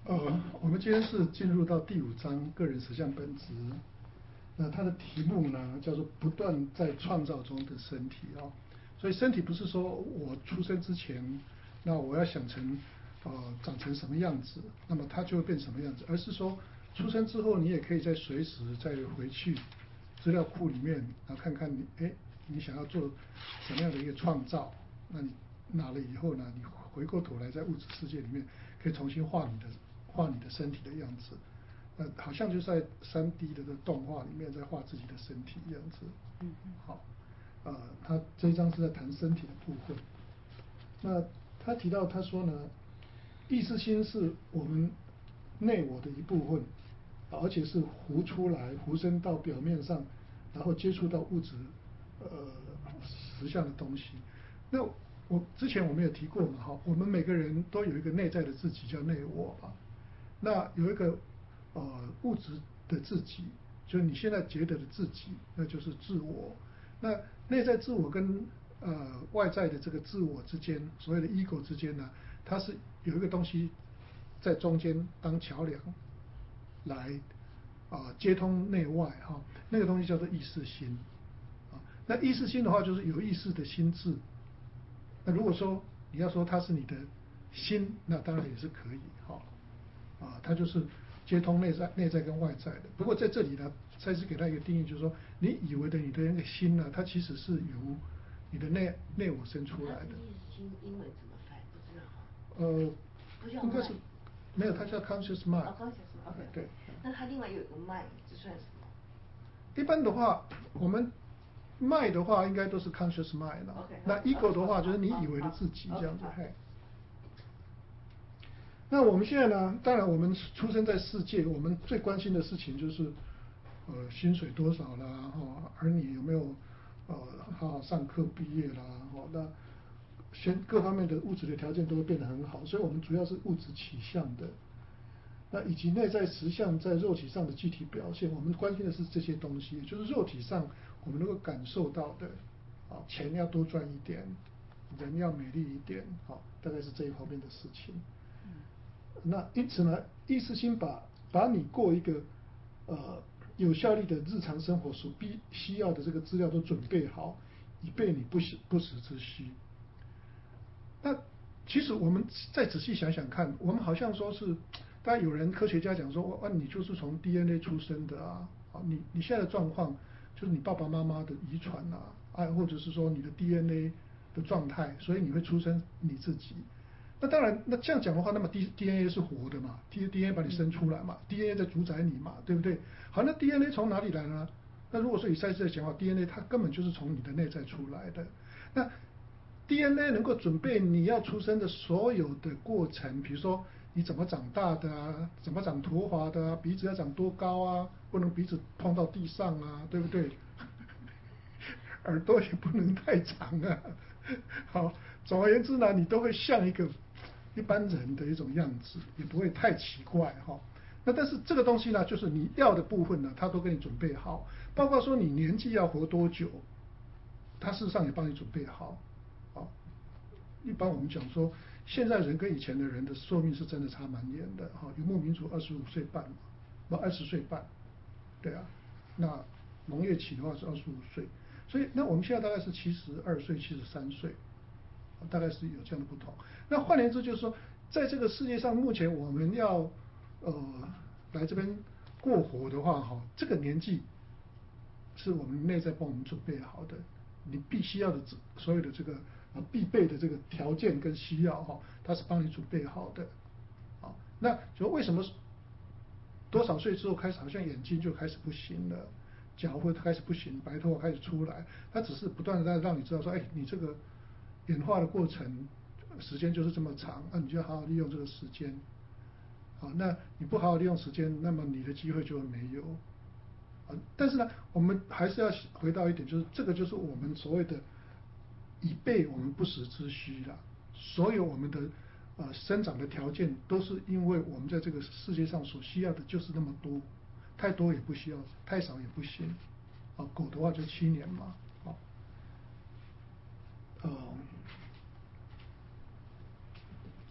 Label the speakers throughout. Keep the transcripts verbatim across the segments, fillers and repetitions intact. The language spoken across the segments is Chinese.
Speaker 1: 呃，我们今天是进入到第五章个人实相本质。那它的题目呢叫做不断在创造中的身体哦。所以身体不是说我出生之前，那我要想成呃长成什么样子，那么它就会变什么样子，而是说出生之后你也可以再随时再回去资料库里面，然后看看你哎你想要做什么样的一个创造，那你拿了以后呢，你回过头来在物质世界里面可以重新画你的画你的身体的样子。呃，好像就在三 D 的这个动画里面在画自己的身体这样子。
Speaker 2: 嗯
Speaker 1: 好，呃，他这一章是在谈身体的部分。那他提到他说呢，意识心是我们内我的一部分，而且是浮出来、浮生到表面上，然后接触到物质呃实相的东西。那我之前我们也提过嘛，哈，我们每个人都有一个内在的自己叫内我吧。那有一个呃物质的自己，就是你现在觉得的自己，那就是自我。那内在自我跟呃外在的这个自我之间，所谓的 ego 之间呢，它是有一个东西在中间当桥梁，来啊、呃、接通内外哈、哦，那个东西叫做意识心啊。那意识心的话，就是有意识的心智。那如果说你要说它是你的心，那当然也是可以哈。啊，它就是接通内在、内在跟外在的。不过在这里呢，赛斯给它一个定义，就是说，你以为的你的那个心呢，它其实是由你的内内我生出来的。
Speaker 2: 意识心英文怎么翻？不知道。
Speaker 1: 呃，
Speaker 2: 不叫
Speaker 1: 应该是没有，它叫 conscious mind。
Speaker 2: 哦 conscious mind，OK。
Speaker 1: 对。
Speaker 2: 那它另外有一个 mind，这算什么？
Speaker 1: 一般的话，我们 mind 的话，应该都是 conscious mind 了。
Speaker 2: OK。
Speaker 1: 那 ego 的话，就是你以为的自己这样子，嘿。那我们现在呢？当然，我们出生在世界，我们最关心的事情就是，呃，薪水多少啦，哈，儿女有没有呃好好上课毕业啦，哈，那先各方面的物质的条件都会变得很好，所以我们主要是物质取向的。那以及内在实相在肉体上的具体表现，我们关心的是这些东西，也就是肉体上我们能够感受到的，啊，钱要多赚一点，人要美丽一点，好，大概是这一方面的事情。那因此呢，意识心把把你过一个呃有效率的日常生活所必需要的这个资料都准备好，以备你不时不时之需。那其实我们再仔细想想看，我们好像说是，当然有人科学家讲说，啊，你就是从 D N A 出生的啊，啊，你你现在的状况就是你爸爸妈妈的遗传啊，啊，或者是说你的 D N A 的状态，所以你会出生你自己。那当然，那这样讲的话，那么 D D N A 是活的嘛 ，D D N A 把你生出来嘛、嗯、，D N A 在主宰你嘛，对不对？好，那 D N A 从哪里来呢？那如果说以赛斯的讲话 ，D N A 它根本就是从你的内在出来的。那 D N A 能够准备你要出生的所有的过程，比如说你怎么长大的啊，怎么长头发的啊，鼻子要长多高啊，不能鼻子碰到地上啊，对不对？耳朵也不能太长啊。好，总而言之呢，你都会像一个一般人的一种样子，也不会太奇怪哈。那但是这个东西呢，就是你要的部分呢，它都给你准备好，包括说你年纪要活多久，它事实上也帮你准备好。好，一般我们讲说，现在人跟以前的人的寿命是真的差蛮远的哈。游牧民族二十五岁半，不二十岁半，对啊。那农业期的话是二十五岁，所以那我们现在大概是七十二岁、七十三岁，大概是有这样的不同。那换言之就是说，在这个世界上，目前我们要呃来这边过活的话，哈，这个年纪是我们内在帮我们准备好的，你必须要的所有的这个呃必备的这个条件跟需要哈，它是帮你准备好的。好，那就为什么多少岁之后开始好像眼睛就开始不行了，脚会开始不行，白头发开始出来，它只是不断的在让你知道说，哎，你这个演化的过程时间就是这么长，那、啊、你就要好好利用这个时间。好，那你不好好利用时间，那么你的机会就会没有。啊，但是呢，我们还是要回到一点，就是这个就是我们所谓的以备我们不时之需啦。所有我们的呃生长的条件，都是因为我们在这个世界上所需要的就是那么多，太多也不需要，太少也不行。啊，狗的话就七年嘛，好，呃。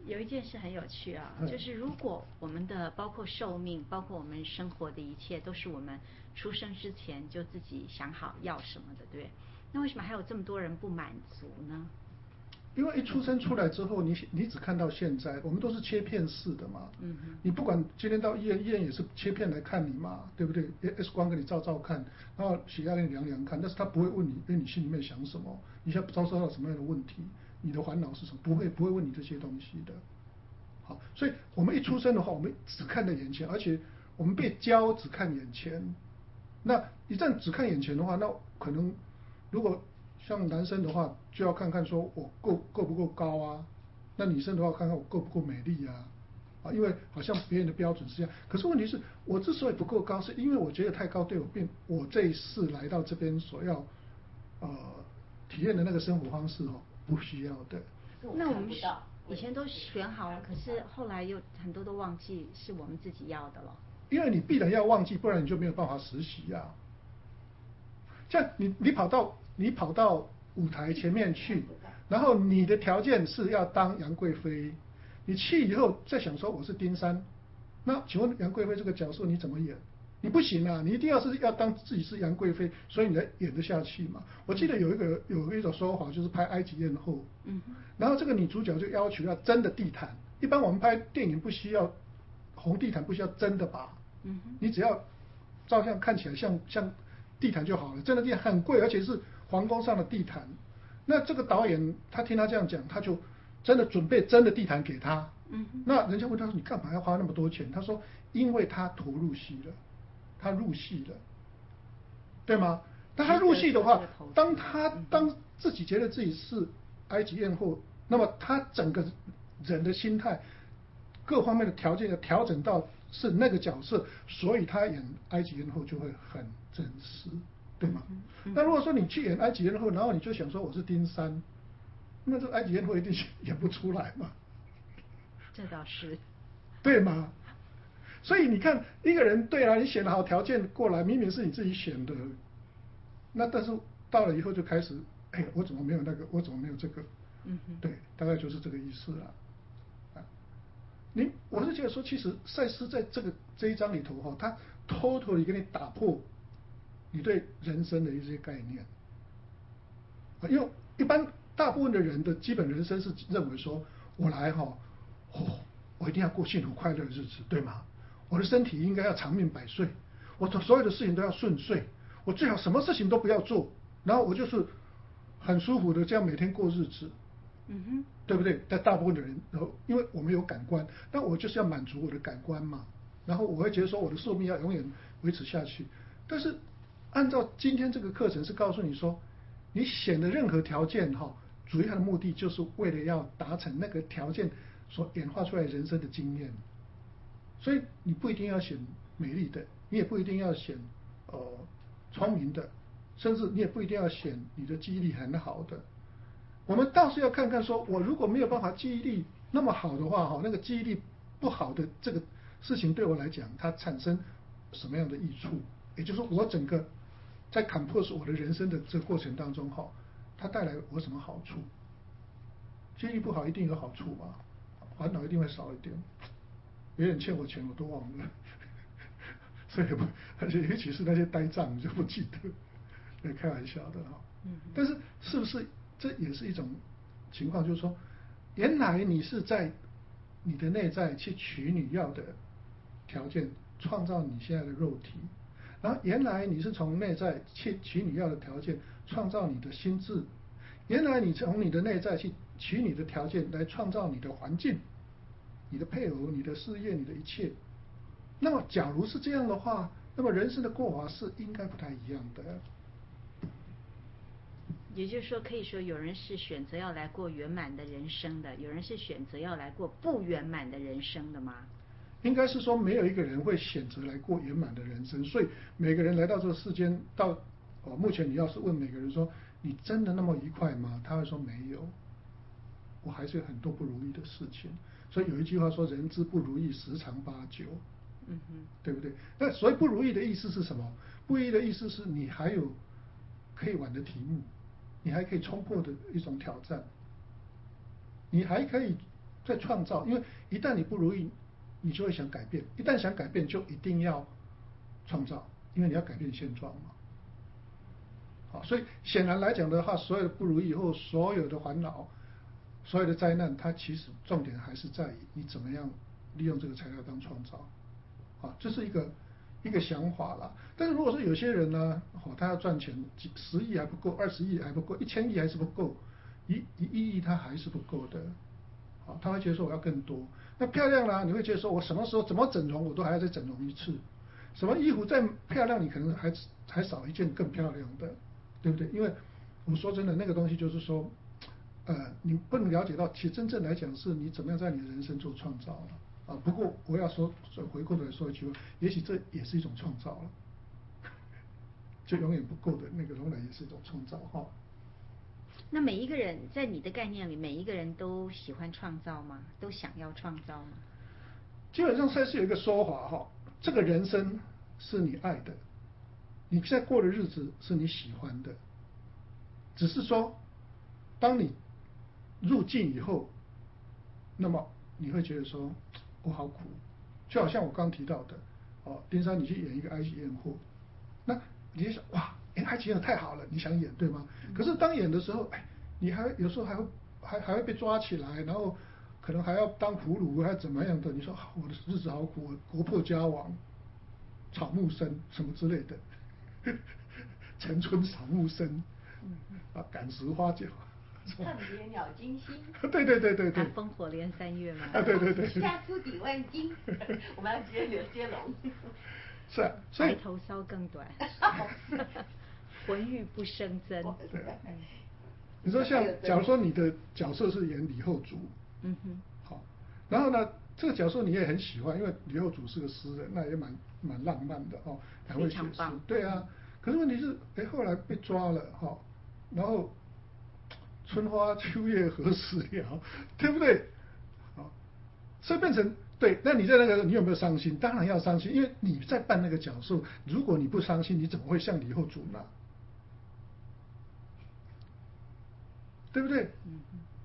Speaker 3: 有一件事很有趣啊，
Speaker 1: 嗯
Speaker 3: 就是如果我们的包括寿命，包括我们生活的一切，都是我们出生之前就自己想好要什么的，对不对？那为什么还有这么多人不满足呢？
Speaker 1: 因为一出生出来之后，你你只看到现在，我们都是切片式的嘛。
Speaker 3: 嗯哼。
Speaker 1: 你不管今天到医院，医院也是切片来看你嘛，对不对 ？X 光给你照照看，然后血压给你量量看，但是他不会问你，哎，你心里面想什么？你现在遭受到什么样的问题？你的烦恼是什么？不会不会问你这些东西的。好，所以我们一出生的话，我们只看到眼前，而且我们被教只看眼前。那一旦只看眼前的话，那可能如果像男生的话，就要看看说我够够不够高啊，那女生的话看看我够不够美丽啊，啊，因为好像别人的标准是这样。可是问题是我之所以不够高，是因为我觉得太高对我并我这一世来到这边所要呃体验的那个生活方式哦，不需要的。
Speaker 3: 那我们以前都选好了，可是后来又很多都忘记是我们自己要的了。
Speaker 1: 因为你必然要忘记，不然你就没有办法实习呀、啊。像你你跑到你跑到舞台前面去，然后你的条件是要当杨贵妃，你去以后再想说我是丁山，那请问杨贵妃这个角色你怎么演？你不行啊，你一定要是要当自己是杨贵妃，所以你才演得下去嘛。我记得有一个有一种说法，就是拍埃及艳后，嗯，然后这个女主角就要求要真的地毯，一般我们拍电影不需要红地毯，不需要真的吧？嗯，你只要照相看起来像像地毯就好了，真的地毯很贵，而且是皇宫上的地毯。那这个导演他听他这样讲，他就真的准备真的地毯给他。嗯，那人家问他说你干嘛要花那么多钱？他说因为他投入戏了，他入戏了，对吗？当他入戏的话，当他当自己觉得自己是埃及艳后，那么他整个人的心态各方面的条件要调整到是那个角色，所以他演埃及艳后就会很真实，对吗？嗯嗯、那如果说你去演埃及艳后，然后你就想说我是丁山，那这埃及艳后一定演不出来嘛。
Speaker 3: 这倒是，
Speaker 1: 对吗？所以你看一个人，对啊，你选好条件过来，明明是你自己选的，那但是到了以后就开始，哎，我怎么没有那个？我怎么没有这个？嗯哼，对，大概就是这个意思了。啊，你我是觉得说，其实赛斯在这个这一章里头哈，他 totally 给你打破你对人生的一些概念。啊，因为一般大部分的人的基本人生是认为说，我来哈，哦，我一定要过幸福快乐的日子，对吗？我的身体应该要长命百岁，我所有的事情都要顺遂，我最好什么事情都不要做，然后我就是很舒服的这样每天过日子，嗯哼，对不对？但大部分的人，然后因为我们有感官，那我就是要满足我的感官嘛，然后我会觉得说我的寿命要永远维持下去。但是按照今天这个课程是告诉你说，你选的任何条件哈，主要的目的就是为了要达成那个条件所演化出来人生的经验。所以你不一定要选美丽的，你也不一定要选呃聪明的，甚至你也不一定要选你的记忆力很好的。我们倒是要看看说，我如果没有办法记忆力那么好的话哈，那个记忆力不好的这个事情对我来讲，它产生什么样的益处？也就是说，我整个在 compose 我的人生的这个过程当中哈，它带来我什么好处？记忆力不好一定有好处嘛，烦恼一定会少一点。别人欠我钱我都忘了，所以不，而且尤其是那些呆账就不记得，那开玩笑的哈。嗯。但是是不是这也是一种情况？就是说，原来你是在你的内在去取你要的条件，创造你现在的肉体，然后原来你是从内在去取你要的条件，创造你的心智，原来你从你的内在去取你的条件来创造你的环境。你的配偶、你的事业、你的一切，那么假如是这样的话，那么人生的过法是应该不太一样的。
Speaker 3: 也就是说，可以说有人是选择要来过圆满的人生的，有人是选择要来过不圆满的人生的吗？
Speaker 1: 应该是说，没有一个人会选择来过圆满的人生，所以每个人来到这个世间，到哦，目前你要是问每个人说，你真的那么愉快吗？他会说没有，我还是有很多不如意的事情。所以有一句话说，人之不如意十常八九，嗯哼，对不对？那所谓不如意的意思是什么？不如意的意思是你还有可以玩的题目，你还可以冲破的一种挑战，你还可以在创造，因为一旦你不如意，你就会想改变，一旦想改变，就一定要创造，因为你要改变现状嘛。好，所以显然来讲的话，所有的不如意或所有的烦恼、所有的灾难，它其实重点还是在于你怎么样利用这个材料当创造。啊，这是一个一个想法啦。但是如果说有些人呢，哦，他要赚钱，几十亿还不够，二十亿还不够，一千亿还是不够，一一亿亿他还是不够的。啊，他会觉得说我要更多。那漂亮呢，你会觉得说我什么时候怎么整容，我都还要再整容一次。什么衣服再漂亮，你可能还还少一件更漂亮的，对不对？因为我说真的，那个东西就是说，呃，你不能了解到，其实真正来讲是你怎么样在你的人生做创造了。啊，不过我要说，回过头来说一句，也许这也是一种创造了，就永远不够的那个仍然也是一种创造哈。
Speaker 3: 那每一个人在你的概念里，每一个人都喜欢创造吗？都想要创造吗？
Speaker 1: 基本上算是有一个说法哈，这个人生是你爱的，你现在过的日子是你喜欢的，只是说，当你入境以后，那么你会觉得说，我好苦，就好像我刚提到的，哦，丁山你去演一个埃及艳后，那你就想哇，演埃及艳后太好了，你想演对吗？可是当演的时候，哎，你还有时候还会还还会被抓起来，然后可能还要当俘虏，还怎么样的？你说我的日子好苦，国破家亡，草木深什么之类的，城春草木深，啊，感时花浒。
Speaker 2: 恨别鸟惊心。
Speaker 1: 对对对对对。
Speaker 3: 烽火连三月嘛。
Speaker 1: 啊，对对对。
Speaker 2: 下苏抵万金，我们要接刘接龙。
Speaker 1: 是啊，所以
Speaker 3: 白头搔更短，浑欲不胜增。
Speaker 1: 对。你说像，假如说你的角色是演李后主，
Speaker 3: 嗯哼，
Speaker 1: 好，然后呢，这个角色你也很喜欢，因为李后主是个诗人，那也蛮蛮浪漫的哦，还会写诗，对啊。可是问题是，哎，后来被抓了哈、哦，然后春花秋月何时了，对不对？好，所以变成对，那你在那个你有没有伤心？当然要伤心，因为你在扮那个角色，如果你不伤心，你怎么会像李后主呢？对不对？
Speaker 2: 嗯。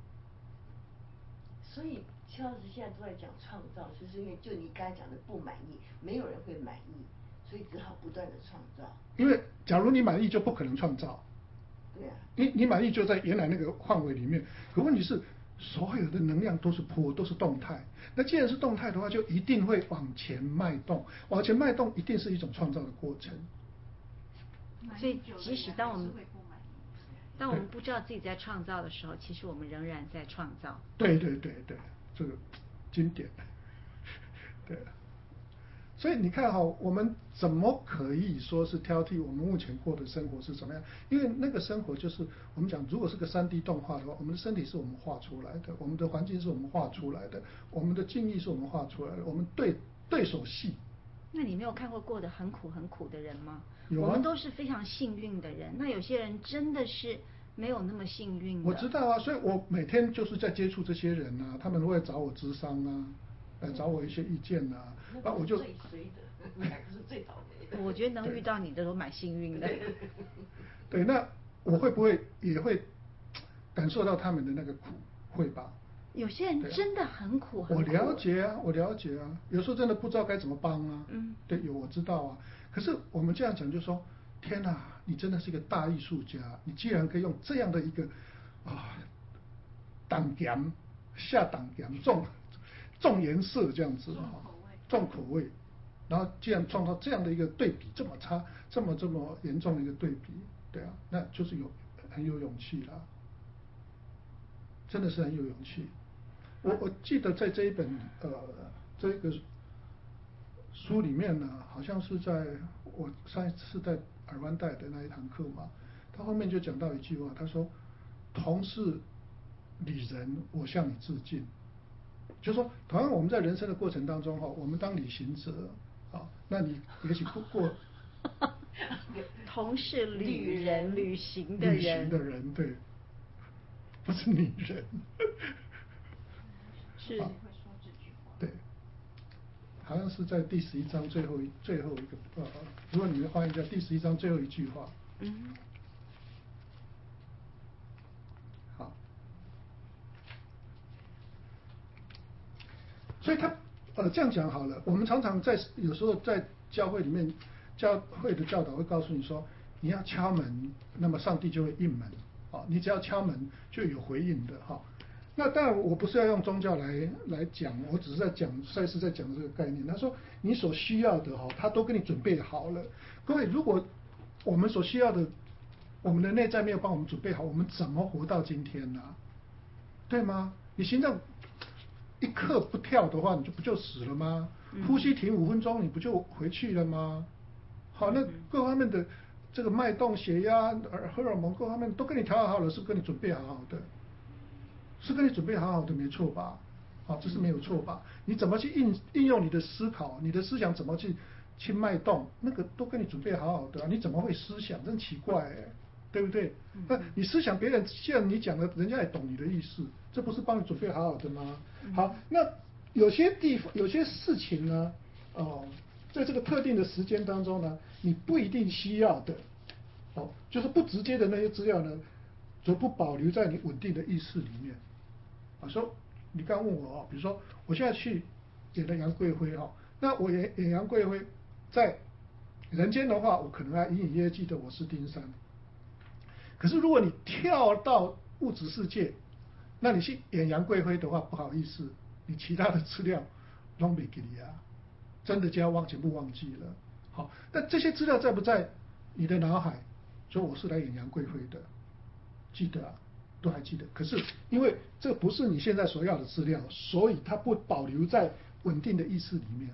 Speaker 2: 所以邱老师现在都在讲创造，就是因为就你刚才讲的不满意，没有人会满意，所以只好不断的创造。
Speaker 1: 因为假如你满意，就不可能创造。
Speaker 2: 对啊。
Speaker 1: 你你满意就在原来那个范围里面，可问题是所有的能量都是波，都是动态。那既然是动态的话，就一定会往前脉动，往前脉动一定是一种创造的过程。
Speaker 3: 所以即使当我们当我们不知道自己在创造的时候，其实我们仍然在创造。
Speaker 1: 对对对对，这个经典。对。所以你看哈、哦，我们怎么可以说是挑剔我们目前过的生活是怎么样？因为那个生活就是我们讲，如果是个三 D 动画的话，我们的身体是我们画出来的，我们的环境是我们画出来的，我们的境遇是我们画出来的，我们对对手戏。
Speaker 3: 那你没有看过过得很苦很苦的人吗？
Speaker 1: 有啊。
Speaker 3: 我们都是非常幸运的人，那有些人真的是没有那么幸运的。
Speaker 1: 我知道啊，所以我每天就是在接触这些人啊，他们会找我咨商啊，来找我一些意见啊，啊，我就
Speaker 2: 最衰的，哪个是最倒霉的？
Speaker 3: 我觉得能遇到你的都蛮幸运的。
Speaker 1: 对，那我会不会也会感受到他们的那个苦？会吧。
Speaker 3: 有些人真的很苦很苦。
Speaker 1: 我了解啊，我了解啊，有时候真的不知道该怎么帮啊。
Speaker 3: 嗯。
Speaker 1: 对，有我知道啊。可是我们这样讲，就说天哪，你真的是一个大艺术家，你既然可以用这样的一个啊挡盐下挡盐重重颜色这样子啊，重口味，然后既然创造这样的一个对比这么差，这么这么严重的一个对比，对啊，那就是有很有勇气啦，真的是很有勇气。我我记得在这一本呃这个书里面呢，好像是在我上一次在耳湾带的那一堂课嘛，他后面就讲到一句话，他说：“同是旅人，我向你致敬。”就是说，同样我们在人生的过程当中哈，我们当旅行者啊，那你也许不过
Speaker 3: 同是旅人，旅行的人，
Speaker 1: 旅行的人，对，不是女人。
Speaker 3: 是。
Speaker 1: 啊，对，好像是在第十一章最后一最后一个呃，如果你们翻译一下第十一章最后一句话。
Speaker 3: 嗯。
Speaker 1: 好。 所以他呃这样讲好了，我们常常在有时候在教会里面，教会的教导会告诉你说，你要敲门，那么上帝就会应门啊，你只要敲门就有回应的哈。那当然我不是要用宗教来来讲，我只是在讲赛斯在讲这个概念。他说你所需要的哈，他都给你准备好了。各位，如果我们所需要的，我们的内在没有帮我们准备好，我们怎么活到今天呢？对吗？你心脏一刻不跳的话，你就不就死了吗？呼吸停五分钟，你不就回去了吗？好，那各方面的这个脉动、血压、荷尔蒙各方面都给你调好了，是跟你准备好好的，是跟你准备好好的，没错吧？好，这是没有错吧？你怎么去应应用你的思考，你的思想怎么去去脉动，那个都跟你准备好好的、啊，你怎么会思想？真奇怪哎、欸，对不对？那你思想，别人既然你讲了，人家也懂你的意思，这不是帮你准备好好的吗？好，那有些地方有些事情呢，哦，在这个特定的时间当中呢，你不一定需要的，哦，就是不直接的那些资料呢，则不保留在你稳定的意识里面。啊，说你刚问我哦，比如说我现在去演了杨贵妃哈，那我演演杨贵妃，在人间的话，我可能还隐隐约约记得我是丁山。可是如果你跳到物质世界，那你去演杨贵妃的话，不好意思，你其他的资料都没给你啊，真的就要忘全部忘记了。好，那这些资料在不在你的脑海？说我是来演杨贵妃的，记得啊，都还记得。可是因为这不是你现在所要的资料，所以它不保留在稳定的意识里面。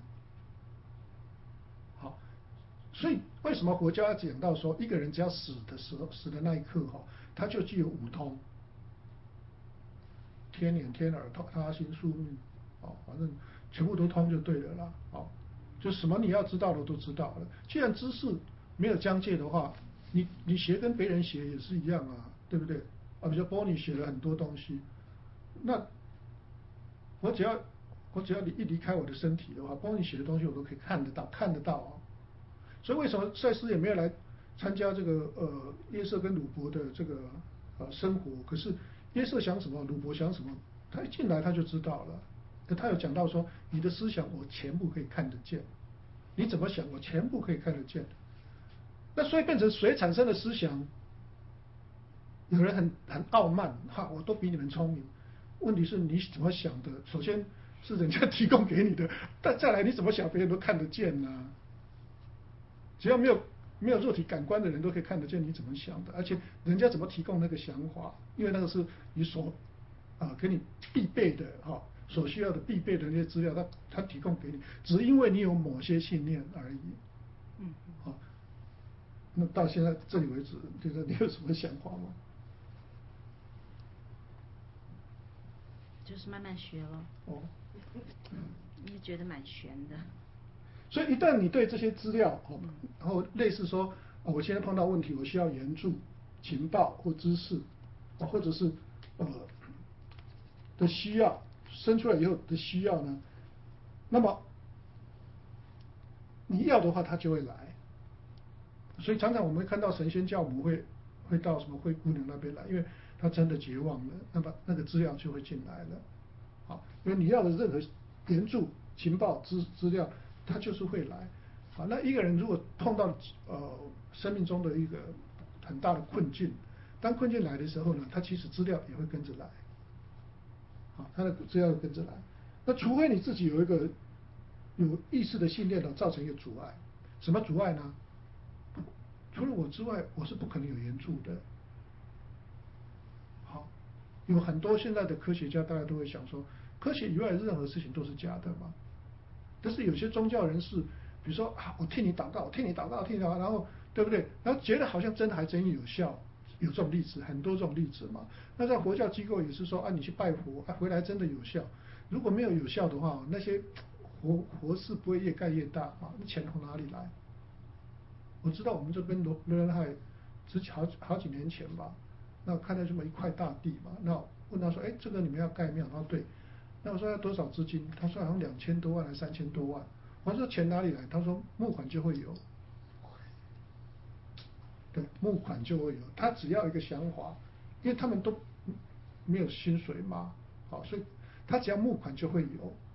Speaker 1: 好，所以为什么佛教要讲到说，一个人只要死的时候，死的那一刻哈，他就具有五通。天眼、天耳、他心、宿命，哦，反正全部都通就对了啦，哦，就什么你要知道的都知道了。既然知识没有疆界的话，你你学跟别人学也是一样啊，对不对？啊，比如波尼学了很多东西，那我只要我只要你一离开我的身体的话，波尼学的东西我都可以看得到，看得到哦。所以为什么赛斯也没有来参加这个呃约瑟跟鲁伯的这个呃生活？可是约瑟想什么，鲁伯想什么，他一进来他就知道了。他有讲到说，你的思想我全部可以看得见，你怎么想我全部可以看得见。那所以变成谁产生的思想？有人很很傲慢，哈，我都比你们聪明。问题是你怎么想的？首先是人家提供给你的，但再来你怎么想，别人都看得见呢、啊。只要没有没有肉体感官的人都可以看得见你怎么想的，而且人家怎么提供那个想法，因为那个是你所啊给你必备的哈、哦、所需要的必备的那些资料，他他提供给你，只因为你有某些信念而已。
Speaker 3: 嗯，
Speaker 1: 好、哦，那到现在这里为止，觉得你有什么想法吗？
Speaker 3: 就是慢慢学了。
Speaker 1: 哦，
Speaker 3: 你也觉得蛮悬的。
Speaker 1: 所以一旦你对这些资料，哦，然后类似说，哦，我现在碰到问题，我需要援助、情报或知识，哦，或者是呃的需要，生出来以后的需要呢，那么你要的话，他就会来。所以常常我们会看到神仙教母会会到什么灰姑娘那边来，因为她真的绝望了，那么那个资料就会进来了。好，因为你要的任何援助、情报、资资料，它就是会来。好，那一个人如果碰到呃生命中的一个很大的困境，当困境来的时候呢，他其实资料也会跟着来。好，他的资料会跟着来。那除非你自己有一个有意识的信念呢，造成一个阻碍。什么阻碍呢？除了我之外，我是不可能有援助的。好，有很多现在的科学家，大家都会想说，科学以外的任何事情都是假的嘛。但是有些宗教人士，比如说啊，我替你祷告，替你祷告，替你祷告，然后对不对？然后觉得好像真的还真有效，有这种例子，很多这种例子嘛。那在佛教机构也是说啊，你去拜佛，啊回来真的有效。如果没有有效的话，那些佛佛寺不会越盖越大啊，那钱从哪里来？我知道我们这边罗罗仁海之前好好几年前吧，那我看到这么一块大地嘛，那问他说，哎，这个你们要盖庙？他说对。那我说要多少资金？他说好像两千多万还是三千多万。我说钱哪里来？他说募款就会有。对，募款就会有，他只要一个想法，因为他们都没有薪水嘛，好，所以他只要募款就会有。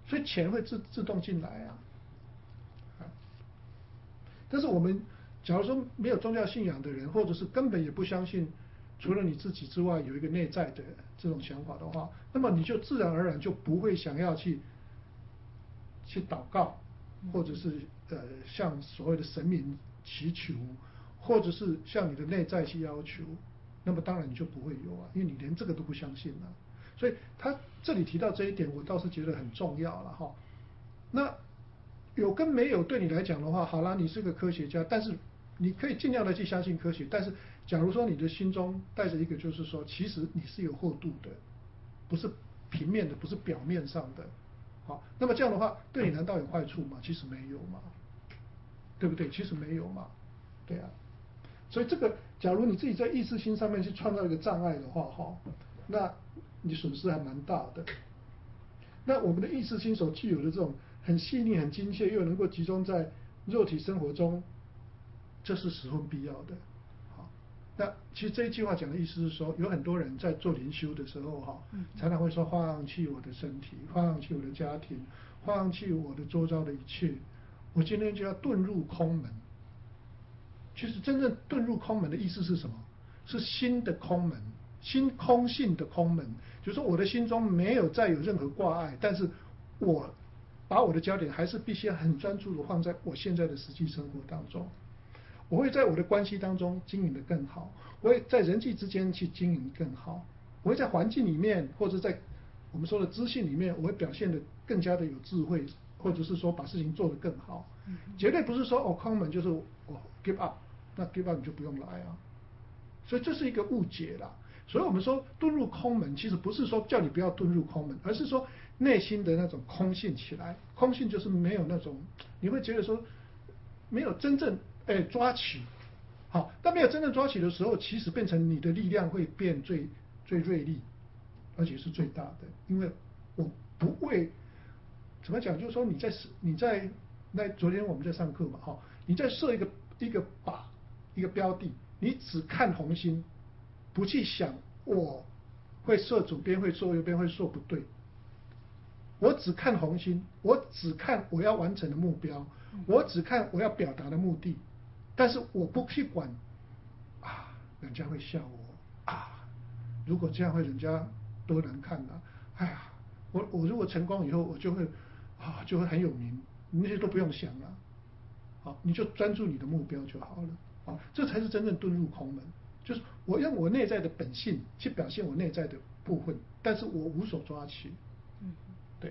Speaker 1: 所以钱会自自动进来啊。啊但是我们假如说没有宗教信仰的人，或者是根本也不相信除了你自己之外有一个内在的这种想法的话，那么你就自然而然就不会想要去去祷告，或者是呃向所谓的神明祈求，或者是向你的内在去要求，那么当然你就不会有啊，因为你连这个都不相信了。所以他这里提到这一点，我倒是觉得很重要了哈。那有跟没有对你来讲的话，好啦，你是个科学家，但是你可以尽量的去相信科学，但是假如说你的心中带着一个就是说，其实你是有厚度的，不是平面的，不是表面上的，好，那么这样的话对你难道有坏处吗？其实没有嘛，对不对？其实没有嘛，对啊。所以这个，假如你自己在意识心上面去创造一个障碍的话，哈，那你损失还蛮大的。那我们的意识心所具有的这种很细腻、很精确，又能够集中在肉体生活中，这是十分必要的。好，那其实这一句话讲的意思是说，有很多人在做灵修的时候，哈，常常会说放弃我的身体，放弃我的家庭，放弃我的周遭的一切，我今天就要遁入空门。其实真正遁入空门的意思是什么？是心的空门，心空性的空门，就是说我的心中没有再有任何挂碍，但是我把我的焦点还是必须很专注的放在我现在的实际生活当中。我会在我的关系当中经营得更好，我会在人际之间去经营更好，我会在环境里面或者在我们说的资讯里面，我会表现得更加的有智慧，或者是说把事情做得更好。绝对不是说哦空门就是我 give up， 那 give up 你就不用来啊。所以这是一个误解啦。所以我们说遁入空门，其实不是说叫你不要遁入空门，而是说内心的那种空性起来。空性就是没有那种，你会觉得说没有真正哎抓取，好，但没有真正抓取的时候，其实变成你的力量会变最最锐利，而且是最大的。因为我不会怎么讲，就是说你在你在那昨天我们在上课嘛，哈，你在设一个一个靶一个标的，你只看红心，不去想我会射左边会射右边会射不对，我只看红心，我只看我要完成的目标，我只看我要表达的目的，但是我不去管啊人家会笑我啊，如果这样会人家多难看啊，哎呀，我我如果成功以后我就会啊就会很有名，你那些都不用想了，好，你就专注你的目标就好了。啊，这才是真正遁入空门，就是我用我内在的本性去表现我内在的部分，但是我无所抓取。嗯，对。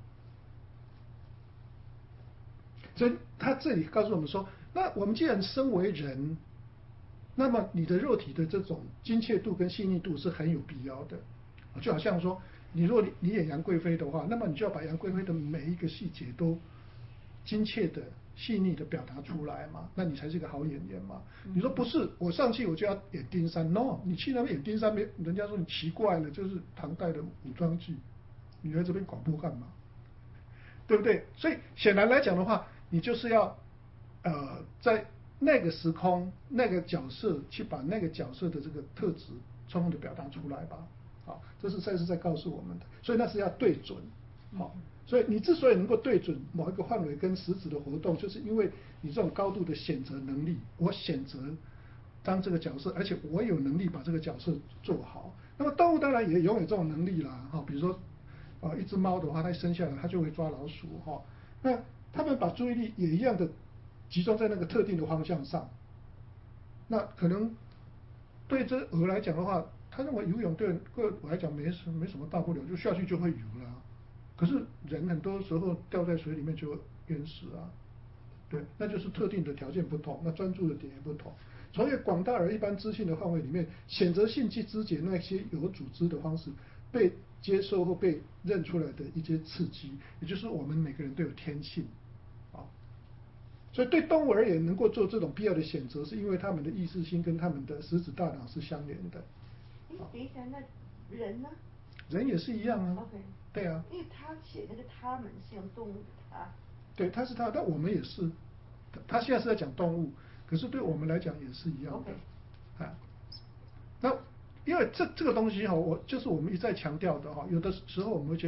Speaker 1: 所以他这里告诉我们说，那我们既然身为人，那么你的肉体的这种精确度跟细腻度是很有必要的。就好像说，你如果你你演杨贵妃的话，那么你就要把杨贵妃的每一个细节都精确的、细腻的表达出来嘛，那你才是一个好演员嘛。你说不是，我上去我就要演丁山 ，no， 你去那边演丁山，没人家说你奇怪了，就是唐代的古装剧，你来这边广播干嘛？对不对？所以显然来讲的话，你就是要呃在那个时空、那个角色去把那个角色的这个特质充分的表达出来吧。好，这是赛斯在告诉我们的，所以那是要对准。好，所以你之所以能够对准某一个范围跟实质的活动，就是因为你这种高度的选择能力。我选择当这个角色，而且我有能力把这个角色做好。那么动物当然也拥有这种能力啦，哈，比如说呃一只猫的话，它生下来它就会抓老鼠哈，那它们把注意力也一样的集中在那个特定的方向上。那可能对这鹅来讲的话，他认为游泳对我来讲没什没什么大不了，就下去就会游了。可是人很多时候掉在水里面就淹死啊，对，那就是特定的条件不同，那专注的点也不同。从一个广大而一般资讯的范围里面，选择性去肢解那些有组织的方式被接受或被认出来的一些刺激，也就是我们每个人都有天性啊。所以对动物而言，能够做这种必要的选择，是因为他们的意识心跟他们的实质大脑是相连的。
Speaker 2: 哎，等一下，那人呢？
Speaker 1: 人也是一样啊。
Speaker 2: OK。
Speaker 1: 对啊。
Speaker 2: 因为他写那个他们是用动物的他。
Speaker 1: 对，他是他，但我们也是。他现在是在讲动物，可是对我们来讲也是一样的。
Speaker 2: OK。
Speaker 1: 啊，那因为这这个东西哈，我就是我们一再强调的哈，有的时候我们会觉得说，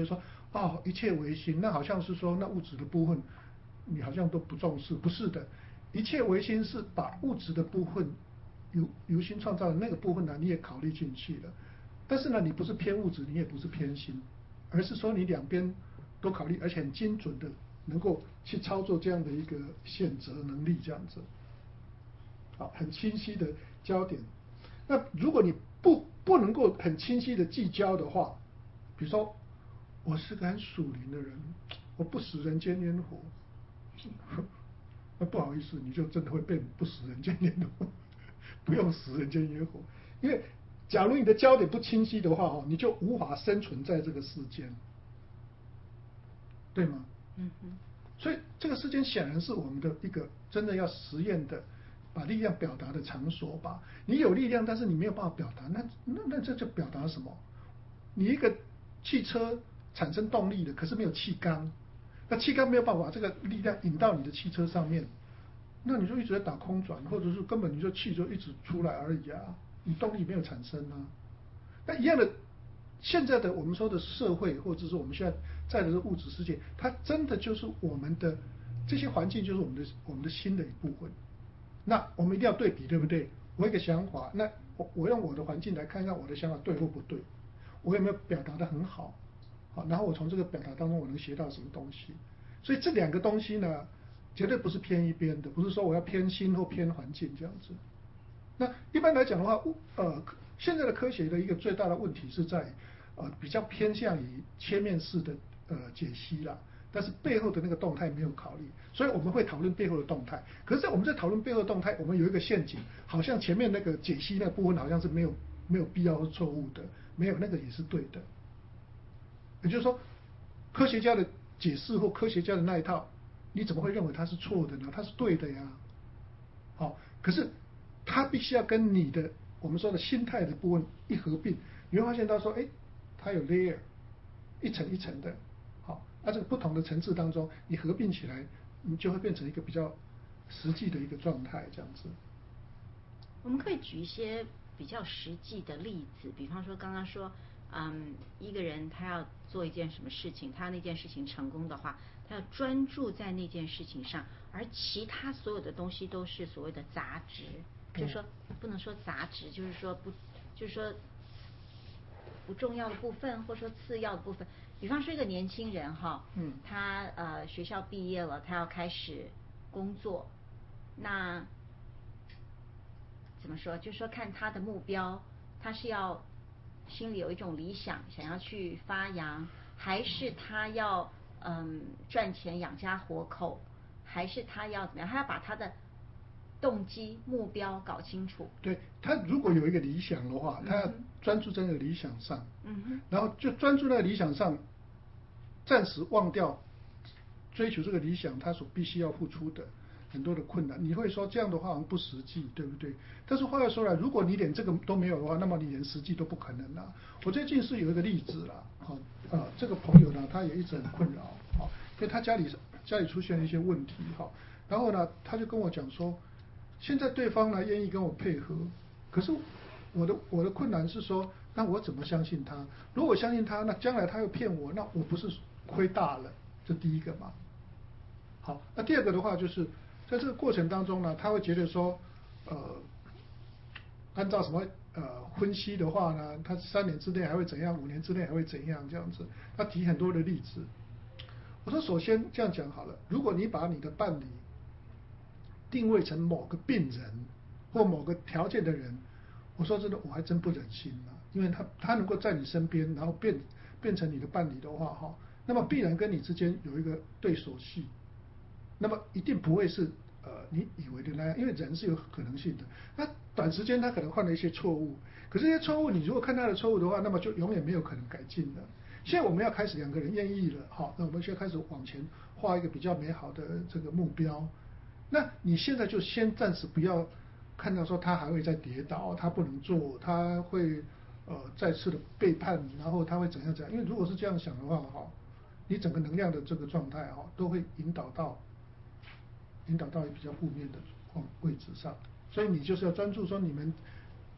Speaker 1: 哦，一切唯心，那好像是说那物质的部分你好像都不重视，不是的，一切唯心是把物质的部分由由心创造的那个部分呢，你也考虑进去了，但是呢，你不是偏物质，你也不是偏心，而是说你两边都考虑，而且很精准的能够去操作这样的一个选择能力，这样子，好，很清晰的焦点。那如果你不不能够很清晰的聚焦的话，比如说我是个很属灵的人，我不食人间烟火，那不好意思，你就真的会变不食人间烟火，不用食人间烟火，因为假如你的焦点不清晰的话，你就无法生存在这个世间，对吗？
Speaker 3: 嗯哼。
Speaker 1: 所以这个世间显然是我们的一个真的要实验的，把力量表达的场所吧。你有力量，但是你没有办法表达，那那那这就表达什么？你一个汽车产生动力的，可是没有气缸，那气缸没有办法把这个力量引到你的汽车上面，那你就一直在打空转，或者是根本你就气就一直出来而已啊，你动力没有产生啊。那一样的，现在的我们说的社会，或者是我们现在在的这个物质世界，它真的就是我们的这些环境，就是我们的我们的心的一部分。那我们一定要对比，对不对？我有一个想法，那我我用我的环境来看看我的想法对或不对，我有没有表达得很好，好，然后我从这个表达当中我能学到什么东西。所以这两个东西呢，绝对不是偏一边的，不是说我要偏心或偏环境这样子。那一般来讲的话，呃，现在的科学的一个最大的问题是在呃比较偏向于切面式的呃解析啦，但是背后的那个动态没有考虑，所以我们会讨论背后的动态。可是我们在讨论背后的动态，我们有一个陷阱，好像前面那个解析那个部分好像是没有没有必要或错误的，没有那个也是对的。也就是说，科学家的解释或科学家的那一套，你怎么会认为它是错的呢？它是对的呀。好，可是它必须要跟你的我们说的心态的部分一合并，你会发现到说，哎，它有 layer， 一层一层的，好，那这个不同的层次当中，你合并起来，你就会变成一个比较实际的一个状态，这样子。
Speaker 3: 我们可以举一些比较实际的例子，比方说刚刚说，嗯，一个人他要做一件什么事情，他那件事情成功的话，他要专注在那件事情上，而其他所有的东西都是所谓的杂质，就是说不能说杂质，就是说不，就是说不重要的部分，或者说次要的部分。比方说一个年轻人哈，
Speaker 1: 嗯，
Speaker 3: 他呃学校毕业了，他要开始工作，那怎么说？就是说看他的目标，他是要心里有一种理想，想要去发扬，还是他要嗯赚钱养家活口，还是他要怎么样？他要把他的动机目标搞清楚。
Speaker 1: 对，他如果有一个理想的话，他要专注在那个理想上，
Speaker 3: 嗯哼，
Speaker 1: 然后就专注在理想上，暂时忘掉追求这个理想他所必须要付出的很多的困难。你会说这样的话好像不实际，对不对？但是话又说来，如果你连这个都没有的话，那么你连实际都不可能啦。我最近是有一个例子啦，好，呃，这个朋友呢，他也一直很困扰，好，因为他家里家里出现了一些问题，哈，然后呢，他就跟我讲说，现在对方呢愿意跟我配合，可是我的我的困难是说，那我怎么相信他？如果我相信他，那将来他又骗我，那我不是亏大了？这第一个嘛。好，那第二个的话就是，在这个过程当中呢，他会觉得说，呃，按照什么呃分析的话呢，他三年之内还会怎样，五年之内还会怎样这样子，他提很多的例子。我说首先这样讲好了，如果你把你的伴侣定位成某个病人或某个条件的人，我说真的，我还真不忍心啊，因为他他能够在你身边，然后变变成你的伴侣的话，哈，那么必然跟你之间有一个对手戏，那么一定不会是呃你以为的那样，因为人是有可能性的。那短时间他可能犯了一些错误，可是这些错误你如果看他的错误的话，那么就永远没有可能改进的。现在我们要开始两个人愿意了，好，那我们现在开始往前画一个比较美好的这个目标。那你现在就先暂时不要看到说他还会再跌倒，他不能做，他会呃再次的背叛，然后他会怎样怎样？因为如果是这样想的话，哈，你整个能量的这个状态哈，都会引导到引导到比较负面的位置上。所以你就是要专注说你们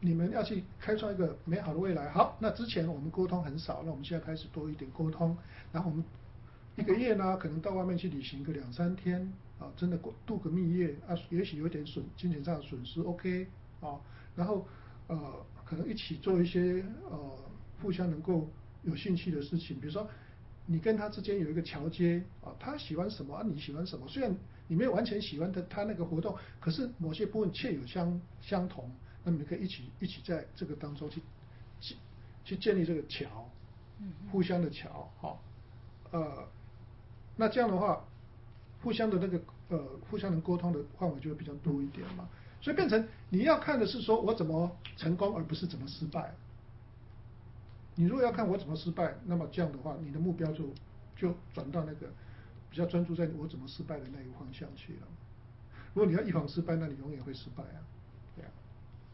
Speaker 1: 你们要去开创一个美好的未来。好，那之前我们沟通很少，那我们现在开始多一点沟通，然后我们一个月呢，可能到外面去旅行个两三天啊，真的过度个蜜月啊，也许有点损金钱上的损失 ，OK 啊，然后呃，可能一起做一些呃互相能够有兴趣的事情，比如说你跟他之间有一个桥接啊，他喜欢什么啊，你喜欢什么，虽然你没有完全喜欢的他那个活动，可是某些部分确有相相同，那么你可以一起一起在这个当中去去去建立这个桥，互相的桥，好，呃。那这样的话，互相的那个呃，互相能沟通的范围就会比较多一点嘛。所以变成你要看的是说我怎么成功，而不是怎么失败。你如果要看我怎么失败，那么这样的话，你的目标就就转到那个比较专注在我怎么失败的那个方向去了。如果你要预防失败，那你永远会失败啊，对啊。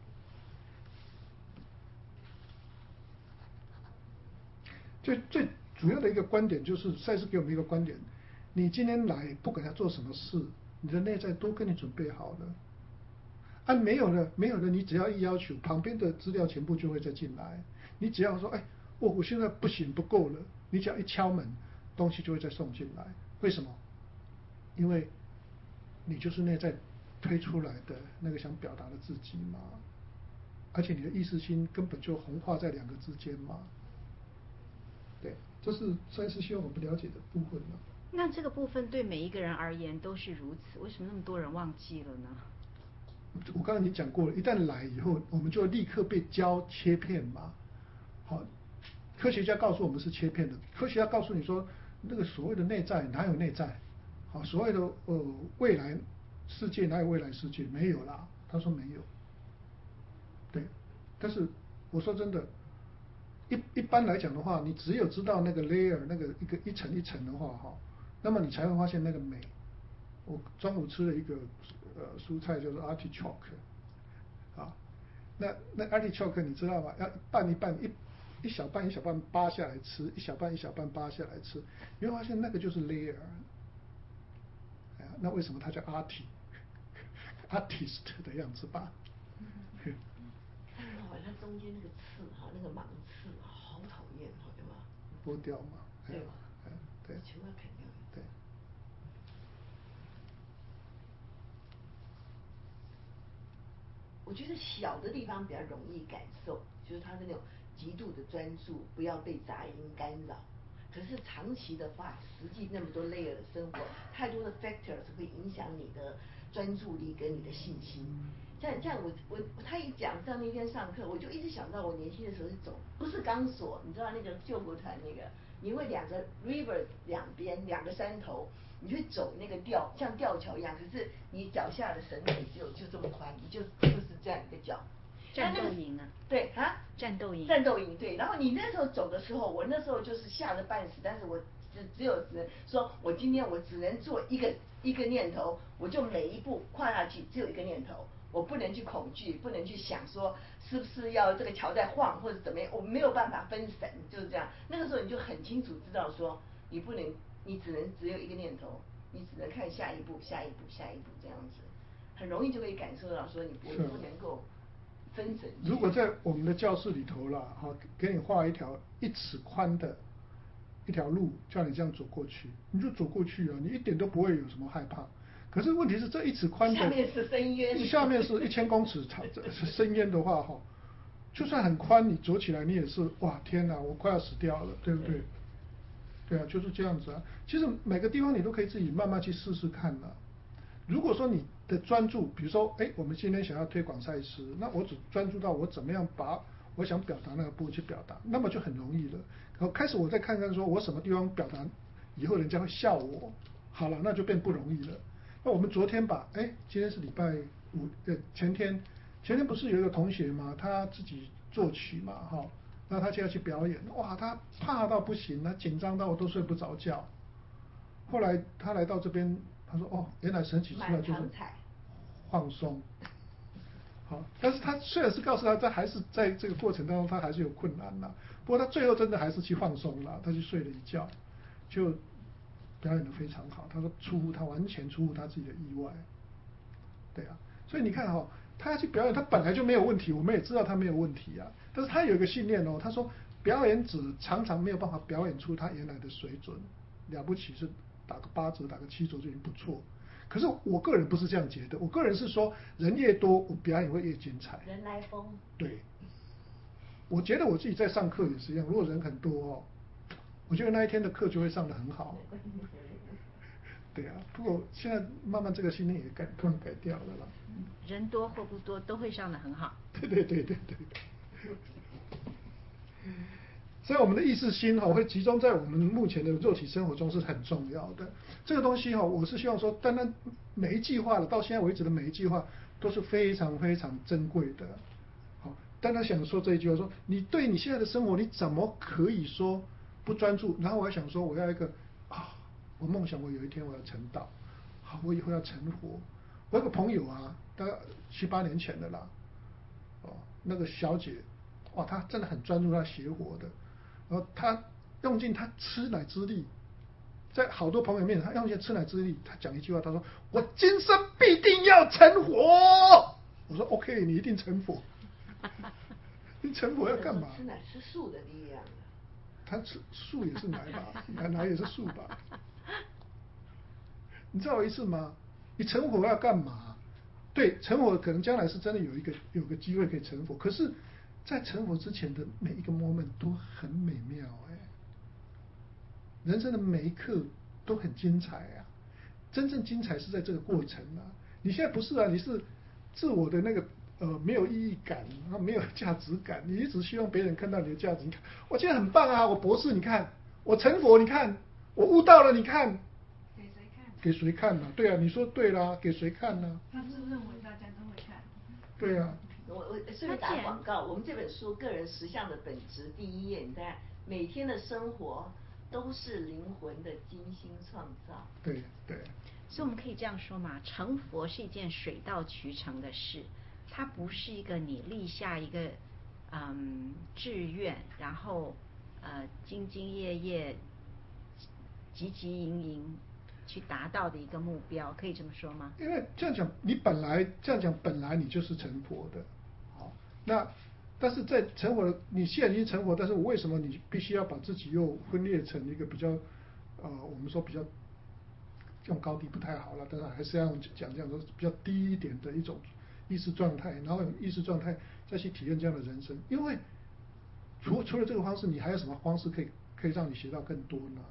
Speaker 1: 最最主要的一个观点就是赛斯给我们一个观点。你今天来，不管要做什么事，你的内在都跟你准备好了。啊，没有了，没有了，你只要一要求，旁边的资料全部就会再进来。你只要说，哎，我我现在不行，不够了，你只要一敲门，东西就会再送进来。为什么？因为你就是内在推出来的那个想表达的自己嘛，而且你的意识心根本就横跨在两个之间嘛。对，这是赛斯希望我们了解的部分嘛。
Speaker 3: 那这个部分对每一个人而言都是如此，为什么那么多人忘记了呢？
Speaker 1: 我刚才已经讲过了，一旦来以后，我们就立刻被教切片嘛。好，科学家告诉我们是切片的，科学家告诉你说，那个所谓的内在哪有内在？好，所谓的呃未来世界哪有未来世界？没有啦，他说没有。对，但是我说真的，一一般来讲的话，你只有知道那个 layer 那个一个一层一层的话哈，那么你才会发现那个美。我中午吃了一个呃蔬菜叫做 artichoke， 啊，那那 artichoke 你知道吗？要拌一拌，一一小半一小半扒下来吃，一小半一小半扒下来吃，你会发现那个就是 layer。哎呀，那为什么它叫 arti artist 的样子吧？
Speaker 2: 看到它中间那个刺哈，那个芒刺好讨厌哈，对吧？
Speaker 1: 剥掉嘛，
Speaker 2: 对吧？
Speaker 1: 哎，对，
Speaker 2: 全部要砍掉。
Speaker 1: 对。
Speaker 2: 我觉得小的地方比较容易感受，就是他的那种极度的专注，不要被杂音干扰。可是长期的话，实际那么多 layer 的生活，太多的 factors 会影响你的专注力跟你的信心。像像我我他一讲到那天上课，我就一直想到我年轻的时候是走，不是钢索，你知道那个救国团那个，你会两个 river 两边两个山头。你去走那个吊，像吊桥一样，可是你脚下的绳腿只有就这么宽，你就就是这样一个脚。
Speaker 3: 战斗营啊。
Speaker 2: 对啊。
Speaker 3: 战斗营。
Speaker 2: 战斗营对，然后你那时候走的时候，我那时候就是吓得半死，但是我只只有只能说，我今天我只能做一个一个念头，我就每一步跨下去只有一个念头，我不能去恐惧，不能去想说是不是要这个桥在晃或者怎么样，我没有办法分神，就是这样。那个时候你就很清楚知道说，你不能。你只能只有一个念头，你只能看下一步、下一步、下一步这样子，很容易就会感受到说你不不能够分神。
Speaker 1: 如果在我们的教室里头啦，好，给你画一条一尺宽的一条路，叫你这样走过去，你就走过去啊，你一点都不会有什么害怕。可是问题是这一尺宽的，
Speaker 2: 下面是深渊，
Speaker 1: 下面是一千公尺长深渊的话，哈，就算很宽，你走起来你也是哇天哪，我快要死掉了，对不对？对啊，就是这样子啊。其实每个地方你都可以自己慢慢去试试看的。如果说你的专注，比如说，哎，我们今天想要推广赛事，那我只专注到我怎么样把我想表达那个部分去表达，那么就很容易了。然后开始我再看看说我什么地方表达，以后人家会笑我，好了，那就变不容易了。那我们昨天把，哎，今天是礼拜五，呃，前天，前天不是有一个同学嘛，他自己作曲嘛，哈。那他就要去表演，哇，他怕到不行，他紧张到我都睡不着觉。后来他来到这边，他说：“哦，原来神奇之道就是放松。”好，但是他虽然是告诉他，这还是在这个过程当中，他还是有困难啦。不过他最后真的还是去放松了，他去睡了一觉，就表演得非常好。他说出乎他完全出乎他自己的意外。对啊，所以你看哈、哦， 他要去表演，他本来就没有问题，我们也知道他没有问题啊。但是他有一个信念哦，他说表演者常常没有办法表演出他原来的水准，了不起是打个八折、打个七折就已经不错。可是我个人不是这样觉得，我个人是说人越多，我表演会越精彩。
Speaker 2: 人来疯。对。
Speaker 1: 我觉得我自己在上课也是一样，如果人很多哦，我觉得那一天的课就会上得很好。对啊，不过现在慢慢这个信念也改，突然改掉了啦。
Speaker 3: 人多或不多都会上得很好。
Speaker 1: 对对对对对。所以我们的意识心哈、哦、会集中在我们目前的肉体生活中是很重要的。这个东西哈、哦，我是希望说，单单每一句话的到现在为止的每一句话都是非常非常珍贵的。好，单单想说这一句话说，你对你现在的生活，你怎么可以说不专注？然后我还想说，我要一个啊，我梦想我有一天我要成道，好，我以后要成佛。我有个朋友啊，大概七八年前的啦，哦，那个小姐，哇，她真的很专注，她学佛的。然后他用尽他吃奶之力，在好多朋友面前，他用尽吃奶之力，他讲一句话，他说：“我今生必定要成佛。”我说 ：“OK， 你一定成佛。你成佛要干嘛？”
Speaker 2: 吃奶吃素的力量。
Speaker 1: 他吃素也是奶吧，奶奶也是素吧。你知道我意思吗？你成佛要干嘛？对，成佛可能将来是真的有一个有个机会可以成佛，可是。在成佛之前的每一个 moment 都很美妙哎，人生的每一刻都很精彩啊！真正精彩是在这个过程啊！你现在不是啊，你是自我的那个呃没有意义感，然后没有价值感，你一直希望别人看到你的价值。你看，我今天很棒啊，我博士，你看，我成佛，你看，我悟到了，你看，
Speaker 4: 给谁看？
Speaker 1: 给谁看呢、啊？对啊，你说对啦，给谁看呢、
Speaker 4: 啊？他是认为大家都会看。
Speaker 1: 对啊。
Speaker 2: 我我顺便打广告，我们这本书《个人实相的本质》第一页，你看每天的生活都是灵魂的精心创造。
Speaker 1: 对对。
Speaker 3: 所以我们可以这样说嘛，成佛是一件水到渠成的事，它不是一个你立下一个嗯志愿，然后呃兢兢业业、汲汲营营去达到的一个目标，可以这么说吗？
Speaker 1: 因为这样讲，你本来这样讲，本来你就是成佛的。那，但是在成佛，你现在已经成佛，但是为什么你必须要把自己又分裂成一个比较，呃，我们说比较，用高低不太好了，但是还是要讲这样说比较低一点的一种意识状态，然后用意识状态再去体验这样的人生。因为除除了这个方式，你还有什么方式可以可以让你学到更多呢？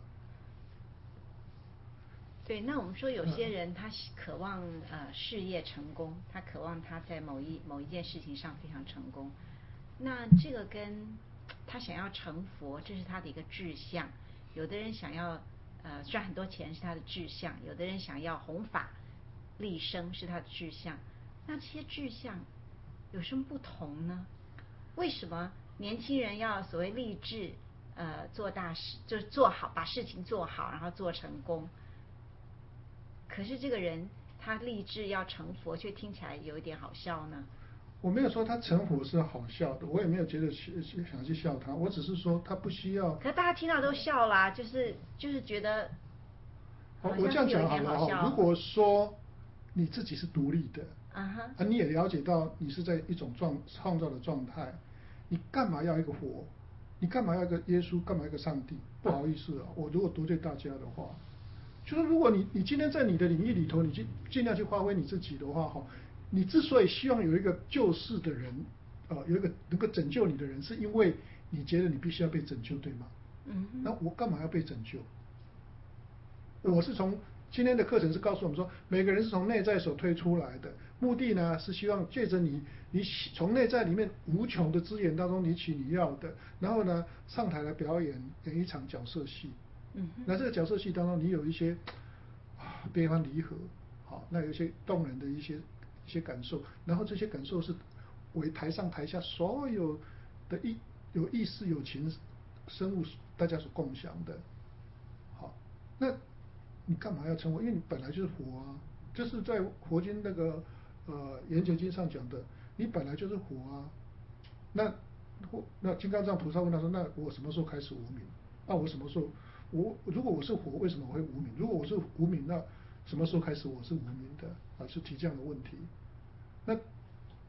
Speaker 3: 对，那我们说有些人他渴望呃事业成功，他渴望他在某一某一件事情上非常成功，那这个跟他想要成佛，这是他的一个志向。有的人想要呃赚很多钱是他的志向，有的人想要弘法利生是他的志向。那这些志向有什么不同呢？为什么年轻人要所谓立志呃做大事，就是做好，把事情做好，然后做成功？可是这个人他立志要成佛，却听起来有一点好笑呢。
Speaker 1: 我没有说他成佛是好笑的，我也没有觉得想去笑他，我只是说他不需要。
Speaker 3: 可大家听到都笑啦，就是就是觉得好像
Speaker 1: 我这样讲好
Speaker 3: 了哈，
Speaker 1: 如果说你自己是独立的，
Speaker 3: 啊哈，
Speaker 1: 啊你也了解到你是在一种状创造的状态，你干嘛要一个佛？你干嘛要一个耶稣？干嘛要一个上帝？不好意思啊，我如果得罪大家的话。就是如果你你今天在你的领域里头，你尽尽量去发挥你自己的话，哈，你之所以希望有一个救世的人，呃，有一个能够拯救你的人，是因为你觉得你必须要被拯救，对吗？
Speaker 3: 嗯。
Speaker 1: 那我干嘛要被拯救？我是从今天的课程是告诉我们说，每个人是从内在所推出来的，目的呢是希望借着你，你从内在里面无穷的资源当中，你取你要的，然后呢上台来表演，演一场角色戏。
Speaker 3: 嗯，
Speaker 1: 那这个角色戏当中，你有一些啊悲欢离合，好，那有一些动人的一些一些感受，然后这些感受是为台上台下所有的意有意识有情生物大家所共享的，好，那你干嘛要成佛？因为你本来就是佛啊，就是在佛经那个呃《圆觉经》上讲的，你本来就是佛啊。那那金刚藏菩萨问他说：“那我什么时候开始无明？那我什么时候？”我如果我是佛，为什么我会无明？如果我是无明，那什么时候开始我是无明的？啊，是提这样的问题。那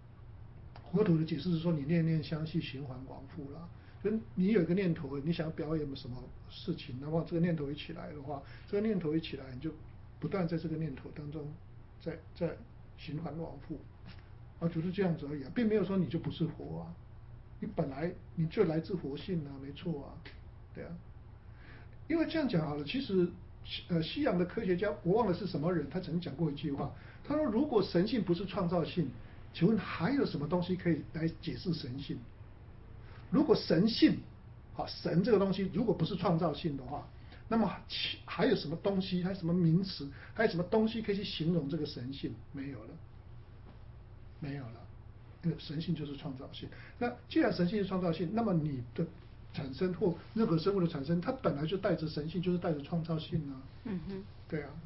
Speaker 1: 佛陀的解释是说，你念念相续，循环往复啦。就你有一个念头，你想要表演什么事情，那么这个念头一起来的话，这个念头一起来，你就不断在这个念头当中，在在循环往复，啊，就是这样子而已啊，并没有说你就不是佛啊，你本来你就来自佛性啊，没错啊，对啊。因为这样讲好了，其实呃，西洋的科学家，我忘了是什么人，他曾经讲过一句话，他说如果神性不是创造性，请问还有什么东西可以来解释神性？如果神性，好，神这个东西如果不是创造性的话，那么还有什么东西，还有什么名词，还有什么东西可以去形容这个神性？没有了，没有了，因为神性就是创造性。那既然神性是创造性，那么你的产生或任何生物的产生，它本来就带着神性，就是带着创造性啊。
Speaker 3: 嗯哼，
Speaker 1: 对啊。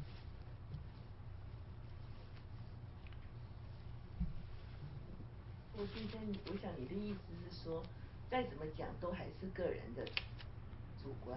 Speaker 2: 我今天我想你的意思是说，再怎么讲都还是个人的主观。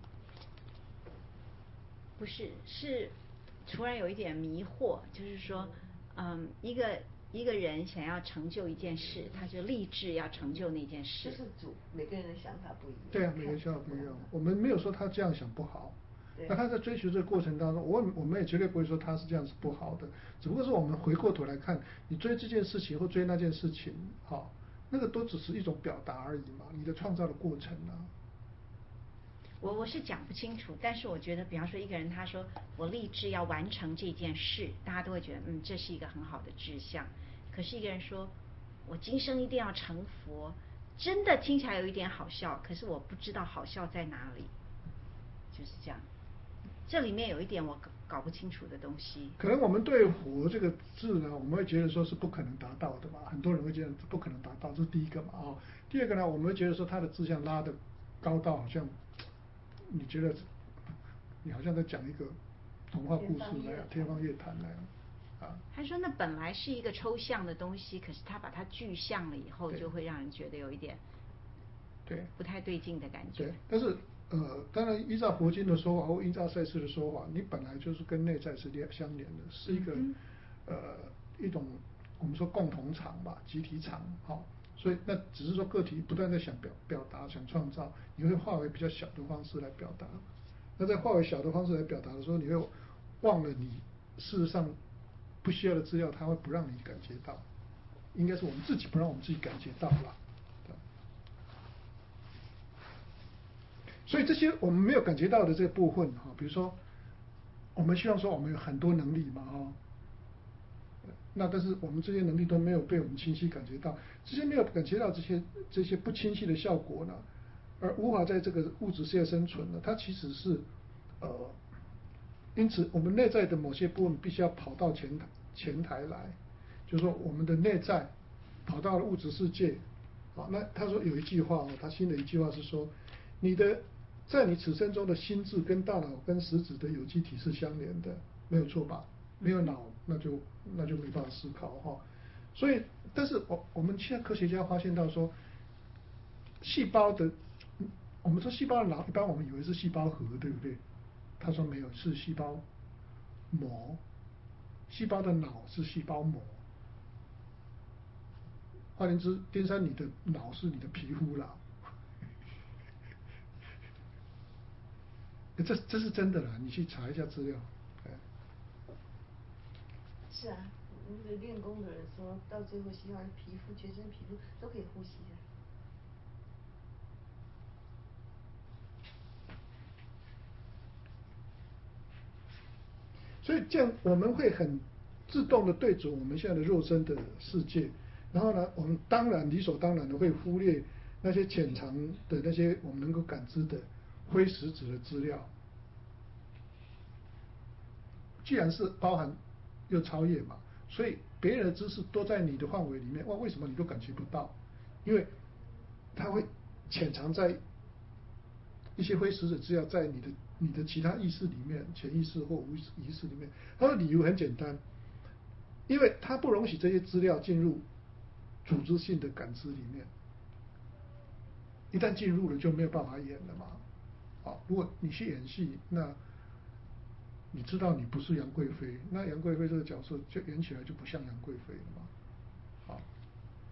Speaker 3: 不是，是突然有一点迷惑，就是说，嗯，一个一个人想要成就一件事，他就立志要成就那件事。
Speaker 2: 就是主每个人的想法不一样。
Speaker 1: 对啊，每个人想法不一样。我们没有说他这样想不好。那他在追求这个过程当中，我我们也绝对不会说他是这样是不好的，只不过是我们回过头来看，你追这件事情或追那件事情，好，那个都只是一种表达而已嘛，你的创造的过程啊。
Speaker 3: 我我是讲不清楚，但是我觉得，比方说一个人他说我立志要完成这件事，大家都会觉得嗯这是一个很好的志向。可是一个人说我今生一定要成佛，真的听起来有一点好笑，可是我不知道好笑在哪里，就是这样。这里面有一点我搞不清楚的东西。
Speaker 1: 可能我们对佛这个字呢，我们会觉得说是不可能达到的嘛，很多人会觉得不可能达到，这是第一个嘛啊、哦。第二个呢，我们会觉得说他的志向拉的高到好像，你觉得你好像在讲一个童话故事那样，天方夜谭那样啊。
Speaker 3: 他说那本来是一个抽象的东西，可是他把它具象了以后，就会让人觉得有一点
Speaker 1: 对不
Speaker 3: 太对劲的感觉。
Speaker 1: 对，但是。呃，当然，依照佛经的说法或依照赛斯的说法，你本来就是跟内在是连相连的，是一个、嗯、呃一种我们说共同场吧，集体场，好、哦，所以那只是说个体不断在想表表达、想创造，你会化为比较小的方式来表达。那在化为小的方式来表达的时候，你会忘了你事实上不需要的资料，它会不让你感觉到，应该是我们自己不让我们自己感觉到了。所以这些我们没有感觉到的这个部分哈，比如说，我们希望说我们有很多能力嘛哈，那但是我们这些能力都没有被我们清晰感觉到，这些没有感觉到这些这些不清晰的效果呢，而无法在这个物质世界生存呢，它其实是呃，因此我们内在的某些部分必须要跑到前台前台来，就是说我们的内在跑到了物质世界，好，那他说有一句话哦，他新的一句话是说，你的在你此生中的心智跟大脑跟实质的有机体是相连的，没有错吧？没有脑，那就那就没办法思考哈。所以，但是我我们现在科学家发现到说，细胞的，我们说细胞的脑，一般我们以为是细胞核，对不对？他说没有，是细胞膜。细胞的脑是细胞膜。换言之，丁山，你的脑是你的皮肤啦。这这是真的啦，你去查一下资料。
Speaker 2: 是啊，那个练功的人说到最后，希望皮肤全身皮肤都可以呼吸的。
Speaker 1: 所以这样我们会很自动的对准我们现在的肉身的世界，然后呢，我们当然理所当然的会忽略那些潜藏的那些我们能够感知的非实质的资料。既然是包含又超越嘛，所以别人的知识都在你的范围里面，哇，为什么你都感觉不到？因为它会潜藏在一些非实质资料在你的你的其他意识里面，潜意识或无意识里面。它的理由很简单，因为它不容许这些资料进入组织性的感知里面，一旦进入了就没有办法演了嘛。好，如果你去演戏，那你知道你不是杨贵妃，那杨贵妃这个角色就演起来就不像杨贵妃了嘛。好，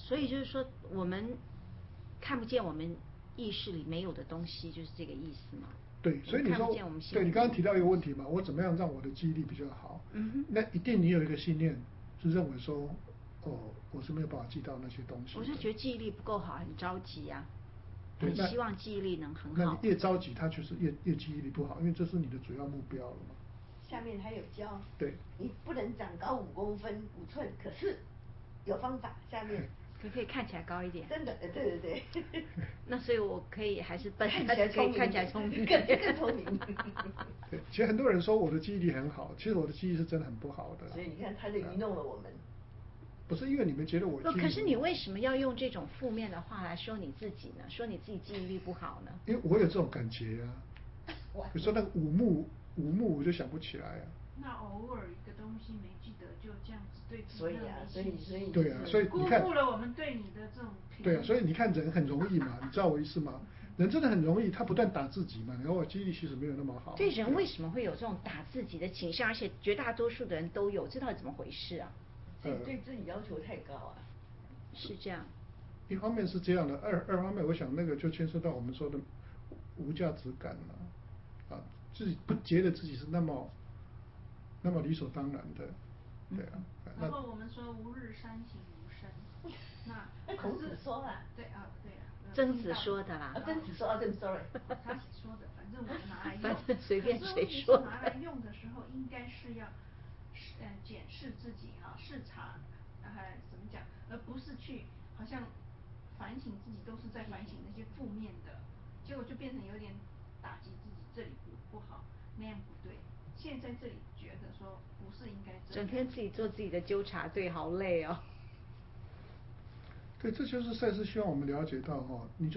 Speaker 3: 所以就是说，我们看不见我们意识里没有的东西，就是这个意思嘛。
Speaker 1: 对，所以你说，对你刚刚提到一个问题嘛，我怎么样让我的记忆力比较好？
Speaker 3: 嗯哼。
Speaker 1: 那一定你有一个信念是认为说，哦，我是没有办法记到那些东西。
Speaker 3: 我是觉得记忆力不够好，很着急呀、啊，
Speaker 1: 对，
Speaker 3: 很希望记忆力能很好。
Speaker 1: 那你越着急，它就是越越记忆力不好，因为这是你的主要目标了嘛。
Speaker 2: 下面还有教，
Speaker 1: 对，
Speaker 2: 你不能长高五公分五寸，可是有方法，下面。
Speaker 3: 你可以看起来高一点。
Speaker 2: 真的，对对对。
Speaker 3: 那所以我可以还是笨，
Speaker 2: 看起来聪明，
Speaker 3: 看起来聪明，
Speaker 2: 更更聪明。
Speaker 1: 对，其实很多人说我的记忆力很好，其实我的记忆是真的很不好的。
Speaker 2: 所以你看，他就愚弄了我们。
Speaker 1: 不是因为你们觉得我记忆力不好。
Speaker 3: 可是你为什么要用这种负面的话来说你自己呢？说你自己记忆力不好呢？
Speaker 1: 因为我有这种感觉啊。比如说那个五木，五木我就想不起来啊。
Speaker 4: 那偶尔一个东西没记得，就这样子对自己
Speaker 2: 所以啊，所以所以
Speaker 1: 对啊，所以你看，
Speaker 4: 辜负了我们对你的这种评价。
Speaker 1: 对啊，所以你看人很容易嘛，你知道我意思吗？人真的很容易，他不断打自己嘛，然后我记忆力其实没有那么好。
Speaker 3: 对，人为什么会有这种打自己的倾向？而且绝大多数的人都有，这到底怎么回事啊？
Speaker 2: 自己对自己要求太高啊。
Speaker 3: 是这样。
Speaker 1: 一方面是这样的，二二方面，我想那个就牵涉到我们说的无价值感了，啊，自己不觉得自己是那么那么理所当然的，对啊。
Speaker 4: 然后我们说吾日三省吾身，那
Speaker 2: 孔子说了。
Speaker 4: 对啊，对啊。
Speaker 3: 曾子说的啦。
Speaker 2: 啊，曾子说啊，对 ，sorry。
Speaker 4: 他说的，反正我拿来用。
Speaker 3: 反正随便谁
Speaker 4: 说。拿来用的时候，应该是要，呃，检视自己哈，视察，呃，怎么讲，而不是去好像反省自己，都是在反省那些负面的，结果就变成有点打击自己，这里不不好，那样不对。现在这里觉得说不是应该这样。
Speaker 3: 整天自己做自己的纠察队，好累哦。
Speaker 1: 对，这就是赛斯希望我们了解到哈、哦，你就是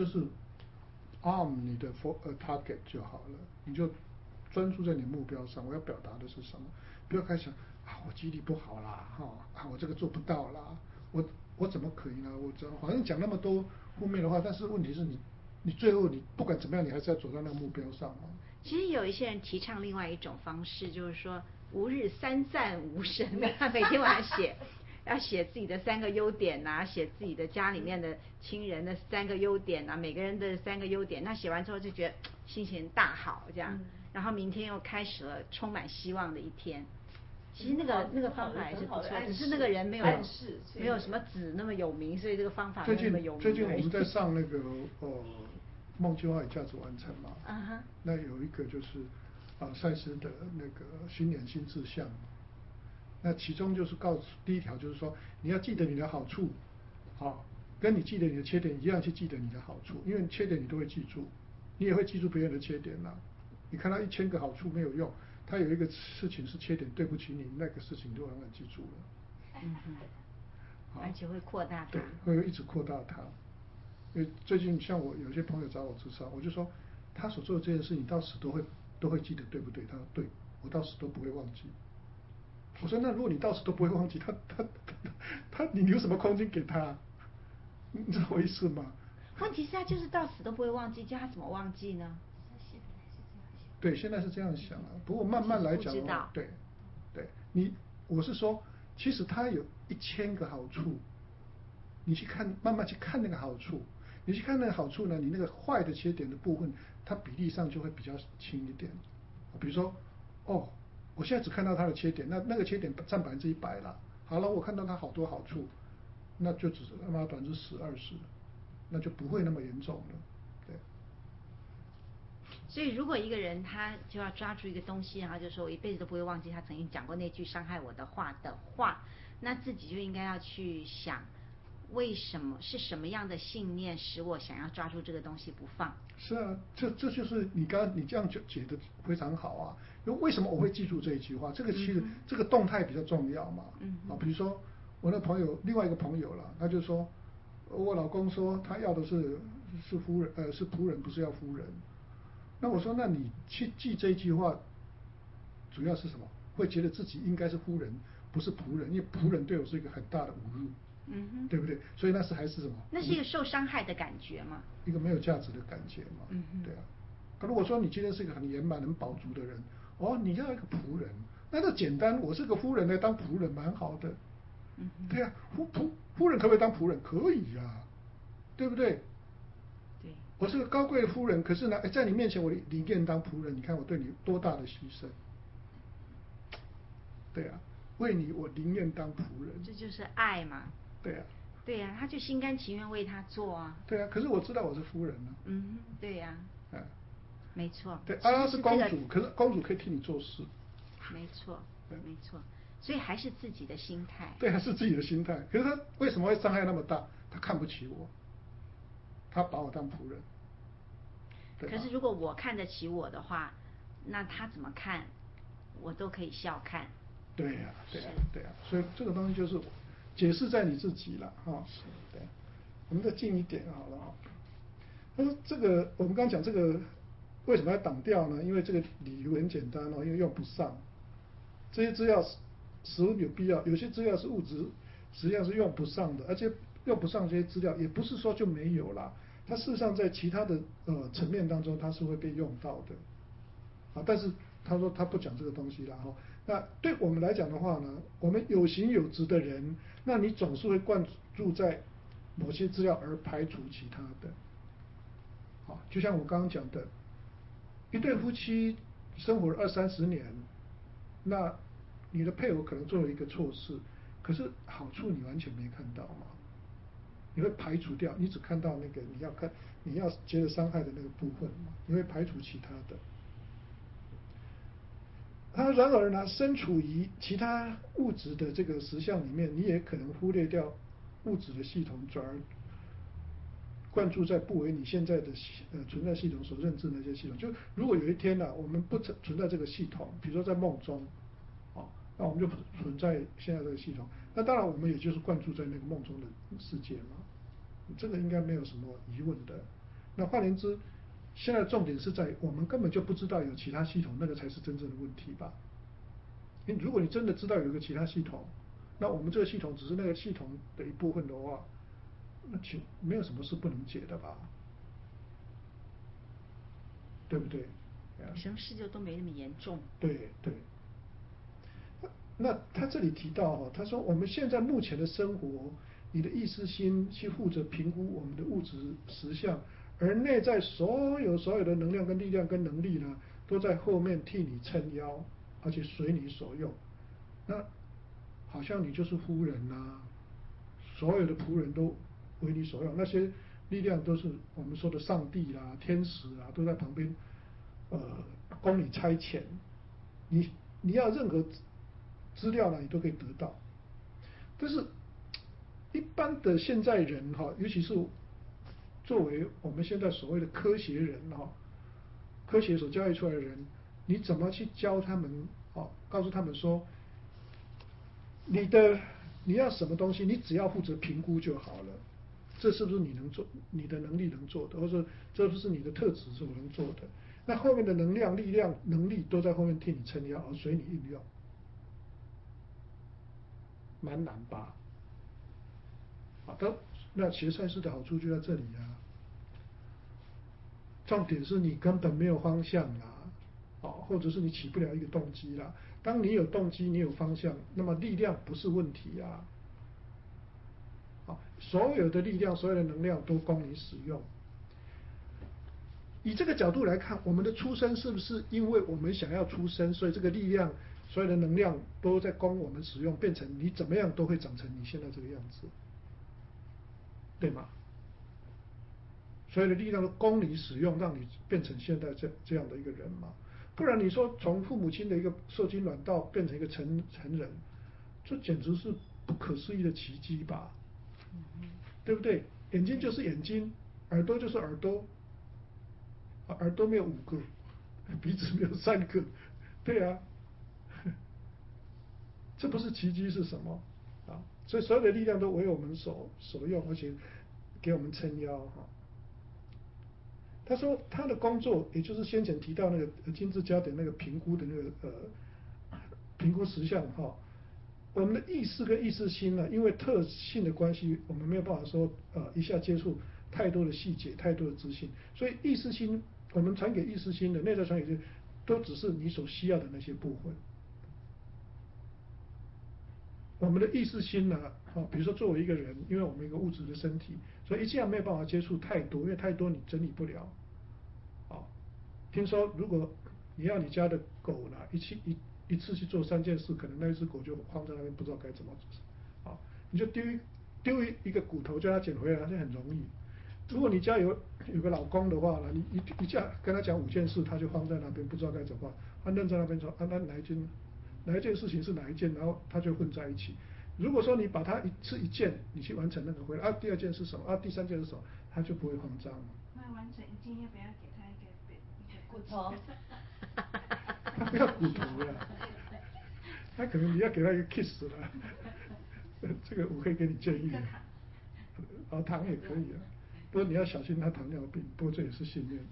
Speaker 1: arm 你的 for a target 就好了，你就专注在你目标上。我要表达的是什么？不要开始想啊，我记忆力不好啦，哈、哦、啊，我这个做不到啦，我我怎么可以呢？我怎好像讲那么多负面的话，但是问题是你你最后你不管怎么样，你还是要走到那个目标上嘛。
Speaker 3: 其实有一些人提倡另外一种方式，就是说吾日三赞吾身，他每天晚上写。要写自己的三个优点呐、啊，写自己的家里面的亲人的三个优点呐、啊，每个人的三个优点。那写完之后就觉得心情大好，这样，嗯、然后明天又开始了充满希望的一天。其实那个那个方法也是不错，只是那个人没有没有什么子那么有名，所以这个方法没有那么有名。
Speaker 1: 最近最近我们在上那个哦梦计划与价值完成嘛，
Speaker 3: 啊哈，
Speaker 1: 那有一个就是啊赛斯的那个新年新志向。那其中就是告诉第一条就是说，你要记得你的好处，啊，跟你记得你的缺点一样去记得你的好处，因为缺点你都会记住，你也会记住别人的缺点啦。你看到一千个好处没有用，他有一个事情是缺点，对不起你，那个事情就永远记住了。
Speaker 3: 嗯哼，而且会扩大它。
Speaker 1: 对，会一直扩大它。因为最近像我有些朋友找我咨商，我就说他所做的这件事情到死都会都会记得，对不对？他说对，我到死都不会忘记。我说那如果你到死都不会忘记他他他他你留什么空间给他？你知道我意思吗？
Speaker 3: 问题是他就是到死都不会忘记，叫他怎么忘记呢？
Speaker 1: 对，现在是这样想啊。不过慢慢来讲，对，对你我是说，其实他有一千个好处，你去看慢慢去看那个好处，你去看那个好处呢，你那个坏的缺点的部分，它比例上就会比较轻一点。比如说，哦。我现在只看到他的缺点，那那个缺点占百分之一百了。好了，我看到他好多好处，那就只他妈百分之十二十，那就不会那么严重了，对。
Speaker 3: 所以，如果一个人他就要抓住一个东西，然后就说我一辈子都不会忘记他曾经讲过那句伤害我的话的话，那自己就应该要去想，为什么是什么样的信念使我想要抓住这个东西不放？
Speaker 1: 是啊，这这就是你刚刚你这样解解的非常好啊。为什么我会记住这一句话？这个其实、嗯、这个动态比较重要嘛。
Speaker 3: 嗯
Speaker 1: 啊，比如说我那朋友另外一个朋友了，他就说，我老公说他要的是是夫人，呃是仆人，不是要夫人。那我说，那你去记这一句话，主要是什么？会觉得自己应该是夫人，不是仆人，因为仆人对我是一个很大的侮辱。
Speaker 3: 嗯哼，
Speaker 1: 对不对？所以那是还是什么？
Speaker 3: 那是一个受伤害的感觉嘛？
Speaker 1: 一个没有价值的感觉嘛？
Speaker 3: 嗯哼，
Speaker 1: 对啊。可如果说你今天是一个很圆满、很饱足的人，哦，你要一个仆人，那就简单，我是个夫人来当仆人，蛮好的。
Speaker 3: 嗯哼，
Speaker 1: 对呀、啊，夫仆夫人可不可以当仆人？可以呀、啊，对不对？
Speaker 3: 对，
Speaker 1: 我是个高贵的夫人，可是呢，在你面前我宁愿当仆人，你看我对你多大的牺牲？对啊，为你我宁愿当仆人。
Speaker 3: 这就是爱嘛。
Speaker 1: 对啊。
Speaker 3: 对呀、啊，他就心甘情愿为他做啊。
Speaker 1: 对啊，可是我知道我是夫人呢、啊。
Speaker 3: 嗯，对呀、啊。
Speaker 1: 啊。
Speaker 3: 没错。
Speaker 1: 对，啊，她是公主，
Speaker 3: 这个、
Speaker 1: 可是公主可以替你做事。
Speaker 3: 没错，没错，所以还是自己的心态。
Speaker 1: 对，还是自己的心态。可是他为什么会伤害那么大？他看不起我，他把我当仆人。
Speaker 3: 可是如果我看得起我的话，那他怎么看，我都可以笑看。
Speaker 1: 对呀、啊，对呀、啊，对呀、啊，所以这个东西就是解释在你自己了哈。是，对。我们再近一点好了哈。他说这个我们刚刚讲这个为什么要挡掉呢？因为这个理由很简单哦，因为用不上。这些资料实有必要，有些资料是物质实际上是用不上的，而且用不上这些资料也不是说就没有啦，它事实上在其他的呃层面当中它是会被用到的。啊，但是他说他不讲这个东西了哈。那对我们来讲的话呢，我们有形有质的人，那你总是会灌注在某些资料而排除其他的。好，就像我刚刚讲的，一对夫妻生活了二三十年，那你的配偶可能做了一个错事，可是好处你完全没看到嘛，你会排除掉，你只看到那个你要看你要觉得伤害的那个部分嘛，你会排除其他的。它然而呢，身处于其他物质的这个实相里面，你也可能忽略掉物质的系统，转而灌注在不为你现在的呃存在系统所认知的那些系统。就如果有一天呢、啊，我们不存存在这个系统，比如说在梦中，哦，那我们就存在现在这个系统。那当然我们也就是灌注在那个梦中的世界嘛，这个应该没有什么疑问的。那换言之，现在重点是在我们根本就不知道有其他系统，那个才是真正的问题吧。因为如果你真的知道有一个其他系统，那我们这个系统只是那个系统的一部分的话，那其没有什么是不能解的吧，对不对？
Speaker 3: 什么事就都没那么严重。
Speaker 1: 对对。那他这里提到哈，他说我们现在目前的生活，你的意识心去负责评估我们的物质实相，而内在所有所有的能量跟力量跟能力呢，都在后面替你撑腰，而且随你所用。那好像你就是夫人啊，所有的仆人都为你所用，那些力量都是我们说的上帝啦、天使啊，都在旁边呃供你差遣，你你要任何资料呢，你都可以得到。但是一般的现在人哈，尤其是作为我们现在所谓的科学人哈，科学所教育出来的人，你怎么去教他们？哦，告诉他们说，你的你要什么东西，你只要负责评估就好了。这是不是你能做，你的能力能做的，或者这不是你的特质所能做的？那后面的能量、力量、能力都在后面替你撑腰，而随你运用，蛮难吧？好的，那学赛事的好处就在这里啊。重点是你根本没有方向啦，哦，或者是你起不了一个动机啦。当你有动机，你有方向，那么力量不是问题啊。好，所有的力量，所有的能量都供你使用。以这个角度来看，我们的出生是不是因为我们想要出生，所以这个力量、所有的能量都在供我们使用，变成你怎么样都会长成你现在这个样子，对吗？所有的力量都供你使用，让你变成现在这这样的一个人嘛。不然你说从父母亲的一个受精卵到变成一个成成人，这简直是不可思议的奇迹吧？对不对？眼睛就是眼睛，耳朵就是耳朵，耳朵没有五个，鼻子没有三个，对啊，这不是奇迹是什么啊？所以所有的力量都为我们所所用，而且给我们撑腰哈。他说他的工作，也就是先前提到那个金字焦点那个评估的那个呃评估实相哈，我们的意识跟意识心呢，因为特性的关系，我们没有办法说呃一下接触太多的细节、太多的资讯，所以意识心我们传给意识心的内在传给，都只是你所需要的那些部分。 我们的意识心呢，哦，比如说作为一个人，因为我们一个物质的身体，所以一下没有办法接触太多，因为太多你整理不了。哦，听说如果你要你家的狗呢，一起一一次去做三件事，可能那一只狗就慌在那边不知道该怎么做。啊，你就丢一丢一一个骨头叫它捡回来，就很容易。如果你家有有个老公的话呢，你一一下跟他讲五件事，他就慌在那边不知道该怎么办，他愣在那边说啊，那哪一件哪一件事情是哪一件，然后他就混在一起。如果说你把它一次一件你去完成那个回来，啊，第二件是什么啊，第三件是什么，他就不会慌张了。
Speaker 4: 那完成一件要不要给他一个一个
Speaker 2: 骨头？
Speaker 1: 他不要骨头了，他可能你要给他一个 kiss 了。这个我可以给你建议。啊，糖也可以啊，不过你要小心他糖尿病，不过这也是信念。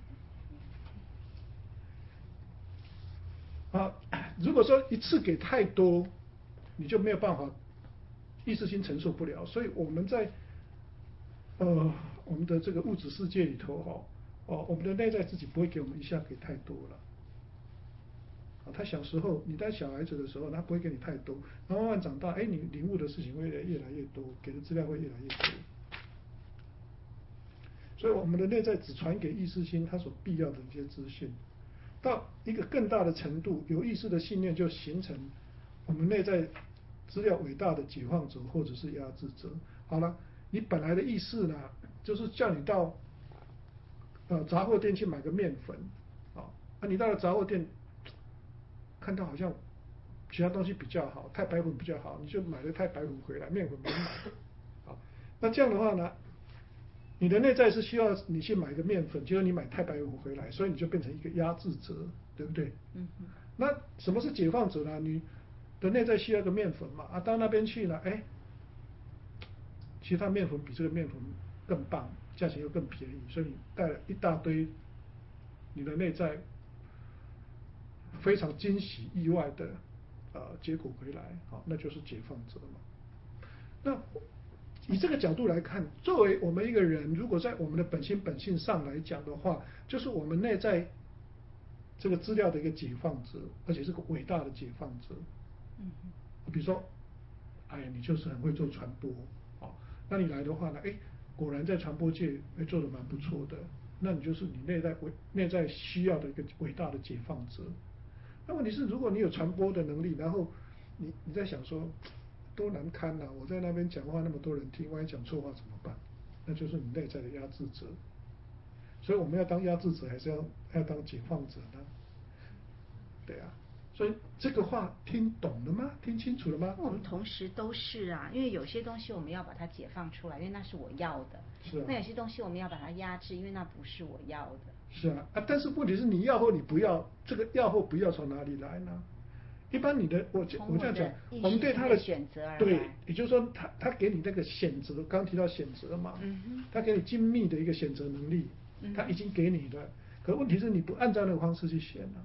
Speaker 1: 啊，如果说一次给太多，你就没有办法，意识心承受不了，所以我们在呃我们的这个物质世界里头哈，哦，我们的内在自己不会给我们一下给太多了。啊，他小时候你带小孩子的时候，他不会给你太多，然后慢慢长大，哎，你领悟的事情会越来越多，给的资料会越来越多。所以我们的内在只传给意识心它所必要的一些资讯，到一个更大的程度，有意识的信念就形成我们内在资料伟大的解放者或者是压制者。好了，你本来的意识呢，就是叫你到呃杂货店去买个面粉，啊，啊你到了杂货店，看到好像其他东西比较好，太白粉比较好，你就买了太白粉回来，面粉没买。好，那这样的话呢，你的内在是需要你去买个面粉，结果你买太白粉回来，所以你就变成一个压制者，对不对？
Speaker 3: 嗯哼。
Speaker 1: 那什么是解放者呢？你的内在需要一个面粉嘛，啊，到那边去了，哎，其他面粉比这个面粉更棒，价钱又更便宜，所以你带了一大堆你的内在非常惊喜意外的呃结果回来，好，那就是解放者嘛。那以这个角度来看，作为我们一个人，如果在我们的本心本性上来讲的话，就是我们内在这个资料的一个解放者，而且是个伟大的解放者。
Speaker 3: 嗯，
Speaker 1: 比如说，哎呀，你就是很会做传播，啊，那你来的话呢，哎，果然在传播界哎做得蛮不错的，那你就是你内在伟内在需要的一个伟大的解放者。那问题是，如果你有传播的能力，然后你你在想说，多难堪呐，啊！我在那边讲话那么多人听，万一讲错话怎么办？那就是你内在的压制者。所以我们要当压制者，还是要要当解放者呢？对啊，所以这个话听懂了吗？听清楚了吗？
Speaker 3: 我们同时都是啊，因为有些东西我们要把它解放出来，因为那是我要的。
Speaker 1: 是啊。
Speaker 3: 那有些东西我们要把它压制，因为那不是我要的。
Speaker 1: 是啊，啊，但是问题是你要或你不要，这个要或不要从哪里来呢？一般你的我我这样讲，我们对他的
Speaker 3: 选择而
Speaker 1: 对，也就是说他他给你那个选择，刚刚提到选择嘛，
Speaker 3: 嗯哼，
Speaker 1: 他给你精密的一个选择能力，
Speaker 3: 嗯，
Speaker 1: 他已经给你了，可问题是你不按照那个方式去选呢，啊。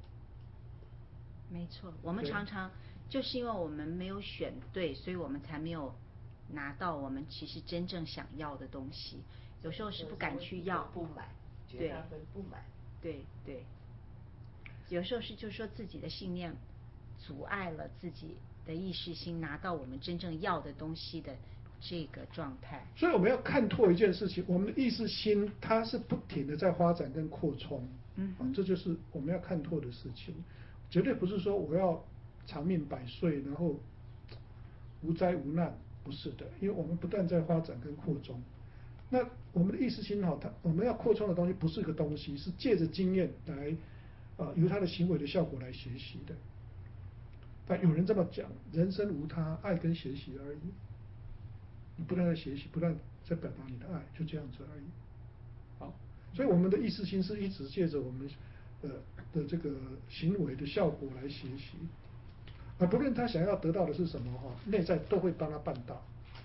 Speaker 3: 没错，我们常常就是因为我们没有选对，所以我们才没有拿到我们其实真正想要的东西。有时候是不敢去要，
Speaker 2: 不买，绝大部分不买。
Speaker 3: 对对，有时候是就是说自己的信念阻碍了自己的意识心拿到我们真正要的东西的这个状态。
Speaker 1: 所以我们要看透一件事情，我们的意识心它是不停的在发展跟扩充，
Speaker 3: 嗯，
Speaker 1: 啊，这就是我们要看透的事情，绝对不是说我要长命百岁，然后无灾无难，不是的，因为我们不断在发展跟扩充。那我们的意识心哈，它我们要扩充的东西不是个东西，是借着经验来，呃，由他的行为的效果来学习的。但有人这么讲，人生无他，爱跟学习而已。你不断在学习，不断在表达你的爱，就这样子而已。好，所以我们的意识心是一直借着我们呃的这个行为的效果来学习，而不论他想要得到的是什么哈，内在都会帮他办到。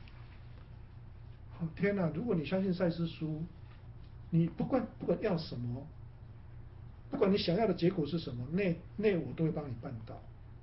Speaker 1: 好，天哪！如果你相信赛斯书，你不管不管要什么，不管你想要的结果是什么，内内我都会帮你办到。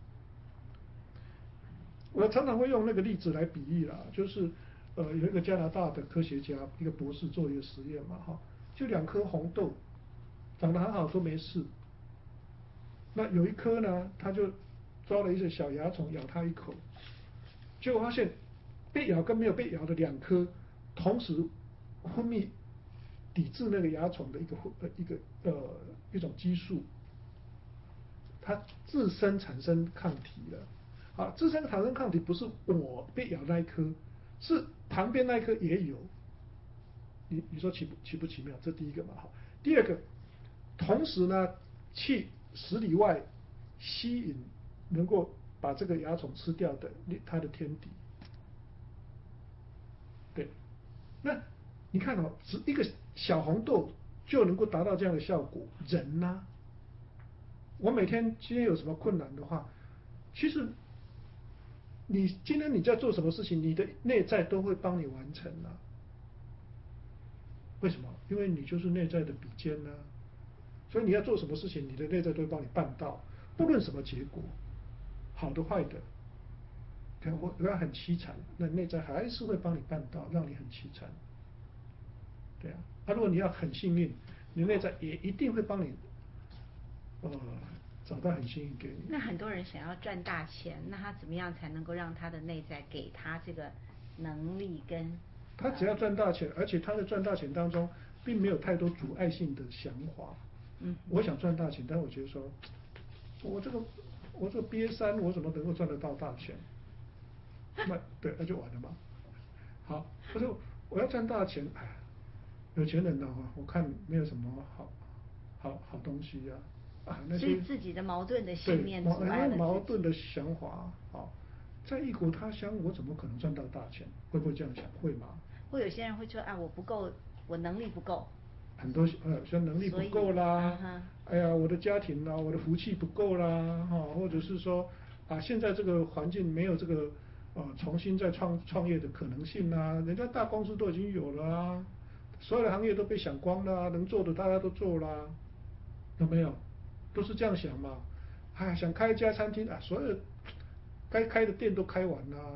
Speaker 1: 我常常会用那个例子来比喻啦，就是呃有一个加拿大的科学家，一个博士做一个实验嘛，哈，就两颗红豆长得很好都没事，那有一颗呢，他就抓了一只小蚜虫咬它一口， 结果发现被咬跟没有被咬的两颗同时分泌抵制那个蚜虫的一个呃一个呃一种激素，它自身产生抗体了。啊，自身产生抗体不是我被咬那一颗，是旁边那一颗也有。你你说奇不奇不奇妙？这第一个嘛。好，第二个，同时呢，去十里外吸引能够把这个蚜虫吃掉的它的天敌。对，那你看哦，只一个小红豆就能够达到这样的效果，人呢、啊？我每天今天有什么困难的话，其实你今天你在做什么事情，你的内在都会帮你完成啊。为什么？因为你就是内在的比肩啊，所以你要做什么事情，你的内在都会帮你办到，不论什么结果，好的坏的。看我我要很凄惨，那内在还是会帮你办到，让你很凄惨。对啊，啊，如果你要很幸运，你内在也一定会帮你，呃，找到很幸运给你。
Speaker 3: 那很多人想要赚大钱，那他怎么样才能够让他的内在给他这个能力跟？
Speaker 1: 他只要赚大钱，而且他的赚大钱当中，并没有太多阻碍性的想法。
Speaker 3: 嗯，
Speaker 1: 我想赚大钱，但我觉得说，我这个我这个瘪三，我怎么能够赚得到大钱？那对，那就完了嘛。好，我说我要赚大钱，哎，有钱人的话，我看没有什么好好好东西呀、啊，啊那些。
Speaker 3: 所以自己的矛盾的信念阻碍了自己。
Speaker 1: 矛盾的想法，好，在异国他乡，我怎么可能赚到大钱？会不会这样想？会吗？
Speaker 3: 会有些人会说，啊，我不够，我能力不够。
Speaker 1: 很多呃，像能力不够啦，
Speaker 3: 嗯、
Speaker 1: 哎呀，我的家庭啦，我的福气不够啦，哈、哦，或者是说啊，现在这个环境没有这个呃重新再创创业的可能性啦，人家大公司都已经有了啊，所有的行业都被想光了啊，能做的大家都做啦，有没有？都是这样想嘛，哎，想开一家餐厅啊，所有该开的店都开完了。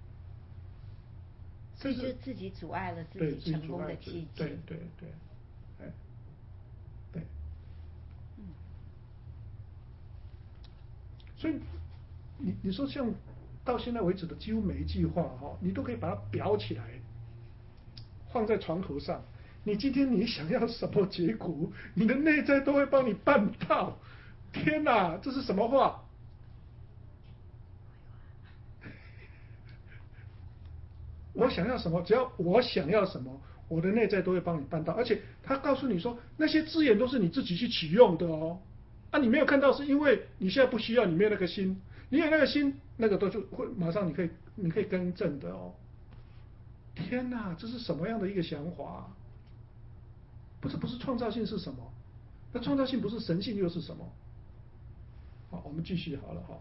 Speaker 3: 所以就自己阻碍了自己成功的契机。
Speaker 1: 对对对，哎，对，
Speaker 3: 嗯。
Speaker 1: 所以你你说像到现在为止的几乎每一句话哈，你都可以把它裱起来，放在床头上。你今天你想要什么结果，你的内在都会帮你办到。天哪，这是什么话？我想要什么，只要我想要什么，我的内在都会帮你办到。而且他告诉你说，那些资源都是你自己去启用的哦。啊，你没有看到，是因为你现在不需要，你没有那个心。你有那个心，那个都就会马上你可以你可以更正的哦。天哪，这是什么样的一个想法？不是不是创造性是什么？那创造性不是神性又是什么？好，我们继续好了哈。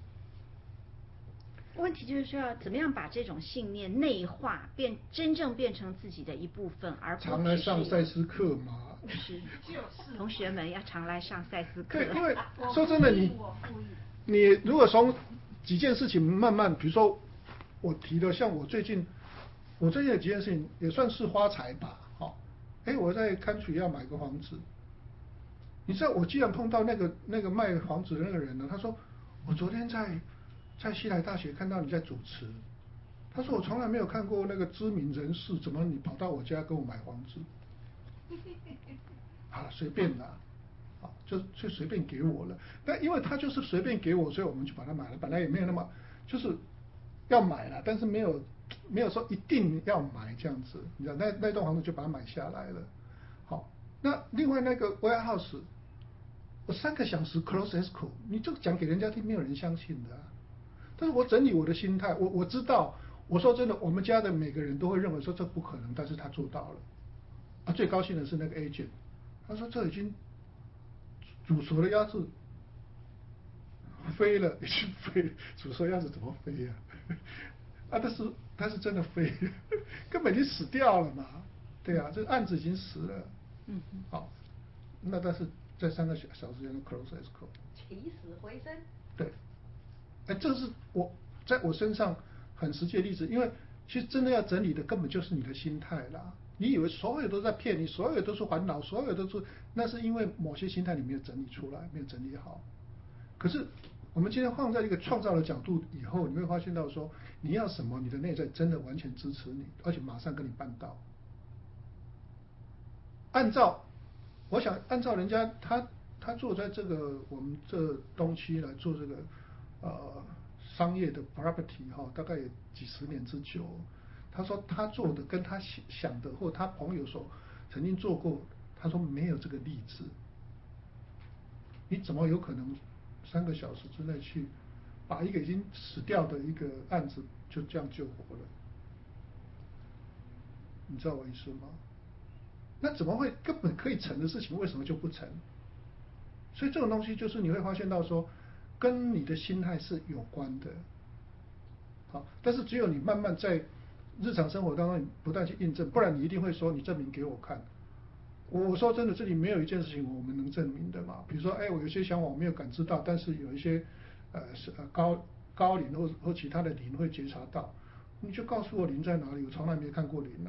Speaker 3: 问题就是说，要怎么样把这种信念内化，变真正变成自己的一部分，而不只是。
Speaker 1: 常来上赛斯课嘛。
Speaker 3: 是，同学们要常来上赛斯课。
Speaker 1: 对，因为说真的，你你如果从几件事情慢慢，比如说我提的，像我最近，我最近有几件事情也算是发财吧，好，哎，我在看取要买个房子，你知道我既然碰到那个那个卖房子的那个人呢，他说我昨天在。在西来大学看到你在主持，他说我从来没有看过那个知名人士，怎么你跑到我家跟我买房子？好了，随便啦，啊，就就随便给我了。但因为他就是随便给我，所以我们就把它买了。本来也没有那么就是要买了，但是没有没有说一定要买这样子，你知道那那栋房子就把它买下来了。好，那另外那个 warehouse， 我三个小时 close escrow， 你这个讲给人家听，没有人相信的、啊。但是我整理我的心态，我我知道，我说真的，我们家的每个人都会认为说这不可能，但是他做到了。啊，最高兴的是那个 agent， 他说这已经煮熟的鸭子飞了，已经飞了，煮熟鸭子怎么飞呀、啊？啊，但是它是真的飞了，根本就死掉了嘛，对啊，这个案子已经死了。
Speaker 3: 嗯嗯。
Speaker 1: 好，那但是在三个小小时间的 close escrow，
Speaker 2: 起死回生。
Speaker 1: 对。哎，这是我在我身上很实际的例子，因为其实真的要整理的根本就是你的心态啦。你以为所有都在骗你，所有都是烦恼，所有都是，那是因为某些心态你没有整理出来，没有整理好。可是我们今天放在一个创造的角度以后，你会发现到说，你要什么，你的内在真的完全支持你，而且马上跟你办到。按照，我想按照人家他他做在这个我们这东区来做这个呃商业的 property 哈，大概有几十年之久。他说他做的跟他想的或他朋友所曾经做过，他说没有这个例子。你怎么有可能三个小时之内去把一个已经死掉的一个案子就这样救活了？你知道我意思吗？那怎么会根本可以成的事情，为什么就不成？所以这种东西就是你会发现到说，跟你的心态是有关的。好，但是只有你慢慢在日常生活当中你不断去印证，不然你一定会说你证明给我看。我说真的，这里没有一件事情我们能证明的嘛。比如说，哎，我有些想法我没有感知到，但是有一些呃是呃高高灵或或其他的灵会觉察到，你就告诉我灵在哪里，我从来没看过灵啊。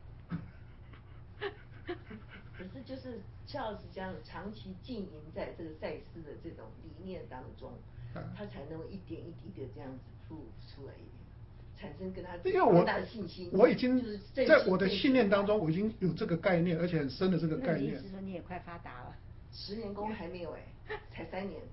Speaker 2: 可是就是Charles这样长期经营在这个赛斯的这种理念当中，他才能够一点一滴的这样子 prove 出来一点，产生跟他更大的信心。
Speaker 1: 我已经
Speaker 2: 就是
Speaker 1: 在我的信念当中，我已经有这个概念，而且很深的这个概念。
Speaker 3: 那你意思说你也快发达了？
Speaker 2: 十年功还没有哎、欸，才三年。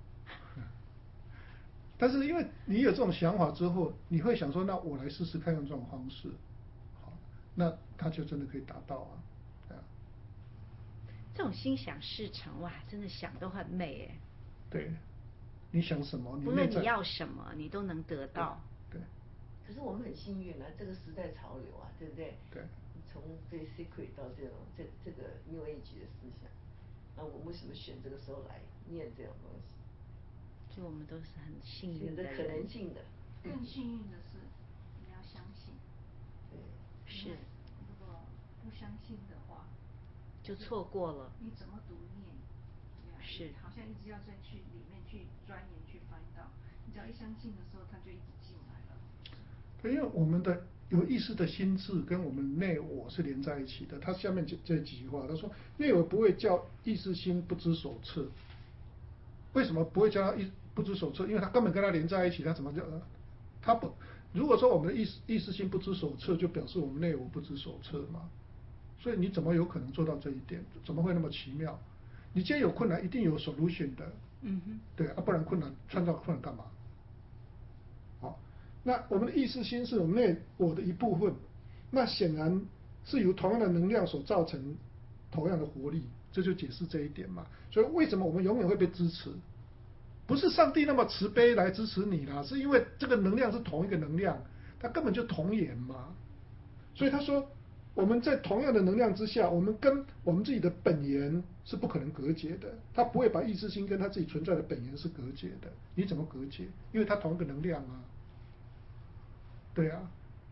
Speaker 1: 但是因为你有这种想法之后，你会想说，那我来试试看用这种方式，好，那他就真的可以达到啊，对啊。
Speaker 3: 这种心想事成哇，真的想都很美哎。
Speaker 1: 对，你想什么，你
Speaker 3: 不论你要什么，你都能得到。
Speaker 1: 对。
Speaker 2: 可是我们很幸运啊，这个时代潮流啊，对不对？
Speaker 1: 对。
Speaker 2: 从这 secret 到这种这这个 new age 的思想，那我们为什么选这个时候来念这种东西？
Speaker 3: 所以我们都是很幸运的人。
Speaker 2: 有着可能性的。
Speaker 4: 更幸运的是，你要相信。
Speaker 2: 对。
Speaker 3: 是。
Speaker 4: 如果不相信的话，
Speaker 3: 就错过了。
Speaker 4: 你怎么读念？
Speaker 3: 是。
Speaker 4: 好像一直要再去里面去钻研去翻到，你只要一相信的时候，它就一直进来了。
Speaker 1: 对，因为我们的有意识的心智跟我们内我是连在一起的。他下面这这几句话，他说内我不会叫意识心不知所措。为什么不会叫他意不知所措？因为他根本跟他连在一起，他怎么叫？他不，如果说我们的意识意识心不知所措，就表示我们内我不知所措嘛。所以你怎么有可能做到这一点？怎么会那么奇妙？你既然有困难，一定有 solution 的。
Speaker 3: 嗯哼。
Speaker 1: 对啊，不然困难创造困难干嘛？好，那我们的意识心是我们内我的一部分，那显然是由同样的能量所造成同样的活力。这就解释这一点嘛，所以为什么我们永远会被支持？不是上帝那么慈悲来支持你啦，是因为这个能量是同一个能量，它根本就同源嘛。所以他说，我们在同样的能量之下，我们跟我们自己的本源是不可能隔绝的，他不会把意识心跟他自己存在的本源是隔绝的。你怎么隔绝？因为它同一个能量啊。对啊，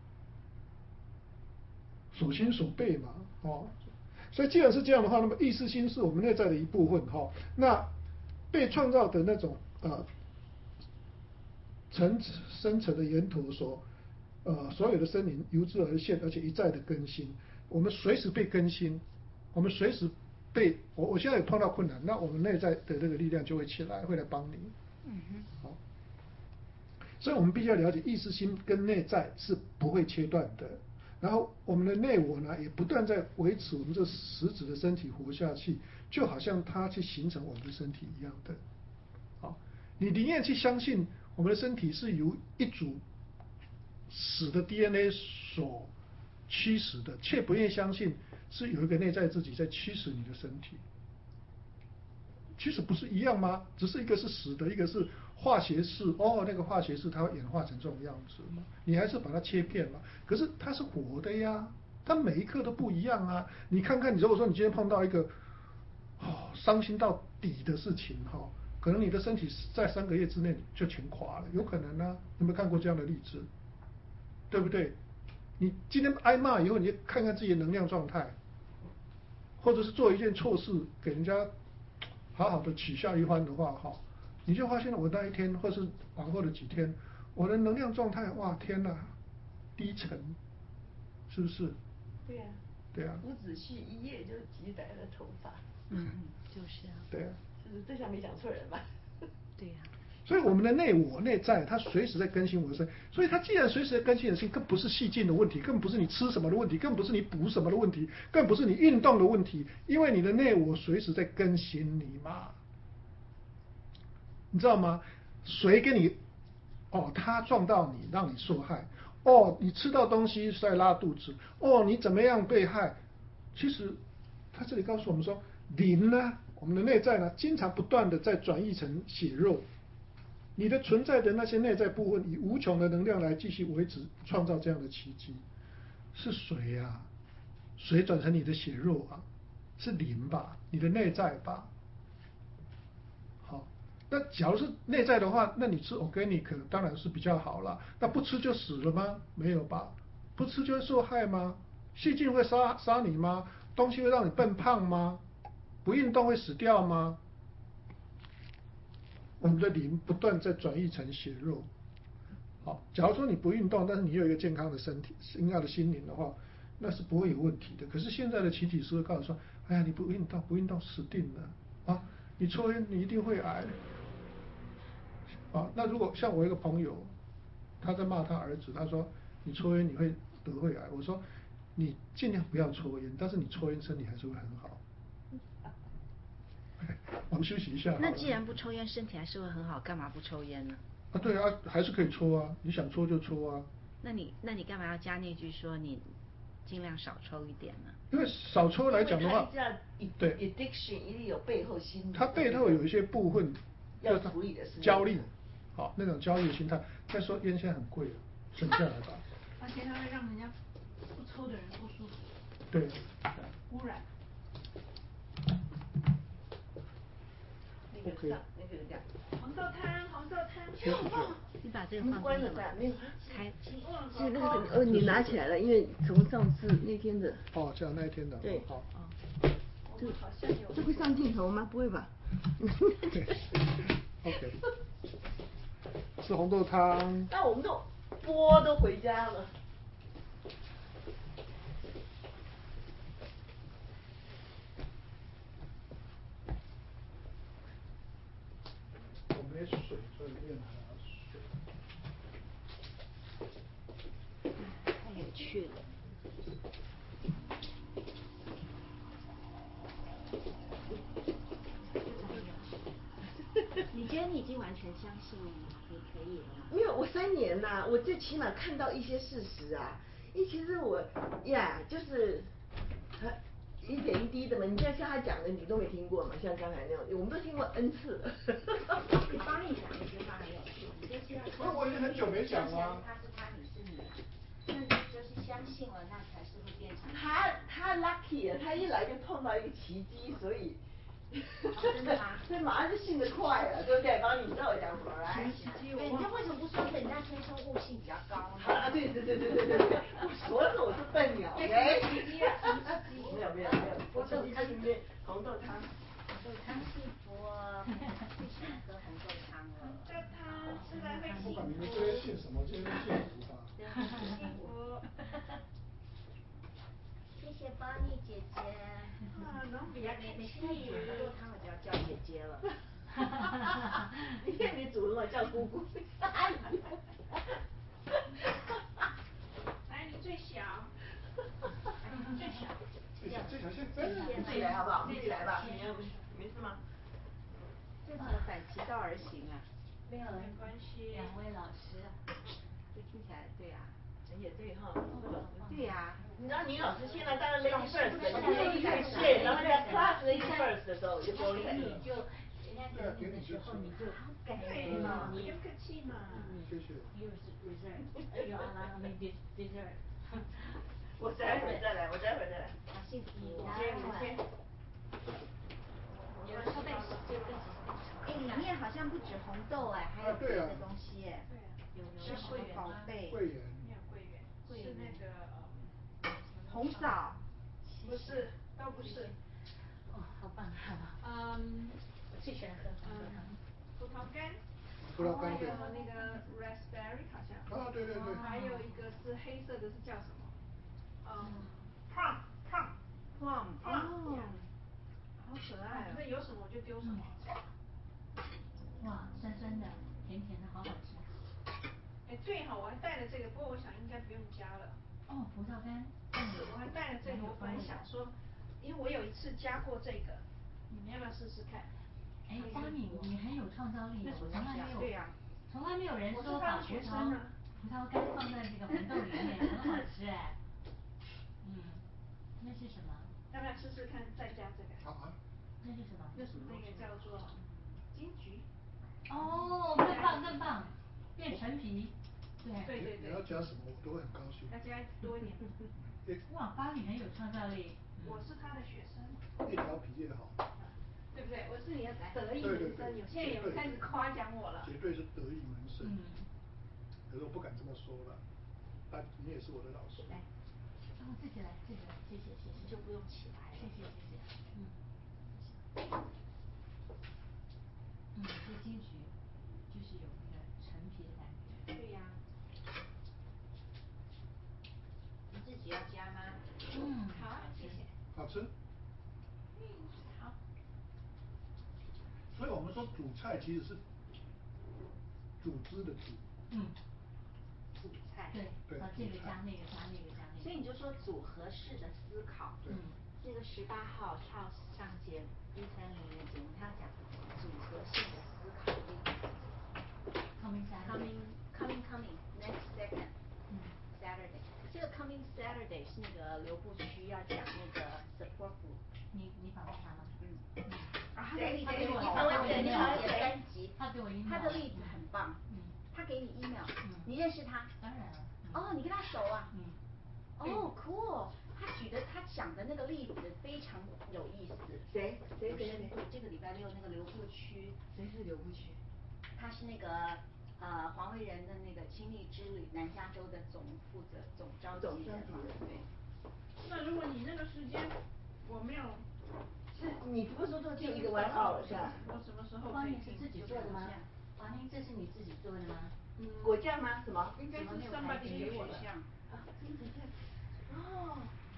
Speaker 1: 所心所被嘛，哦。所以既然是这样的话，那么意识心是我们内在的一部分哈。那被创造的那种呃层深层的源头所呃所有的生灵由之而现，而且一再的更新。我们随时被更新，我们随时被我我现在有碰到困难，那我们内在的这个力量就会起来，会来帮你。
Speaker 3: 嗯哼。
Speaker 1: 好，所以我们必须要了解，意识心跟内在是不会切断的。然后我们的内我呢，也不断在维持我们这实质的身体活下去，就好像它去形成我们的身体一样的。好，你宁愿去相信我们的身体是由一组死的 D N A 所驱使的，却不愿意相信是有一个内在自己在驱使你的身体。其实不是一样吗？只是一个是死的，一个是化学式。哦，那个化学式它会演化成这种样子嘛？你还是把它切片嘛？可是它是活的呀，它每一刻都不一样啊。你看看，你如果说你今天碰到一个哦伤心到底的事情哈、哦，可能你的身体在三个月之内就全垮了，有可能啊。有没有看过这样的例子？对不对？你今天挨骂以后，你就看看自己的能量状态，或者是做一件错事给人家好好的取笑一番的话哈，你就发现了我那一天或是往后的几天，我的能量状态哇天哪，低沉，是不是？
Speaker 2: 对啊。
Speaker 1: 对啊。
Speaker 2: 伍子胥一夜就及白了头发。
Speaker 3: 嗯，就是啊。
Speaker 1: 对啊。
Speaker 2: 是不是这下没讲错人吧？
Speaker 3: 对呀、啊。
Speaker 1: 所以我们的内我内在，它随时在更新我的身。所以它既然随时在更新的心，更不是细菌的问题，更不是你吃什么的问题，更不是你补什么的问题，更不是你运动的问题，因为你的内我随时在更新你嘛。你知道吗？谁跟你哦，他撞到你，让你受害。哦，你吃到东西在拉肚子。哦，你怎么样被害？其实他这里告诉我们说，灵呢，我们的内在呢，经常不断的在转译成血肉。你的存在的那些内在部分，以无穷的能量来继续维持、创造这样的奇迹。是谁呀、啊？谁转成你的血肉啊？是灵吧？你的内在吧？好，那假如是内在的话，那你吃 organic 当然是比较好了。那不吃就死了吗？没有吧？不吃就会受害吗？细菌会杀杀你吗？东西会让你变胖吗？不运动会死掉吗？我们的灵不断在转译成血肉。好，假如说你不运动，但是你有一个健康的身体、应该的心灵的话，那是不会有问题的。可是现在的集体师会告诉说，哎呀，你不运动，不运动死定了啊！你抽烟，你一定会癌。啊，那如果像我一个朋友，他在骂他儿子，他说你抽烟你会得肺癌，我说你尽量不要抽烟，但是你抽烟身体还是会很好。我们休息一下好了。
Speaker 3: 那既然不抽烟，身体还是会很好，干嘛不抽烟呢？
Speaker 1: 啊，对啊，还是可以抽啊，你想抽就抽啊。
Speaker 3: 那你那你干嘛要加那句说你尽量少抽一点呢？
Speaker 1: 因为少抽来讲的话，
Speaker 2: 对 ，addiction 一定有背后心理，
Speaker 1: 它背后有一些部分
Speaker 2: 要处理的是
Speaker 1: 焦虑，好，那种焦虑的心态。再说烟现在很贵，省下来吧。
Speaker 4: 而且它会让人家不抽的人不舒服。
Speaker 1: 对。
Speaker 4: 污染。
Speaker 2: 那个上那个叫
Speaker 4: 黄豆汤，黄豆汤。
Speaker 3: 你把这个放
Speaker 2: 关了
Speaker 3: 吧，
Speaker 2: 没有？
Speaker 3: 开。
Speaker 2: 是那个呃，你拿起来了，因为从上次那天的。
Speaker 1: 哦，这样那一天的。
Speaker 2: 对。
Speaker 1: 好。
Speaker 4: 这好像有。
Speaker 2: 这会上镜头吗？不会吧？
Speaker 1: 对。OK。吃红豆汤。
Speaker 2: 那我们都波都回家了。
Speaker 1: 我没水，所以练拿水。
Speaker 3: 太有趣了。你觉得你已经完全相信你可以了吗？
Speaker 2: 没有，我三年呐、啊，我最起码看到一些事实啊。因为其实我呀，就是一点一滴的嘛。你像像他讲的，你都没听过嘛？像刚才那样，我们都听过 N 次了。
Speaker 3: 你帮你讲一句话很有趣，你就是要
Speaker 1: 那我已经很久没讲了。
Speaker 3: 他是他，你是你，那你就是相信了，那才是会变成。
Speaker 2: 他他 lucky 啊，他一来就碰到一个奇迹，所以。
Speaker 3: 真的吗？
Speaker 2: 所以马上就信得快了，对不对？帮你知道我讲什么来？
Speaker 3: 对，你为什么不说人家天生悟性比较高呢？
Speaker 2: 啊，对对对对对对对，我说了我是笨鸟，喂。没有没有没有，我手机里面红豆汤。
Speaker 3: 红豆汤幸福哦，最喜欢喝红豆汤了。
Speaker 4: 红豆汤吃了会幸
Speaker 1: 不管你们
Speaker 4: 福。
Speaker 1: 这些姓什么，这些都幸福吧。
Speaker 4: 幸福。
Speaker 3: 谢谢邦妮姐姐。
Speaker 4: 啊，能比较
Speaker 3: 每每次煮红豆汤，我就要叫姐姐了。
Speaker 2: 你看你煮了叫姑姑。
Speaker 4: 来，你最小。最小。
Speaker 1: 最小最小先
Speaker 2: 你自己来好不好？你自己来吧，你没事吗？
Speaker 3: 这怎么反其道而行啊？
Speaker 4: 没有没关系。
Speaker 3: 两位老师，这听起来对啊。
Speaker 2: 也对哈。
Speaker 3: 对呀。
Speaker 2: 你知道倪老师现在当然 lady first 的，对，然后在 class lady first 的时候就说你
Speaker 3: 就人家给你的时候你就好感
Speaker 4: 对嘛，不客气嘛。
Speaker 1: 谢谢。
Speaker 3: You reserve, you allow me this dessert.
Speaker 2: 我待会儿再来，我待会儿再来。
Speaker 3: 好幸福。
Speaker 2: 你先，你先。
Speaker 3: 有时候被就被哎，里面好像不止红豆哎，还有别的东西哎。有是什么宝贝？
Speaker 1: 桂圆。
Speaker 4: 没有桂圆，是那个呃。
Speaker 3: 红枣。
Speaker 4: 不是，都不是。
Speaker 3: 哦，好棒，好棒。
Speaker 4: 嗯。
Speaker 3: 我最喜欢喝红豆汤。
Speaker 4: 葡萄干。
Speaker 1: 葡萄干对。
Speaker 4: 还有那个 raspberry 好像。
Speaker 1: 啊，对对对。
Speaker 4: 还有一个是黑色的，是叫什么？嗯 plum plum
Speaker 3: plum
Speaker 4: plum。
Speaker 3: 好可爱哦。
Speaker 4: 那有什么我就丢什么。
Speaker 3: 哇，酸酸的。
Speaker 5: 甜甜的，好好吃。
Speaker 4: 哎，对哈，我还带了这个，不过我想应该不用加了。
Speaker 5: 哦，葡萄干。
Speaker 4: 是，我还带了这个，我本来想说，因为我有一次加过这个，你们要不要试试看？
Speaker 5: 哎，佳敏，你很有创造力，我从来没有，
Speaker 4: 对呀、啊，
Speaker 5: 从来没有人说把葡萄葡萄干放在这个红豆里面，很好吃哎。嗯，那是什么？
Speaker 4: 要不要试试看？再加这个？
Speaker 1: 好啊。
Speaker 5: 那是什么？
Speaker 4: 那什么？那个叫做金桔。
Speaker 5: 哦，更棒更棒，变陈皮。对
Speaker 4: 对对对。
Speaker 1: 你要加什么我都会很高兴。
Speaker 4: 要加多一点。
Speaker 5: 哇，芭比很有创造力。
Speaker 4: 我是他的学生。
Speaker 1: 一条皮也好。
Speaker 4: 对不对？我是你的得意门生，有现在有开始夸奖我了。
Speaker 1: 绝对是得意门生。
Speaker 5: 嗯。
Speaker 1: 可是我不敢这么说了，但你也是我的老师。
Speaker 5: 来，哦，自己来，自己来，谢谢谢谢。
Speaker 3: 就不用起来了。
Speaker 5: 谢谢谢谢。嗯。嗯，这金桔就是有那个陈皮的感觉。
Speaker 3: 对呀、啊。你自己要加吗？
Speaker 5: 嗯，
Speaker 4: 好，谢谢。
Speaker 1: 好吃。
Speaker 4: 嗯，好。
Speaker 1: 所以我们说主菜其实是组织的组。
Speaker 5: 嗯。
Speaker 3: 主菜。
Speaker 5: 对。
Speaker 1: 对。
Speaker 5: 把这个加那个加那个加那个。
Speaker 3: 所以你就说组合式的思考。
Speaker 1: 对。
Speaker 3: 那个十八号上上节一三零的节目，他讲组合性的思考力。
Speaker 5: Coming Saturday.
Speaker 3: Coming coming coming next second.
Speaker 5: 嗯。
Speaker 3: Saturday. 这个 coming Saturday 是那个刘部区要讲那个 support group。
Speaker 5: 你你访问他吗？
Speaker 3: 嗯
Speaker 5: 嗯。
Speaker 3: 啊，他的例子，
Speaker 5: 他给我
Speaker 3: 他给我 email 专辑，
Speaker 5: 他给我 email，
Speaker 3: 他的例子很棒。
Speaker 5: 嗯。
Speaker 3: 他给你 email，
Speaker 5: 嗯。
Speaker 3: 你认识他？
Speaker 5: 当然了。
Speaker 3: 哦，你跟他熟啊？
Speaker 5: 嗯。
Speaker 3: 哦 ，cool。他举的他讲的那个例子非常有意思。
Speaker 2: 谁谁谁谁？
Speaker 3: 这个礼拜六那个刘部区。
Speaker 2: 谁是刘部区？
Speaker 3: 他是那个呃黄维仁的那个亲历之旅南加州的总负责总召集人嘛。对。
Speaker 4: 那如果你那个时间我没有，
Speaker 2: 是你不是说做这一个完好了是吧？
Speaker 4: 我什么时候？
Speaker 5: 方言是自己做的吗？王宁，这是你自己做的吗？
Speaker 2: 嗯。果酱吗？什么？
Speaker 4: 应该是somebody给我的。
Speaker 2: 啊，金子酱。哦。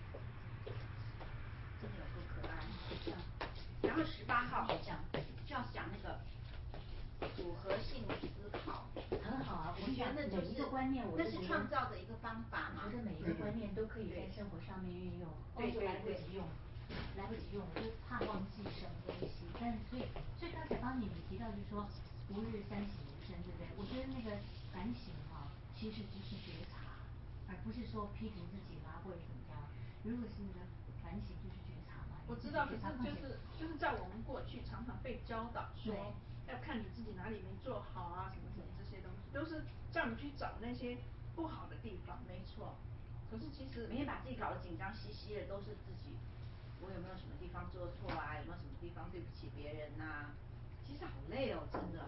Speaker 3: 真的有多可爱。然后十八号讲就要讲那个组合性思考。
Speaker 5: 很好啊，
Speaker 3: 我觉得
Speaker 5: 每一个观念，我
Speaker 3: 那是创造的一个方法嘛。
Speaker 5: 我觉得每一个观念都可以在生活上面运用，
Speaker 3: 对对
Speaker 5: 来不及用，来不及用，我就怕忘记什么东西。但是所以所以刚才帮你们提到就是说，吾日三省吾身，对不对？我觉得那个反省哈、啊，其实只是觉察，而不是说批评自己啦或者怎么样。如果是那个反省，就是觉察嘛。
Speaker 4: 我知道，可是就是就是在我们过去常常被教导说，要看你自己哪里没做好啊，什么什么这些东西，都是叫你去找那些不好的地方。
Speaker 3: 没错。
Speaker 4: 可是其实
Speaker 3: 每天把自己搞得紧张兮兮的，都是自己，我有没有什么地方做错啊？有没有什么地方对不起别人呐、啊？其实好累哦，真的。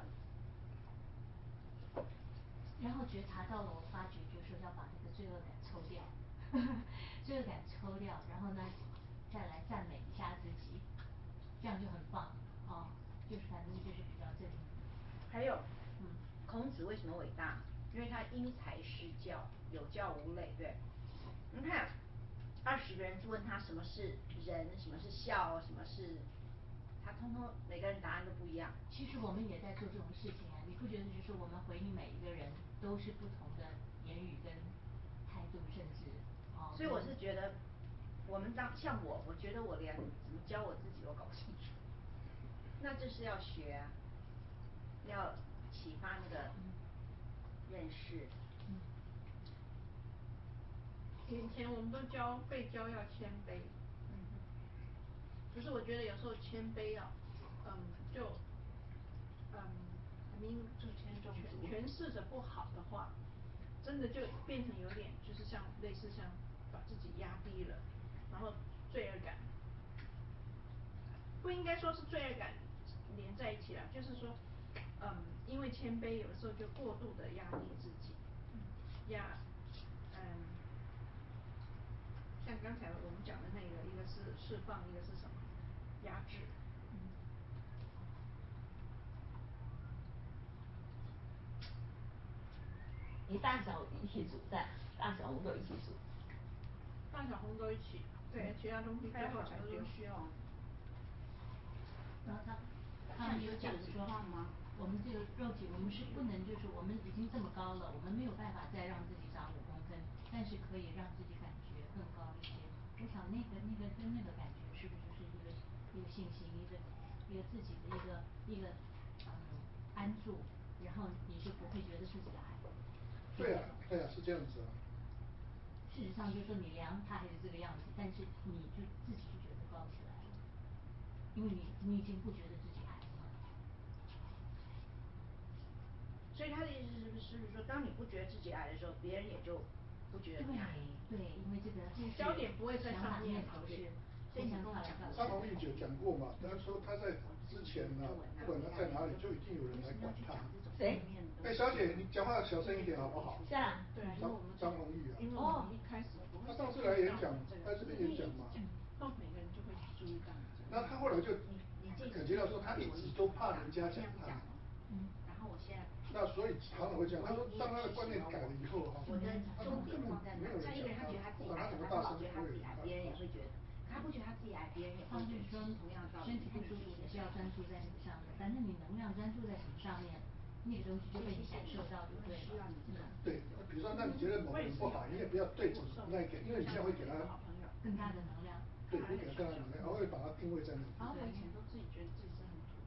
Speaker 5: 然后觉察到了，我发觉就是说要把这个罪恶感抽掉，罪恶感抽掉，然后呢，再来赞美一下自己，这样就很棒哦。就是反正就是比较正。
Speaker 3: 还有，
Speaker 5: 嗯，
Speaker 3: 孔子为什么伟大？因为他因材施教，有教无类，对。你看，二十个人问他什么是仁，什么是孝，什么是，他通通每个人答案都不一样。
Speaker 5: 其实我们也在做这种事情啊，你不觉得就是我们回应每一个人都是不同的言语跟态度，甚至哦。
Speaker 3: 所以我是觉得，我们当像我，我觉得我连怎么教我自己都搞不清楚，那就是要学啊，要启发那个认识。
Speaker 5: 嗯。
Speaker 4: 以前我们都教被教要谦卑。
Speaker 3: 嗯。
Speaker 4: 可是我觉得有时候谦卑啊，嗯，就，嗯，明就全诠释的不好的话，真的就变成有点就是像类似像把自己压低了，然后罪恶感，不应该说是罪恶感连在一起了，就是说，嗯，因为谦卑有的时候就过度的压低自己，压，嗯，像刚才我们讲的那个，一个是释放，一个是什么？压制。
Speaker 5: 嗯。
Speaker 2: 你大小一起煮蛋，大小红豆一起煮。
Speaker 4: 大小红豆一起，对，其他东西最后才丢。
Speaker 3: 需要。
Speaker 5: 然后他他们有讲说
Speaker 3: 吗？
Speaker 5: 我们这个肉体，我们是不能就是我们已经这么高了，我们没有办法再让自己长五公分，但是可以让自己感觉更高一些。我想那个那个跟那个感觉是不是就是一个一个信心，一个一个自己的一个一个嗯安住，然后你就不会觉得自己矮。
Speaker 1: 对呀、啊，对呀、啊，是这样子啊。
Speaker 5: 事实上就是说你量它还是这个样子，但是你就自己就觉得高起来了，因为你你已经不觉得自己矮了嘛。
Speaker 6: 所以他的意思是不是说，当你不觉得自己矮的时候，别人也就不觉得你矮。
Speaker 5: 对，因为这个
Speaker 4: 你焦点不会在上面，
Speaker 5: 头是
Speaker 6: 所以你跟我讲
Speaker 1: 张宏毅就讲过嘛，他说他在之前呢，不管他在哪里，就一定有人来管他。
Speaker 2: 谁？
Speaker 1: 哎，小姐，你讲话小声一点好不好？
Speaker 2: 是啊。
Speaker 4: 对啊，因为
Speaker 1: 张
Speaker 4: 我们
Speaker 1: 张宏毅啊。
Speaker 4: 因为我们一开始不会。
Speaker 1: 他上次来演讲，在这边演讲嘛。
Speaker 4: 后每个人就会去注意到你。
Speaker 1: 那他后来就感觉到说，他一直都怕人家讲他。
Speaker 6: 嗯。然后我现在。
Speaker 1: 那所以常常会这样，他说当他的观念改了以后哈，
Speaker 6: 我的重点放在哪？像一个人他觉得他自己矮，他老觉得他自己矮，别人也会觉得。他不觉得他自己矮，别人也会觉得。
Speaker 5: 就是说，身体不舒服，你是要专注在那个上面。反正你能量专注在什么上面，那个东西就被你感受到就对了。
Speaker 1: 对，比如说，那你觉得某个人不好，你也不要对着那个，因为你这样会给他
Speaker 5: 更大的能量。
Speaker 1: 对，会给他更大的能量，然后会把他定位在那里。
Speaker 4: 然后我以前都自己觉得自己是很土，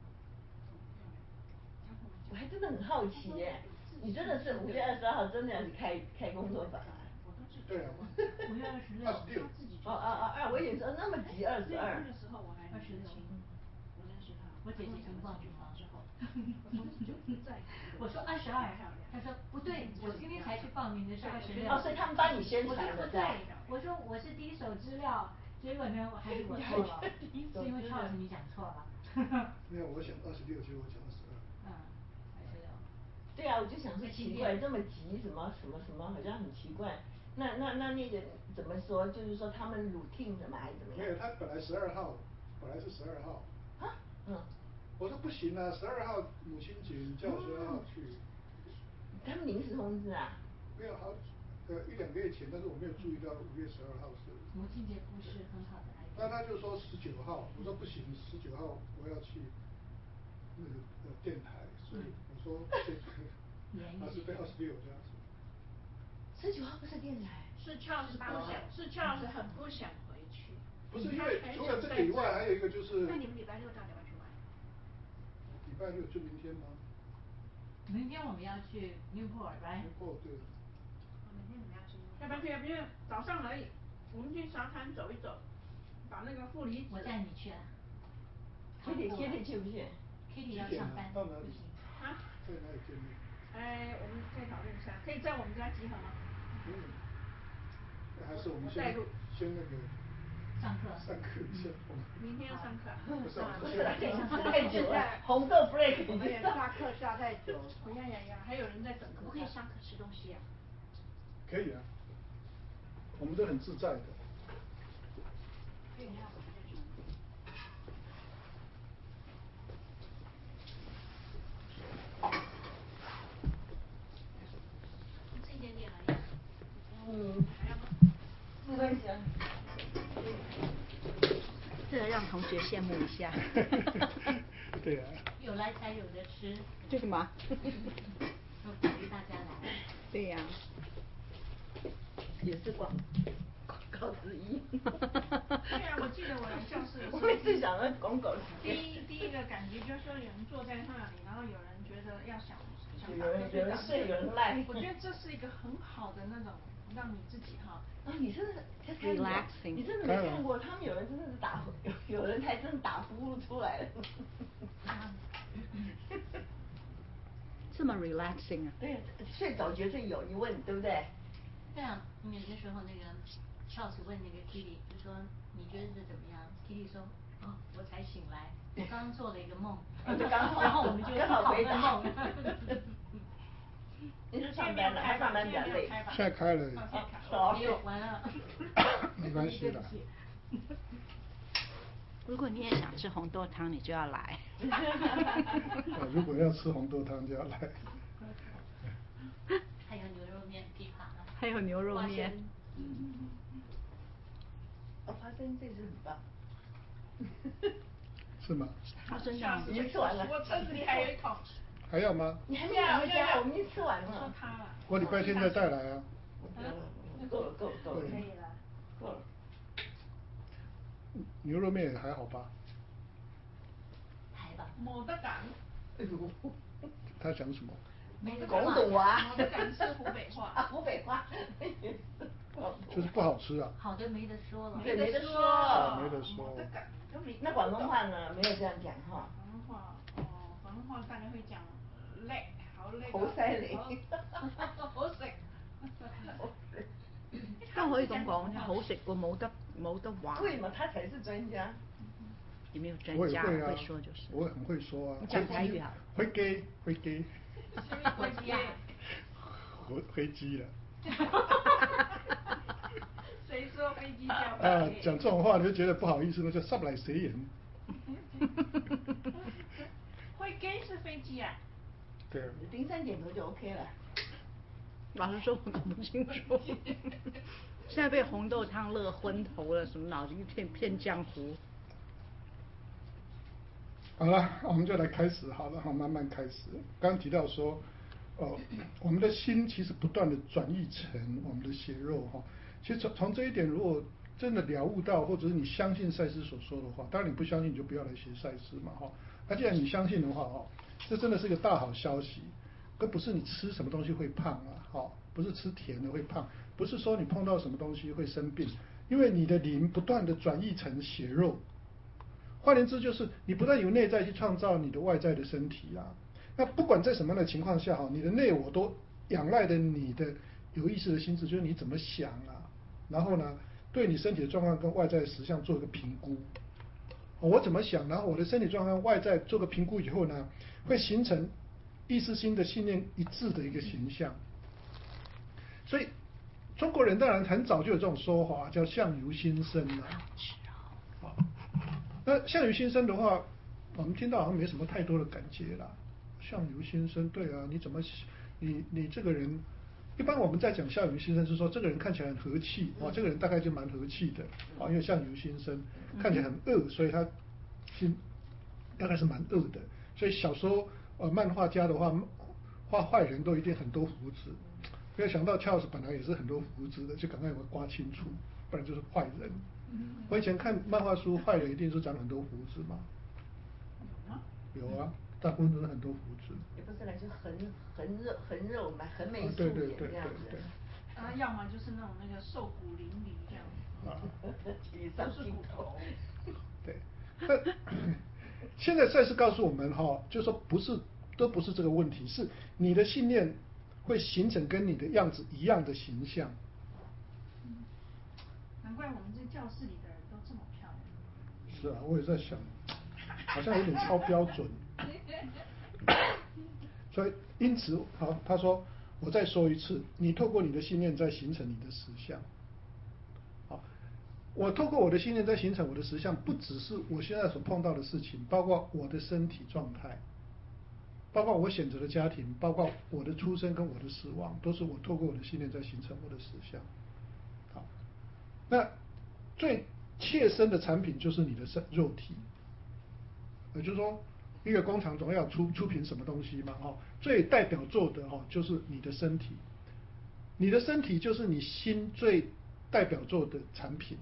Speaker 2: 我还真的很好奇耶，你真的是五月二十二号真的要去开开工作坊啊？
Speaker 1: 对啊。
Speaker 5: 五月二十六。
Speaker 1: 二十六。
Speaker 2: 哦哦哦二，我以为说那么急二十二。
Speaker 4: 那个时候我还
Speaker 5: 二十六。
Speaker 4: 我认识他，
Speaker 5: 我姐姐已经报名了
Speaker 4: 之后，
Speaker 5: 我说二十二，他说不对，我今天才去报名的是二十六。
Speaker 2: 哦，所以他们帮你宣传的。
Speaker 5: 我说不对，我说我是第一手资料，结果呢我还是我错了，是因为 Charles 你讲错了。
Speaker 1: 没有，我想二十六，结果讲二十二。
Speaker 5: 嗯，二十六。
Speaker 2: 对啊，我就想说奇怪，这么急什么什么什么，好像很奇怪。那那那那个怎么说？就是说他们 routine 什么还是怎么样？
Speaker 1: 没有，他本来十二号，本来是十二号。
Speaker 2: 啊？嗯。
Speaker 1: 我说不行啊，十二号母亲节，你叫我十二号去。
Speaker 2: 他们临时通知啊？
Speaker 1: 没有，好，呃一两个月前，但是我没有注意到五月十二号是。
Speaker 5: 母亲节不是很好的爱。
Speaker 1: 那他就说十九号，我说不行，十九号我要去那个呃电台，所以我说这个二十对二十六这样子。
Speaker 2: 十九号不是电台。
Speaker 4: 是 Charles 不想，是 Charles 很不想回去。
Speaker 1: 不是因为除了这个以外，还有一个就是。
Speaker 6: 那你们礼拜六到底要去玩？
Speaker 1: 礼拜六就明天吗？
Speaker 5: 明天我们要去 Newport，right？
Speaker 1: Newport 对。
Speaker 6: 明天你们要去？
Speaker 4: 要不要去？因为早上而已，我们去沙滩走一走，把那个负离子。
Speaker 5: 我带你去啊。
Speaker 2: Kitty Kitty 去不去
Speaker 5: ？Kitty 要上班。
Speaker 1: 到哪里？
Speaker 4: 啊？
Speaker 1: 在哪里见面？
Speaker 4: 哎，我们可以讨论一下，可以在我们家集合吗？
Speaker 1: 嗯。还是我们先先那个。
Speaker 5: 上课。
Speaker 1: 上课一下。
Speaker 4: 明天要上课。
Speaker 2: 不
Speaker 1: 是
Speaker 2: 不是，太久了，红豆 break。
Speaker 6: 我们也下课下太久。
Speaker 4: 呀呀呀，还有人在等。
Speaker 6: 可不可以上课吃东西啊？
Speaker 1: 可以啊，我们都很自在的。
Speaker 6: 可以那样子再去。这一点点而已。
Speaker 2: 嗯。
Speaker 6: 还要吗？
Speaker 2: 没关系啊。
Speaker 3: 这个让同学羡慕一下。
Speaker 1: 对啊。
Speaker 5: 有来才有的吃。
Speaker 3: 这个吗？
Speaker 5: 都鼓励大家来。
Speaker 3: 对呀、
Speaker 2: 啊。也是广广告之一。
Speaker 4: 对啊，我记得我好像是。
Speaker 2: 我每次想到广告。
Speaker 4: 第一第一个感觉就是说有人坐在那里，然后有人觉得要想想
Speaker 2: 有人有人睡有人赖。
Speaker 4: 我觉得这是一个很好的那种让你自己哈。
Speaker 2: 啊，你真的
Speaker 3: relaxing，
Speaker 2: 你真的没看过，他们有人真的是打，有有人还真打呼噜出来了。
Speaker 3: 这么 relaxing 啊？
Speaker 2: 对，睡着绝对有，你问对不对？
Speaker 5: 对啊，因为那时候那个 Charles 问那个 Kitty 就说你觉得这怎么样 ？Kitty 说哦，我才醒来，我刚刚做了一个梦。然后我们就
Speaker 2: 刚好回答
Speaker 5: 梦。
Speaker 2: 你是上班的，还上班比较累。
Speaker 1: 现在开了。
Speaker 5: 没有完了。
Speaker 1: 没关系的。
Speaker 3: 如果你也想吃红豆汤，你就要来。
Speaker 1: 如果要吃红豆汤就要来。
Speaker 5: 还有牛肉面枇杷呢。
Speaker 3: 还有牛肉面。
Speaker 2: 哦，花生这次很棒。
Speaker 1: 是吗？
Speaker 3: 花生酱。
Speaker 2: 已经吃完了。
Speaker 4: 我车子里还有一桶。
Speaker 1: 还要吗？
Speaker 2: 你还没有回家，我们已经吃完了。
Speaker 4: 说他了。
Speaker 1: 我礼拜天再带来啊。
Speaker 2: 够了够了够了。
Speaker 5: 可以了。
Speaker 2: 够了。
Speaker 1: 牛肉面也还好吧？
Speaker 5: 台吧。
Speaker 4: 冇得讲。
Speaker 2: 哎呦。
Speaker 1: 他讲什么？
Speaker 5: 没得
Speaker 2: 广东话。
Speaker 4: 冇得讲是湖北话。
Speaker 2: 啊，湖北话。
Speaker 1: 就是不好吃啊。
Speaker 5: 好的没得说了。
Speaker 2: 对，没得说。
Speaker 1: 没得说。
Speaker 2: 那广东话呢？没有这样讲哈。
Speaker 4: 广东话哦，广东话大概會講叻，好叻。
Speaker 2: 好犀利。
Speaker 4: 好食。
Speaker 3: 都可以咁講，好食過冇得冇得話。
Speaker 2: 對嘛，他才是專家。
Speaker 3: 也沒有專家，
Speaker 1: 會啊，
Speaker 3: 會說就是。
Speaker 1: 我很會說啊。
Speaker 3: 你講台語啊？
Speaker 1: 會機會機。
Speaker 4: 會機。
Speaker 1: 回飛機了。
Speaker 4: 誰說飛機叫？
Speaker 1: 啊，講這種話你就覺得不好意思，那就上來誰人？
Speaker 4: 會機是飛機啊？
Speaker 1: 對。
Speaker 2: 零三點頭就 OK 了。
Speaker 3: 老實說，我搞不清楚。現在被紅豆湯樂昏頭了，什麼腦子一片片漿糊。
Speaker 1: 好了，我們就來開始好了，好，慢慢開始。剛剛提到說，呃，我們的心其實不斷的轉譯成我們的血肉哈。其實從從這一點，如果真的了悟到，或者是你相信賽斯所說的話，當然你不相信你就不要來學賽斯嘛哈。那既然你相信的話哈，這真的是一個大好消息。而不是你吃什麼東西會胖啊，哈，不是吃甜的會胖，不是說你碰到什麼東西會生病，因為你的靈不斷的轉譯成血肉。換言之，就是你不斷由內在去創造你的外在的身體啊。那不管在什麼樣的情況下哈，你的內我都仰賴的你的有意識的心智，就是你怎麼想啊，然後呢，對你身體的狀況跟外在的實相做一個評估。我怎麼想，然後我的身體狀況外在做個評估以後呢，會形成意識心的信念一致的一個形象。所以中國人當然很早就有這種說法，叫相由心生啊。好，那相由心生的話，我們聽到好像沒什麼太多的感覺啦。相由心生，對啊，你怎麼你你這個人，一般我們在講相由心生是說這個人看起來很和氣啊，這個人大概就蠻和氣的啊，因為相由心生，看起來很惡，所以他心大概是蠻惡的。所以小時候呃，漫畫家的話，畫壞人都一定很多鬍子。沒有想到 Charles 本來也是很多鬍子的，就趕快給我刮清楚，不然就是壞人。我以前看漫畫書，壞人一定是長很多鬍子嘛。有啊，大部分都是很多鬍子。
Speaker 2: 也不是啦，就橫橫肉橫肉嘛，橫眉豎
Speaker 1: 對對對對
Speaker 2: 眼這樣子。
Speaker 4: 啊，要麼就是那種那個瘦骨嶙峋這樣子。
Speaker 1: 啊，
Speaker 4: 都是骨頭。
Speaker 1: 對，那現在賽斯告訴我們哈，就是說不是都不是這個問題，是你的信念會形成跟你的樣子一樣的形象。
Speaker 4: 嗯，難怪我們這教室裡的人都這麼漂亮。
Speaker 1: 是啊，我也在想，好像有點超標準。所以因此，好，他說，我再說一次，你透過你的信念在形成你的實相。好，我透過我的信念在形成我的實相，不只是我現在所碰到的事情，包括我的身體狀態，包括我選擇的家庭，包括我的出生跟我的死亡，都是我透過我的信念在形成我的實相。好，那最切身的產品就是你的身肉體，也就是說，一個工廠總要出出品什麼東西嘛，哈，最代表作的哈就是你的身體，你的身體就是你心最代表作的產品。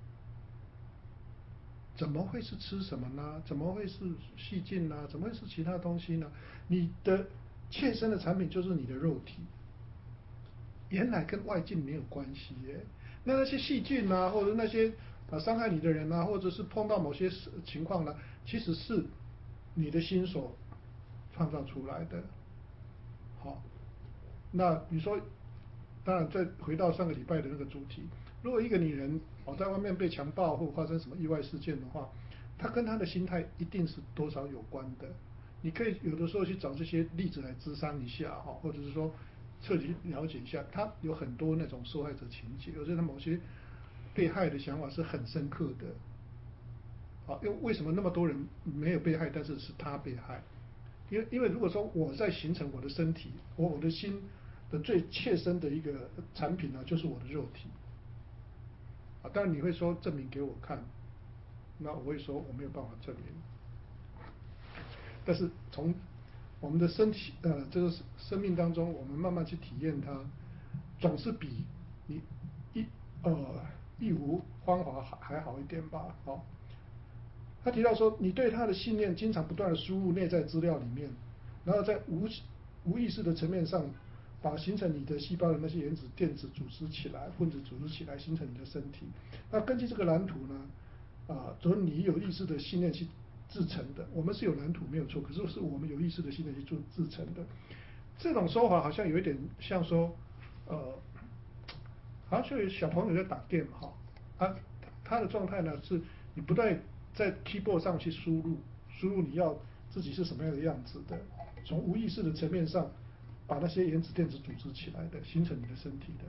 Speaker 1: 怎麼會是吃什麼呢？怎麼會是細菌呢？怎麼會是其他東西呢？你的切身的產品就是你的肉體，原來跟外境沒有關係耶。那那些細菌啊，或者那些啊傷害你的人啊，或者是碰到某些情況呢，其實是你的心所創造出來的。好，那你說，當然再回到上個禮拜的那個主題，如果一個女人哦在外面被強暴或發生什麼意外事件的話，她跟她的心態一定是多少有關的。你可以有的時候去找這些例子來諮商一下哈，或者是說徹底了解一下，她有很多那種受害者情節，而且她某些被害的想法是很深刻的。好，因為為什麼那麼多人沒有被害，但是是他被害？因為因為如果說我在形成我的身體，我我的心的最切身的一個產品呢，就是我的肉體。啊，當然你會說證明給我看，那我會說我沒有辦法證明。但是從我们的身体呃这个生命当中，我们慢慢去体验它，总是比你一呃一无芳华还还好一点吧，好、哦。他提到说，你对他的信念经常不断的输入内在资料里面，然后在无无意识的层面上，把形成你的细胞的那些原子电子组织起来，混子组织起来，形成你的身体。那根据这个蓝图呢，啊，从你有意识的信念去制成的。我们是有蓝图没有错，可是是我们有意识的信念去做制成的。这种说法好像有一点像说，呃，好像就有小朋友在打 game 哈，啊，他的状态呢是你不断在 keyboard 上去输入，输入你要自己是什么样的样子的，从无意识的层面上把那些原子电子组织起来的，形成你的身体的。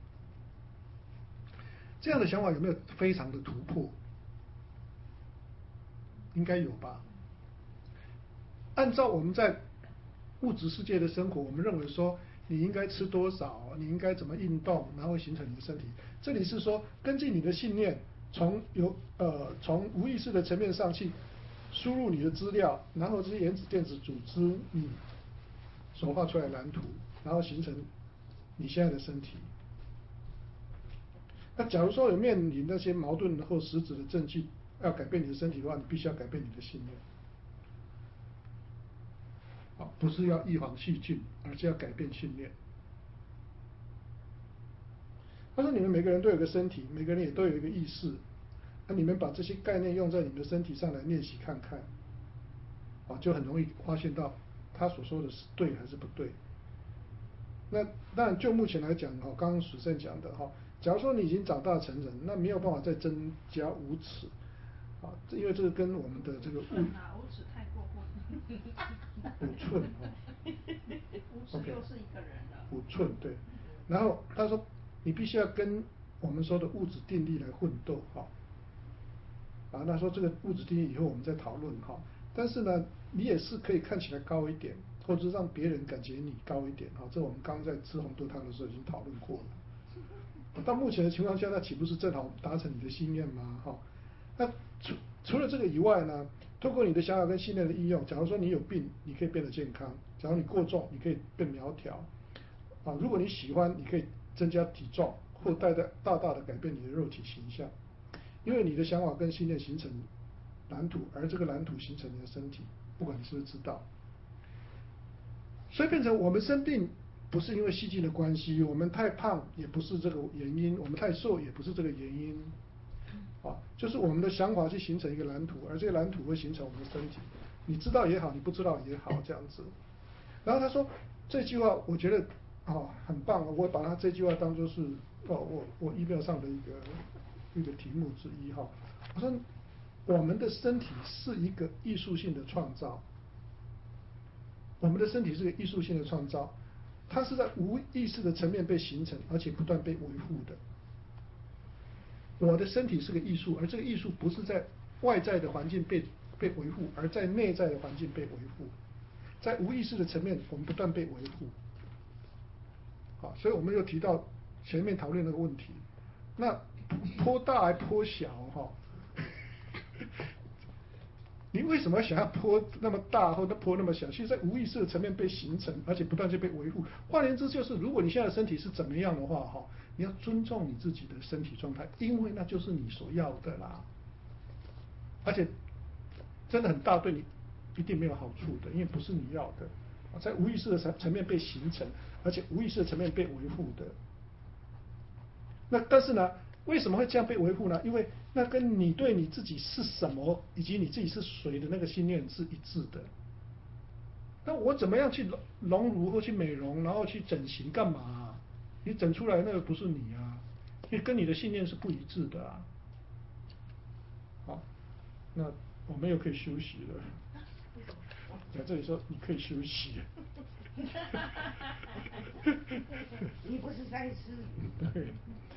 Speaker 1: 这样的想法有没有非常的突破？应该有吧。按照我们在物质世界的生活，我们认为说你应该吃多少，你应该怎么运动，然后形成你的身体。这里是说根据你的信念，从有呃从无意识的层面上去输入你的资料，然后这些原子电子组织你所画出来的蓝图，然后形成你现在的身体。那假如说有面临那些矛盾或实质的证据要改变你的身体的话，你必须要改变你的信念。啊，不是要预防细菌，而是要改变信念。他说：“你们每个人都有个身体，每个人也都有一个意识。那你们把这些概念用在你们的身体上来练习看看，啊，就很容易发现到他所说的是对还是不对。那当然，就目前来讲，哈，刚刚许胜讲的哈，假如说你已经长大成人，那没有办法再增加五尺，啊，因为这个跟我们的这个物
Speaker 4: 五尺太过分。
Speaker 1: 五寸哦，
Speaker 4: 五尺又是一个人了。
Speaker 1: 五寸对，然后他说你必须要跟我们说的物质定律来混斗哈，啊，那说这个物质定律以后我们再讨论哈，但是呢，你也是可以看起来高一点，或者是让别人感觉你高一点哈，这我们刚刚在吃红豆汤的时候已经讨论过了。到目前的情况下，那岂不是正好达成你的心愿吗？哈，那除除了这个以外呢，透过你的想法跟信念的应用，假如说你有病，你可以变得健康；假如你过重，你可以变苗条。啊，如果你喜欢，你可以增加体重，或大大大大的改变你的肉体形象，因为你的想法跟信念形成蓝图，而这个蓝图形成你的身体，不管你是不是知道。所以变成我们生病不是因为细菌的关系，我们太胖也不是这个原因，我们太瘦也不是这个原因。啊，就是我们的想法去形成一个蓝图，而这个蓝图会形成我们的身体。你知道也好，你不知道也好，这样子。然后他说这句话，我觉得哦很棒，我把他这句话当作是哦我我 email 上的一个一个题目之一哈。我说我们的身体是一个艺术性的创造，我们的身体是个艺术性的创造，它是在无意识的层面被形成，而且不断被维护的。我的身体是个艺术，而这个艺术不是在外在的环境被被维护，而在内在的环境被维护，在无意识的层面，我们不断被维护。好，所以我们又提到前面讨论那个问题，那坡大还坡小哈？你为什么想要坡那么大或者坡那么小？其实在无意识的层面被形成，而且不断就被维护。换言之，就是如果你现在的身体是怎么样的话，哈，你要尊重你自己的身体状态，因为那就是你所要的啦。而且真的很大，对你一定没有好处的，因为不是你要的，在无意识的层层面被形成，而且无意识的层面被维护的。那但是呢？为什么会这样被维护呢？因为那跟你对你自己是什么，以及你自己是谁的那个信念是一致的。那我怎么样去隆乳或去美容，然后去整形干嘛啊？你整出来那个不是你啊，因为跟你的信念是不一致的啊。好，那我们又可以休息了。在这里说你可以休息。
Speaker 2: 你不是在吃？
Speaker 1: 对。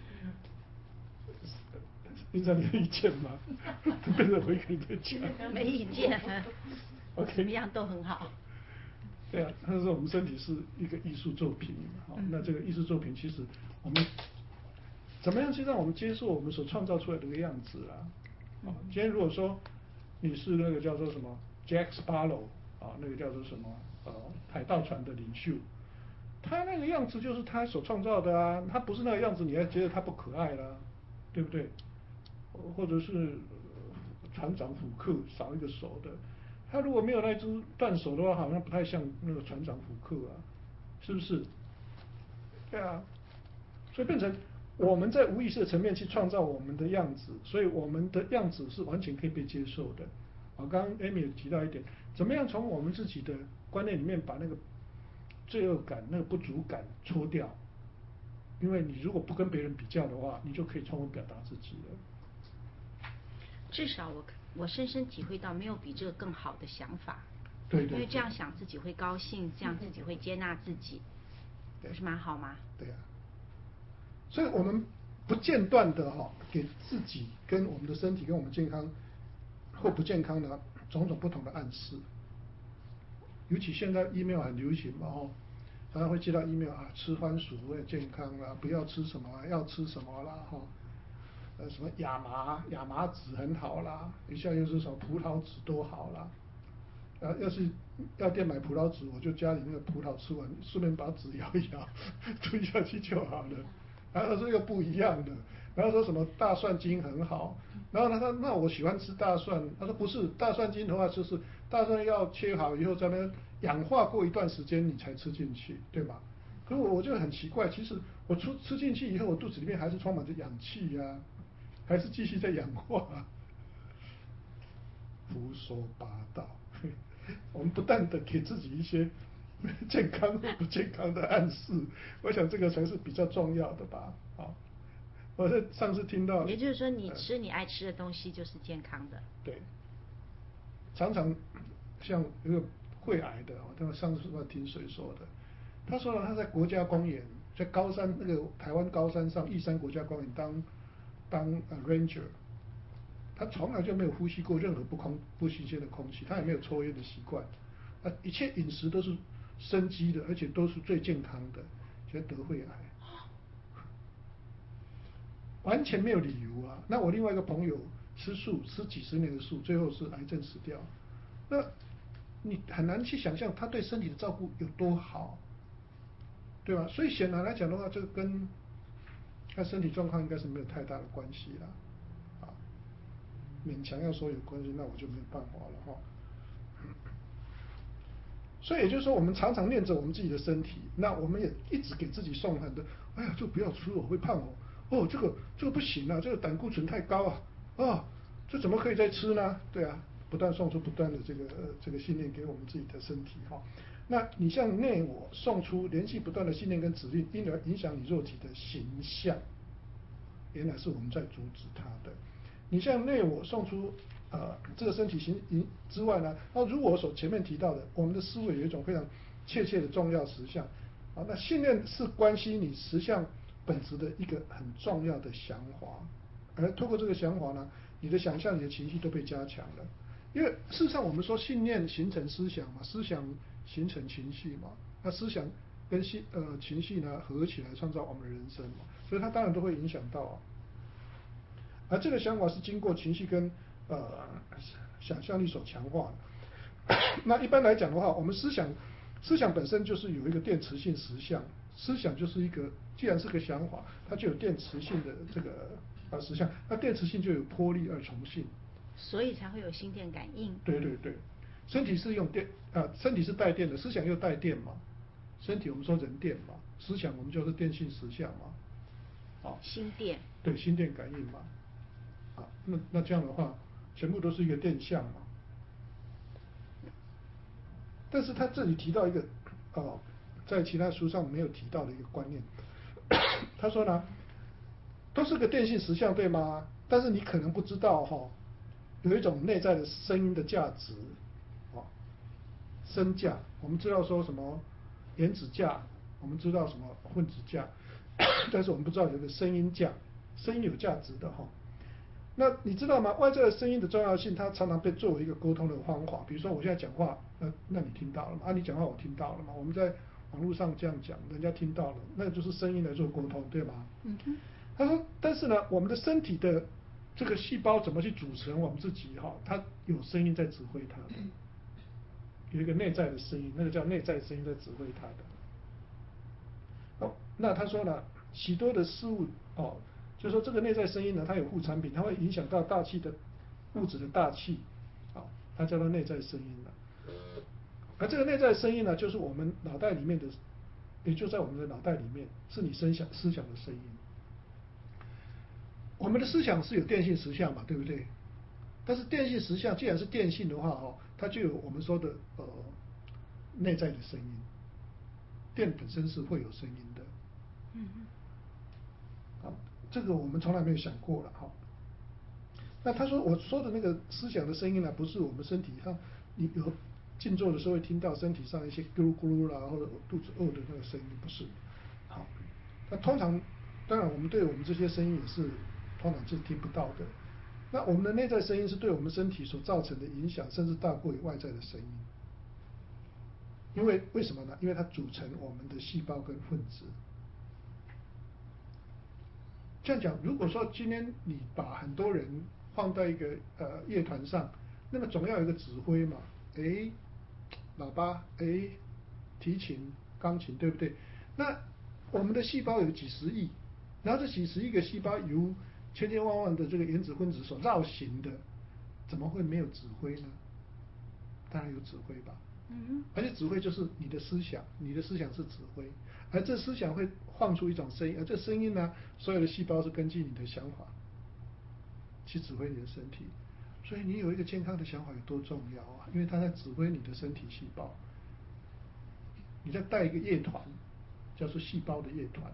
Speaker 1: 林长，你有意见吗？变成我一个人在讲。
Speaker 3: 没意见。
Speaker 1: OK，
Speaker 3: 怎么样都很好。
Speaker 1: 对啊，他说我们身体是一个艺术作品，好、嗯，那这个艺术作品其实我们怎么样去让我们接受我们所创造出来的一个样子啊？啊，今天如果说你是那个叫做什么 Jack Sparrow 啊，那个叫做什么呃海盗船的领袖，他那个样子就是他所创造的啊，他不是那个样子，你还觉得他不可爱啦，对不对？或者是船长虎克少一个手的，他如果没有那只断手的话，好像不太像那个船长虎克啊，是不是？对啊，所以变成我们在无意识的层面去创造我们的样子，所以我们的样子是完全可以被接受的。啊，刚刚 Amy 也提到一点，怎么样从我们自己的观念里面把那个罪恶感、那个不足感搓掉？因为你如果不跟别人比较的话，你就可以充分表达自己了。
Speaker 3: 至少我我深深体会到，没有比这个更好的想法。
Speaker 1: 对 对, 对。
Speaker 3: 因为这样想自己会高兴，这样自己会接纳自己，不是蛮好吗？
Speaker 1: 对啊。所以我们不间断的哈、哦，给自己跟我们的身体跟我们健康或不健康的种种不同的暗示。尤其现在 email 很流行嘛哦，常常会接到 email 啊，吃番薯为了健康啦，不要吃什么，要吃什么啦哈、哦，呃什么亚麻亚麻籽很好啦，一下又是什么葡萄籽多好啦。啊，要是药店买葡萄籽，我就家里那个葡萄吃完，顺便把籽摇一摇，吞下去就好了。然后说又不一样的，然后说什么大蒜精很好，然后他说那我喜欢吃大蒜，他说不是，大蒜精的话就是大蒜要切好以后在那氧化过一段时间你才吃进去，对吧？可是我我就很奇怪，其实我吃吃进去以后，我肚子里面还是充满着氧气呀、啊，还是继续在氧化、啊，胡说八道。我们不断的给自己一些健康或不健康的暗示，我想这个才是比较重要的吧。好，我在上次听到，
Speaker 3: 也就是说，你吃你爱吃的东西就是健康的。
Speaker 1: 对，常常像一个肺癌的，他们上次是听谁说的？他说了，他在国家公园，在高山那个台湾高山上玉山国家公园当当 ranger。他从来就没有呼吸过任何不空不新鲜的空气，他也没有抽烟的习惯，啊，一切饮食都是生机的，而且都是最健康的，却得肺癌，完全没有理由啊。那我另外一个朋友吃素吃几十年的素，最后是癌症死掉，那你很难去想象他对身体的照顾有多好，对吧？所以显然来讲的话，这个跟他身体状况应该是没有太大的关系啦。勉强要说有关系，那我就没有办法了哈。所以也就是说，我们常常念着我们自己的身体，那我们也一直给自己送很多，哎呀，这个不要吃，我会胖哦，哦，这个这个不行啊，这个胆固醇太高啊，啊，这怎么可以再吃呢？对啊，不断送出不断的这个、呃、这个信念给我们自己的身体哈。那你向内我送出连续不断的信念跟指令，因而影响你肉体的形象，原来是我们在阻止它的。你向内我送出呃这个身体形之外呢，那如我所前面提到的，我们的思维有一种非常切切的重要实相啊，那信念是关系你实相本质的一个很重要的降华，而透过这个降华呢，你的想象、你的情绪都被加强了。因为事实上我们说信念形成思想嘛，思想形成情绪嘛，那思想跟心呃情绪呢合起来创造我们的人生嘛，所以它当然都会影响到啊。而这个想法是经过情绪跟呃想象力所强化的。那一般来讲的话，我们思想思想本身就是有一个电磁性实相，思想就是一个既然是个想法，它就有电磁性的这个呃实相，那电磁性就有波粒二重性，
Speaker 3: 所以才会有心电感应。
Speaker 1: 对对对，身体是用电啊、呃，身体是带电的，思想又带电嘛，身体我们说人电嘛，思想我们就是电性实相嘛，啊，
Speaker 3: 心电，
Speaker 1: 对，心电感应嘛。啊，那那这样的话，全部都是一个电相嘛。但是他这里提到一个，哦，在其他书上没有提到的一个观念，他说呢，都是个电性实相，对吗？但是你可能不知道哈、哦，有一种内在的声音的价值，哦，声价，我们知道说什么原子价，我们知道什么混子价，但是我们不知道有个声音价，声音有价值的哈、哦。那你知道吗？外在的声音的重要性，它常常被作为一个沟通的方法。比如说我现在讲话，那那你听到了吗？啊，你讲话我听到了嘛？我们在网络上这样讲，人家听到了，那就是声音来做沟通，对吗？
Speaker 3: 嗯哼。
Speaker 1: 他说，但是呢，我们的身体的这个细胞怎么去组成我们自己哈？它有声音在指挥它的。 有一个内在的声音，那个叫内在声音在指挥他的。哦，那他说呢，许多的事物哦，就是说这个内在声音呢，它有副产品，它会影响到大气的物质的大气，啊、哦，它叫做内在声音了。而这个内在声音呢，就是我们脑袋里面的，也就在我们的脑袋里面，是你思想思想的声音。我们的思想是有电性实相嘛，对不对？但是电性实相既然是电性的话，哦，它就有我们说的呃内在的声音。电本身是会有声音的。
Speaker 3: 嗯嗯。
Speaker 1: 好，这个我们从来没有想过了哈。那他说我说的那个思想的声音呢，不是我们身体上你有静坐的时候会听到身体上一些咕噜咕噜啦，或者肚子饿的那个声音，不是。好，那通常当然我们对我们这些声音也是通常是听不到的。那我们的内在声音是对我们身体所造成的影响，甚至大过于外在的声音。因为为什么呢？因为它组成我们的细胞跟分子。这样讲，如果说今天你把很多人放在一个呃乐团上，那么总要有一个指挥嘛，哎，喇叭，哎，提琴、钢琴，对不对？那我们的细胞有几十亿，然后这几十亿个细胞由千千万万的这个原子分子所绕行的，怎么会没有指挥呢？当然有指挥吧。
Speaker 3: 嗯，
Speaker 1: 而且指挥就是你的思想，你的思想是指挥，而这思想会放出一种声音，而这声音呢，所有的细胞是根据你的想法去指挥你的身体，所以你有一个健康的想法有多重要啊？因为它在指挥你的身体细胞。你再带一个乐团，叫做细胞的乐团，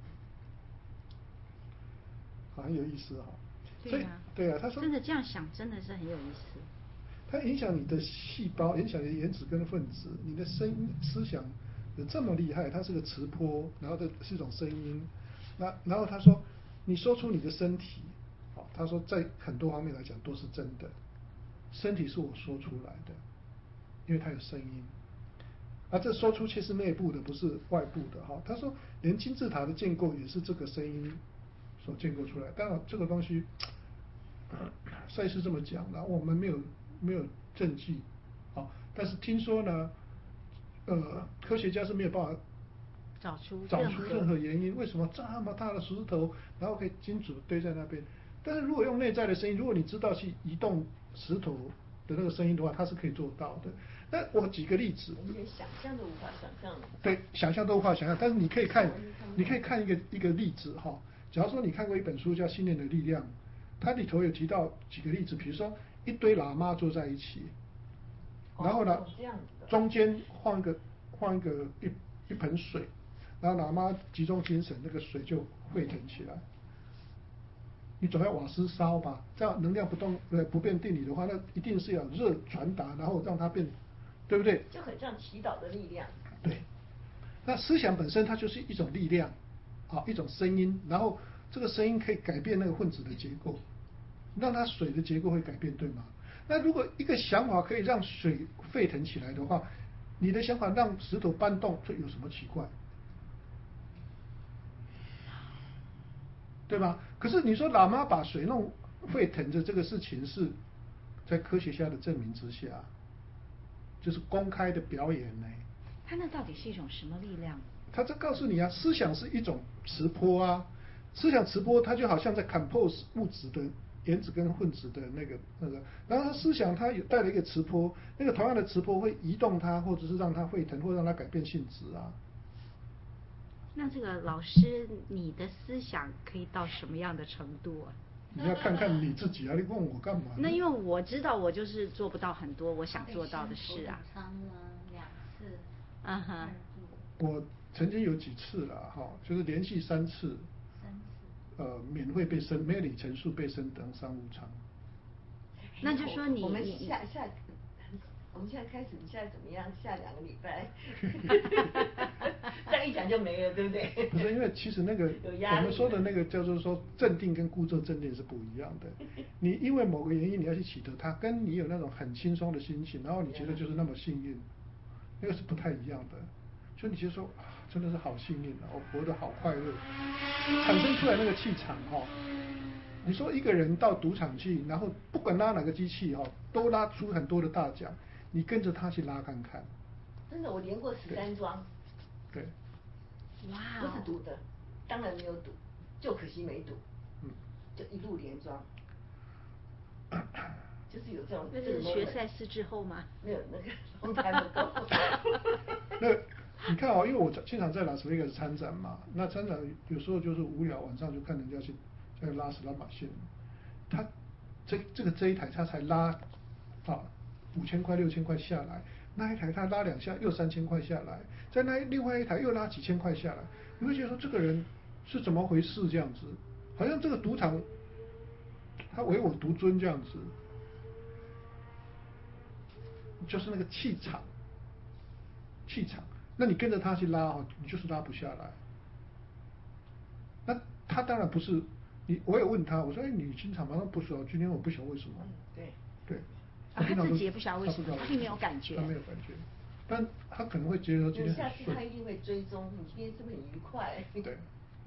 Speaker 1: 很有意思哈、哦。
Speaker 3: 对啊，
Speaker 1: 对啊，他说
Speaker 3: 真的这样想真的是很有意思。
Speaker 1: 它影响你的细胞，影响你的原子跟分子，你的声思想有这么厉害，它是个磁波，然后这是一种声音。那然后他说，你说出你的身体，好，他说在很多方面来讲都是真的，身体是我说出来的，因为它有声音。而这说出却是内部的，不是外部的哈。他说，连金字塔的建构也是这个声音所建构出来。当然，这个东西，赛斯这么讲的，我们没有。没有证据，好，但是听说呢，呃，科学家是没有办法
Speaker 3: 找出
Speaker 1: 找出任何原因，为什么这么大的石头，然后可以金属堆在那边？但是如果用内在的声音，如果你知道去移动石头的那个声音的话，它是可以做到的。那我举个例子，
Speaker 2: 我们连想象都无法想象。
Speaker 1: 对，想象都无法想象，但是你可以看，你可以看一个一个例子哈。假如说你看过一本书叫《信念的力量》，它里头有提到几个例子，比如说。一堆喇嘛坐在一起，然后呢，
Speaker 2: 哦、
Speaker 1: 中间放一个放一个一一盆水，然后喇嘛集中精神，那个水就沸腾起来。你总要瓦斯烧吧，这样能量不动呃不变定理的话，那一定是要热传达，然后让它变，对不对？
Speaker 2: 就很像祈祷的力量。
Speaker 1: 对，那思想本身它就是一种力量，啊，一种声音，然后这个声音可以改变那个分子的结构。让它水的结构会改变，对吗？那如果一个想法可以让水沸腾起来的话，你的想法让石头搬动，这有什么奇怪？对吧？可是你说喇嘛把水弄沸腾的这个事情是在科学家的证明之下，就是公开的表演呢。
Speaker 3: 它那到底是一种什么力量？
Speaker 1: 他这告诉你啊，思想是一种磁波啊，思想磁波它就好像在 compose 物质的。原子跟分子的那个那个，然后它思想它有带了一个磁波，那个同样的磁波会移动它，或者是让它沸腾，或者让它改变性质啊。
Speaker 3: 那这个老师，你的思想可以到什么样的程度啊？
Speaker 1: 你要看看你自己啊，你问我干嘛？
Speaker 3: 那因为我知道我就是做不到很多我想做到的事啊。
Speaker 5: 两次，
Speaker 3: 嗯哼。
Speaker 1: 我曾经有几次了哈，就是连续三次。呃，免费被升，没有里程数被升等商务舱。
Speaker 3: 那就说你
Speaker 2: 我们下下，我们现在开始，你现在怎么样？下两个礼拜，这样一讲就没了，对不对？
Speaker 1: 不是，因为其实那个我们说的那个叫做说镇定跟故作镇定是不一样的。你因为某个原因你要去取得它，跟你有那种很轻松的心情，然后你觉得就是那么幸运，那个是不太一样的。所以你就说。真的是好幸运啊！我活得好快乐，产生出来那个气场哈、哦。你说一个人到赌场去，然后不管拉哪个机器哈、哦，都拉出很多的大奖。 你跟着他去拉看看。
Speaker 2: 真的，我连过十三庄。
Speaker 1: 对。
Speaker 3: 哇、
Speaker 2: 不是赌的，当然没有赌，就可惜没赌。
Speaker 1: 嗯。
Speaker 2: 就一路连庄。就是有这种。
Speaker 3: 那是学赛事之后吗？
Speaker 2: 没有，那个 long time ago。
Speaker 1: 那你看哦，因为我经常在拉斯维加斯参展嘛，那参展有时候就是无聊，晚上就看人家去在拉斯拉马线，他这这个这一台他才拉啊五千块六千块下来，那一台他拉两下又三千块下来，在那另外一台又拉几千块下来，你会觉得说这个人是怎么回事这样子，好像这个赌场他唯我独尊这样子。就是那个气场，气场，那你跟着他去拉哦，你就是拉不下来。那他当然不是你，我也问他，我说哎，你经常吗？他不说，今天我不晓得为什么。
Speaker 2: 对。
Speaker 1: 对。
Speaker 3: 他自己也不晓得为什么，他并没有感觉。
Speaker 1: 他没有感觉，但他可能会觉得今天很顺。
Speaker 2: 下次他一定会追踪，你今天是不是很愉快？
Speaker 1: 对。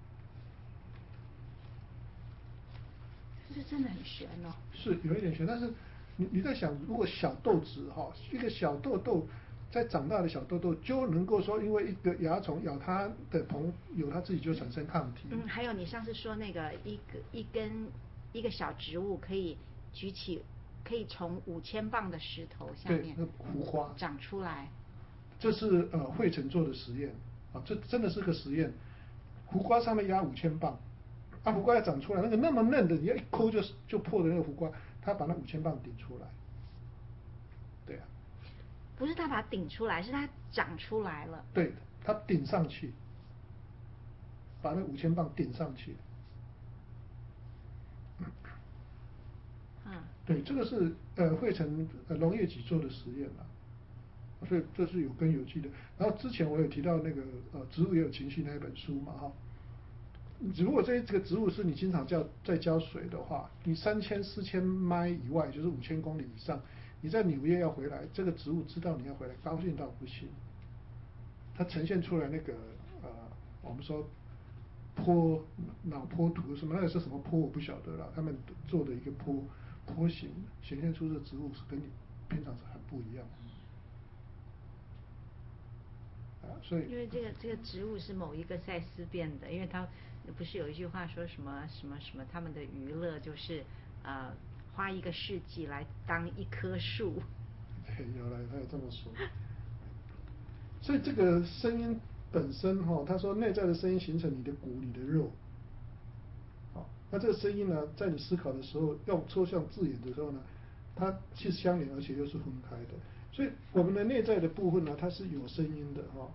Speaker 3: 这真的很悬哦。
Speaker 1: 是有一点悬，但是你你在想，如果小豆子哈、哦，一个小豆豆在长大的小豆豆就能够说，因为一个蚜虫咬它的朋友，它自己就产生抗体。
Speaker 3: 嗯，还有你上次说那个一个一根一个小植物可以举起，可以从五千磅的石头下面
Speaker 1: 对，那胡花
Speaker 3: 长出来。
Speaker 1: 这是呃惠成做的实验啊，这真的是个实验，胡瓜上面压五千磅。啊，胡瓜要长出来，那个那么嫩的，你要一抠就就破的那个胡瓜，他把那五千磅顶出来。对啊。
Speaker 3: 不是他把它顶出来，是它长出来了。
Speaker 1: 对，他顶上去，把那五千磅顶上去。
Speaker 3: 嗯。
Speaker 1: 对，这个是呃惠成呃农业局做的实验啦，所以这是有根有据的。然后之前我有提到那个呃植物也有情绪那一本书嘛哈。如果这这个植物是你经常浇在浇水的话，你三千四千迈以外，就是五千公里以上，你在纽约要回来，这个植物知道你要回来，高兴到不行。它呈现出来那个呃，我们说坡脑坡图什么那个是什么坡我不晓得了，他们做的一个坡坡形，显现出这植物是跟你平常是很不一样的。啊，所以
Speaker 3: 因为这个这个植物是某一个赛斯变的，因为它不是有一句话说什么什么什么，他们的娱乐就是呃花一个世纪来当一棵树。
Speaker 1: 对，有了，他有这么说。所以这个声音本身哈、哦，他说内在的声音形成你的骨、你的肉。好，那这个声音呢，在你思考的时候，用抽象字眼的时候呢，它是相连而且又是分开的。所以我们的内在的部分呢，它是有声音的哈、哦。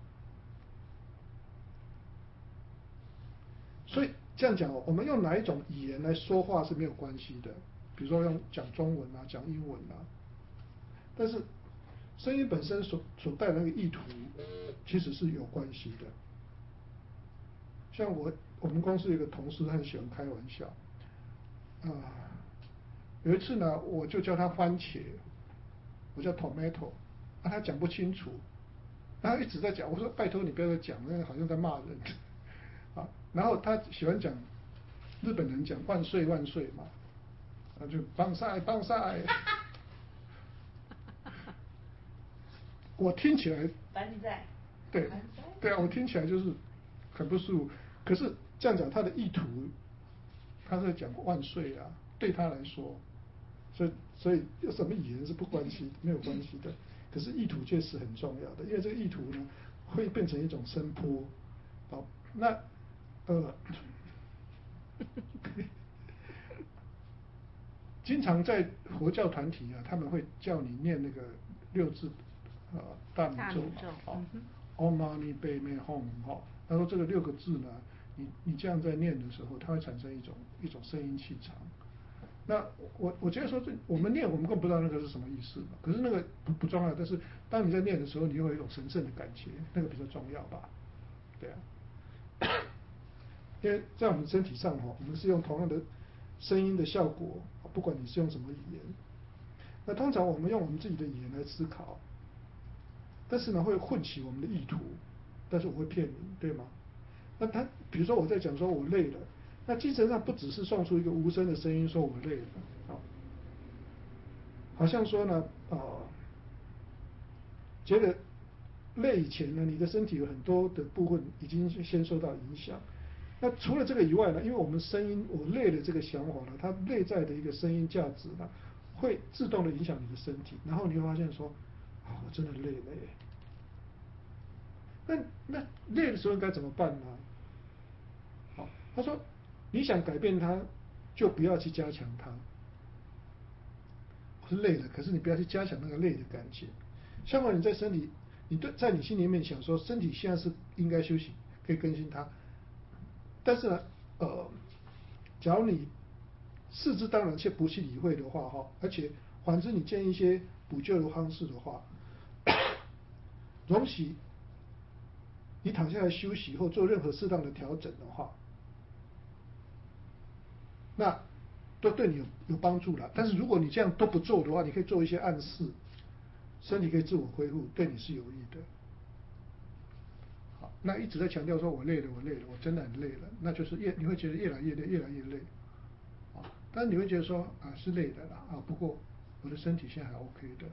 Speaker 1: 所以这样讲哦，我们用哪一种语言来说话是没有关系的，比如说用讲中文啊，讲英文啊，但是声音本身所所带来的那个意图，其实是有关系的。像我我们公司有一个同事，他很喜欢开玩笑，啊、呃，有一次呢，我就叫他番茄，我叫 tomato， 啊，他讲不清楚，他一直在讲，我说拜托你不要再讲，那好像在骂人。啊，然后他喜欢讲日本人讲万岁万岁嘛，啊就棒赛棒赛，我听起来，对对啊，我听起来就是很不舒服。可是这样讲他的意图，他在讲万岁啊，对他来说，所以所以有什么语言是不关系没有关系的，可是意图确实很重要的，因为这个意图呢会变成一种声波，好那。呃，经常在佛教团体啊，他们会叫你念那个六字呃大明咒嘛，好 ，Om Mani Padme Hum 哈，他说这个六个字呢，你你这样在念的时候，它会产生一种一种声音气场。那我我觉得说这我们念我们更不知道那个是什么意思嘛，可是那个不不重要，但是当你在念的时候，你会有一种神圣的感觉，那个比较重要吧，对啊。因为在我们身体上哈，我们是用同样的声音的效果，不管你是用什么语言。那通常我们用我们自己的语言来思考，但是呢会混起我们的意图，但是我会骗你，对吗？那他比如说我在讲说我累了，那精神上不只是送出一个无声的声音说我累了，好，好像说呢，呃， 觉得累以前呢，你的身体有很多的部分已经先受到影响。那除了这个以外呢，因为我们声音我累的这个想法呢，它内在的一个声音价值呢，会自动的影响你的身体，然后你会发现说，啊、我真的累了耶。那那累的时候该怎么办呢？好，他说你想改变它，就不要去加强它。是累了，可是你不要去加强那个累的感觉。相反，你在身体，你对在你心里面想说，身体现在是应该休息，可以更新它。但是呢，呃，假如你视之当然却不去理会的话，哈，而且反之你建议一些补救的方式的话，容许你躺下来休息后做任何适当的调整的话，那都对你有有帮助了。但是如果你这样都不做的话，你可以做一些暗示，身体可以自我恢复，对你是有益的。好，那一直在强调说我累了，我累了，我真的很累了，那就是越你会觉得越来越累，越来越累。啊，但是你会觉得说啊是累的啦，啊不过我的身体现在还 OK 的。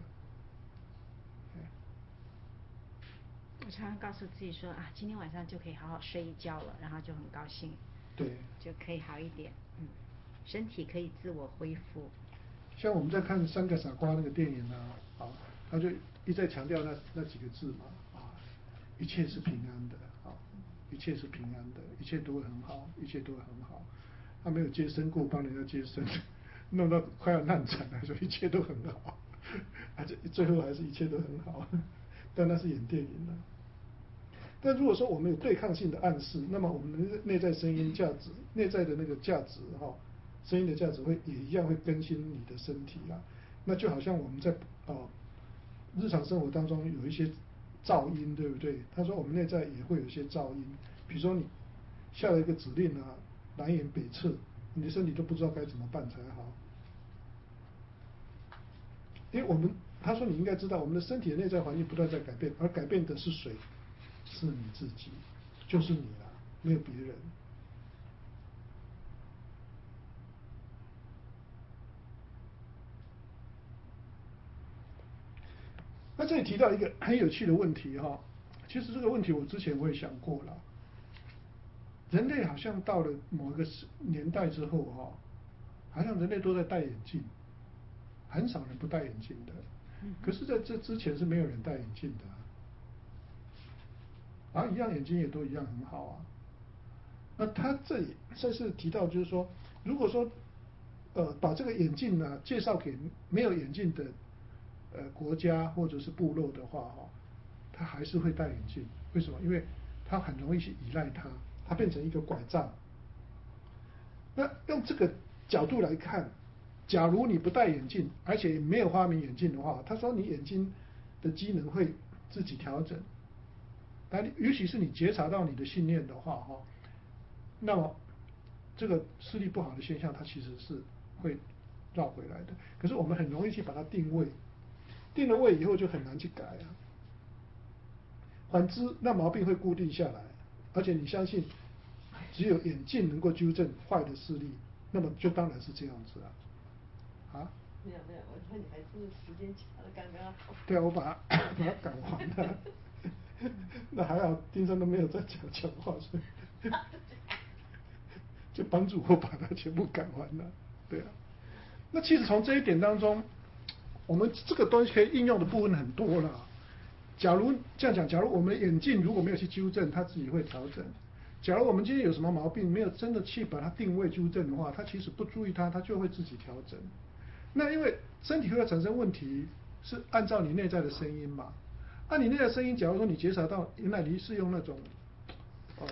Speaker 3: 我常常告诉自己说啊，今天晚上就可以好好睡一觉了，然后就很高兴，
Speaker 1: 对，
Speaker 3: 就可以好一点，嗯，身体可以自我恢复。
Speaker 1: 像我们在看《三个傻瓜》那个电影啊，啊，他就一再强调那那几个字嘛，啊，一切是平安的，啊，一切是平安的，一切都会很好，一切都会很好。他没有接生过，帮人家接生，弄到快要难产了，说一切都很好，而且最后还是一切都很好，但那是演电影的。但如果说我们有对抗性的暗示，那么我们的内在声音价值、内在的那个价值哈，声音的价值会也一样会更新你的身体啦。那就好像我们在呃日常生活当中有一些噪音，对不对？他说我们内在也会有一些噪音，比如说你下了一个指令啊，南辕北辙，你的身体都不知道该怎么办才好。因为我们他说你应该知道，我们的身体的内在环境不断在改变，而改变的是谁？是你自己，就是你啦，没有别人。那这里提到一个很有趣的问题哈，其实这个问题我之前我也想过了。人类好像到了某一个年代之后哈，好像人类都在戴眼镜，很少人不戴眼镜的。可是在这之前是没有人戴眼镜的啊，啊一样眼睛也都一样很好啊。那他这里这是提到就是说，如果说呃把这个眼镜呢介绍给没有眼镜的呃国家或者是部落的话哈，他还是会戴眼镜。为什么？因为他很容易去依赖它，它变成一个拐杖。那用这个角度来看，假如你不戴眼镜，而且没有发明眼镜的话，他说你眼睛的机能会自己调整。但尤其是你觉察到你的信念的话哈，那么这个视力不好的现象，它其实是会绕回来的。可是我们很容易去把它定位，定了位以后就很难去改啊。反之，那毛病会固定下来，而且你相信，只有眼镜能够纠正坏的视力，那么就当然是这样子啊。啊？
Speaker 2: 没有没有，我说你还是时间掐的刚刚好。
Speaker 1: 对啊，我把它把它赶完了。那还好，丁生都没有在讲讲话，所以就帮助我把它全部赶完了。对啊，那其实从这一点当中，我们这个东西可以应用的部分很多了。假如这样讲，假如我们眼镜如果没有去纠正，它自己会调整。假如我们今天有什么毛病，没有真的去把它定位纠正的话，它其实不注意它，它就会自己调整。那因为身体会产生问题，是按照你内在的声音嘛。按你内在声音，假如说你觉察到原来你是用那种呃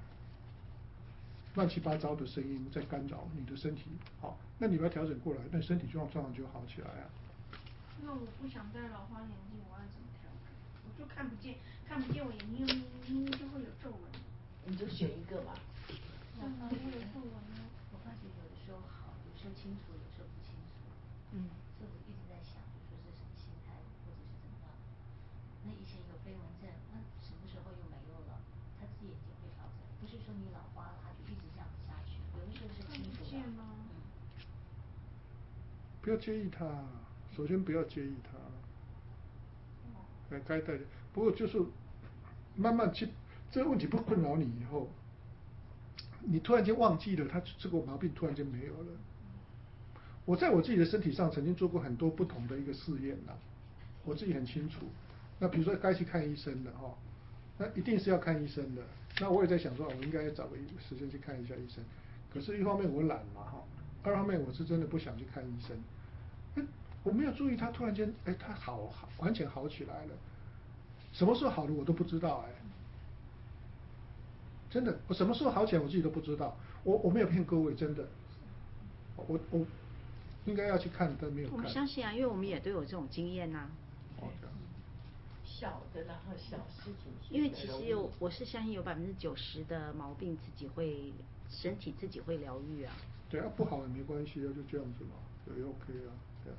Speaker 1: 乱七八糟的声音在干扰你的身体，好，那你把它调整过来，那身体状况就好起来啊。
Speaker 4: 那我不想戴老花眼镜，我要怎么调整？我就看不见，看不见我眼睛又明明就会有皱纹。
Speaker 2: 你就选一个嘛。
Speaker 4: 嗯，我有皱纹呢。
Speaker 5: 我发觉有的时候好，有时候清楚，有时候不清楚。
Speaker 3: 嗯。
Speaker 5: 所以我一直在想，就说这是什么心态，或者是怎么样。那以前有飞蚊症，那什么时候又没有了？他自己眼睛会调整，不是说你老花了，他就一直这样子下去。有的时候是清楚的。嗯。
Speaker 1: 不要介意它，首先不要介意它。 呃，该带的。不过就是慢慢去，这个问题不困扰你以后，你突然间忘记了，他这个毛病突然间没有了。我在我自己的身体上曾经做过很多不同的一个试验呐，我自己很清楚。那比如说该去看医生的哈，那一定是要看医生的。那我也在想说，我应该找个时间去看一下医生。可是，一方面我懒嘛哈，二方面我是真的不想去看医生。哎，我没有注意他突然间，哎，他好好完全好起来了。什么时候好的我都不知道哎，真的，我什么时候好起来我自己都不知道。我我没有骗各位，真的，我我应该要去看，但没有看。
Speaker 3: 我们相信啊，因为我们也都有这种经验呐、啊。
Speaker 1: 哦，这样。
Speaker 2: 小的然后小事情。
Speaker 3: 因为其实有，我是相信有百分之九十的毛病自己会，身体自己会疗愈啊。
Speaker 1: 对啊，不好也没关系啊，就这样子嘛，也 OK 啊，对啊。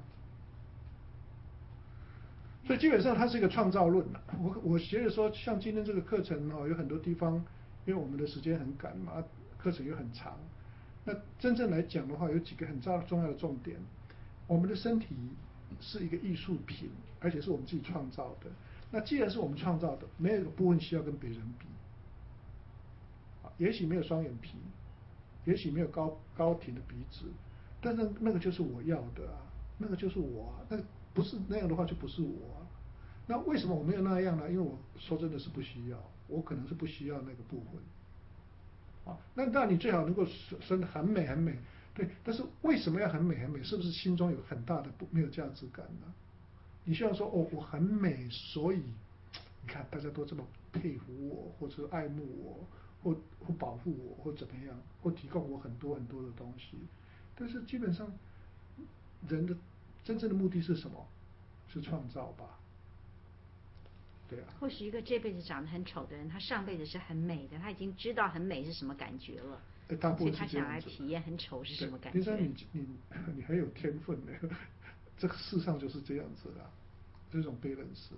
Speaker 1: 所以基本上它是一个创造论啊。我我觉得说，像今天这个课程哦，有很多地方，因为我们的时间很赶嘛，课程又很长。那真正来讲的话，有几个很重重要的重点。我们的身体是一个艺术品，而且是我们自己创造的。那既然是我们创造的，没有一个部分需要跟别人比。啊，也许没有双眼皮，也许没有高高挺的鼻子，但是那个就是我要的啊，那个就是我啊，那不是那样的话就不是我啊。那为什么我没有那样呢？因为我说真的是不需要，我可能是不需要那个部分。啊，那当然你最好能够生得很美很美，对，但是为什么要很美很美？是不是心中有很大的不没有价值感呢？你希望说哦，我很美，所以你看大家都这么佩服我，或者爱慕我，或或保护我，或怎么样，或提供我很多很多的东西。但是基本上，人的真正的目的是什么？是创造吧。对啊。
Speaker 3: 或许一个这辈子长得很丑的人，他上辈子是很美的，他已经知道很美是什么感觉了，
Speaker 1: 大部分
Speaker 3: 所以他想来
Speaker 1: 是这样子
Speaker 3: 体验很丑是什么感觉。
Speaker 1: 林珊，你你你很有天分的，这个世上就是这样子的，这种 balance。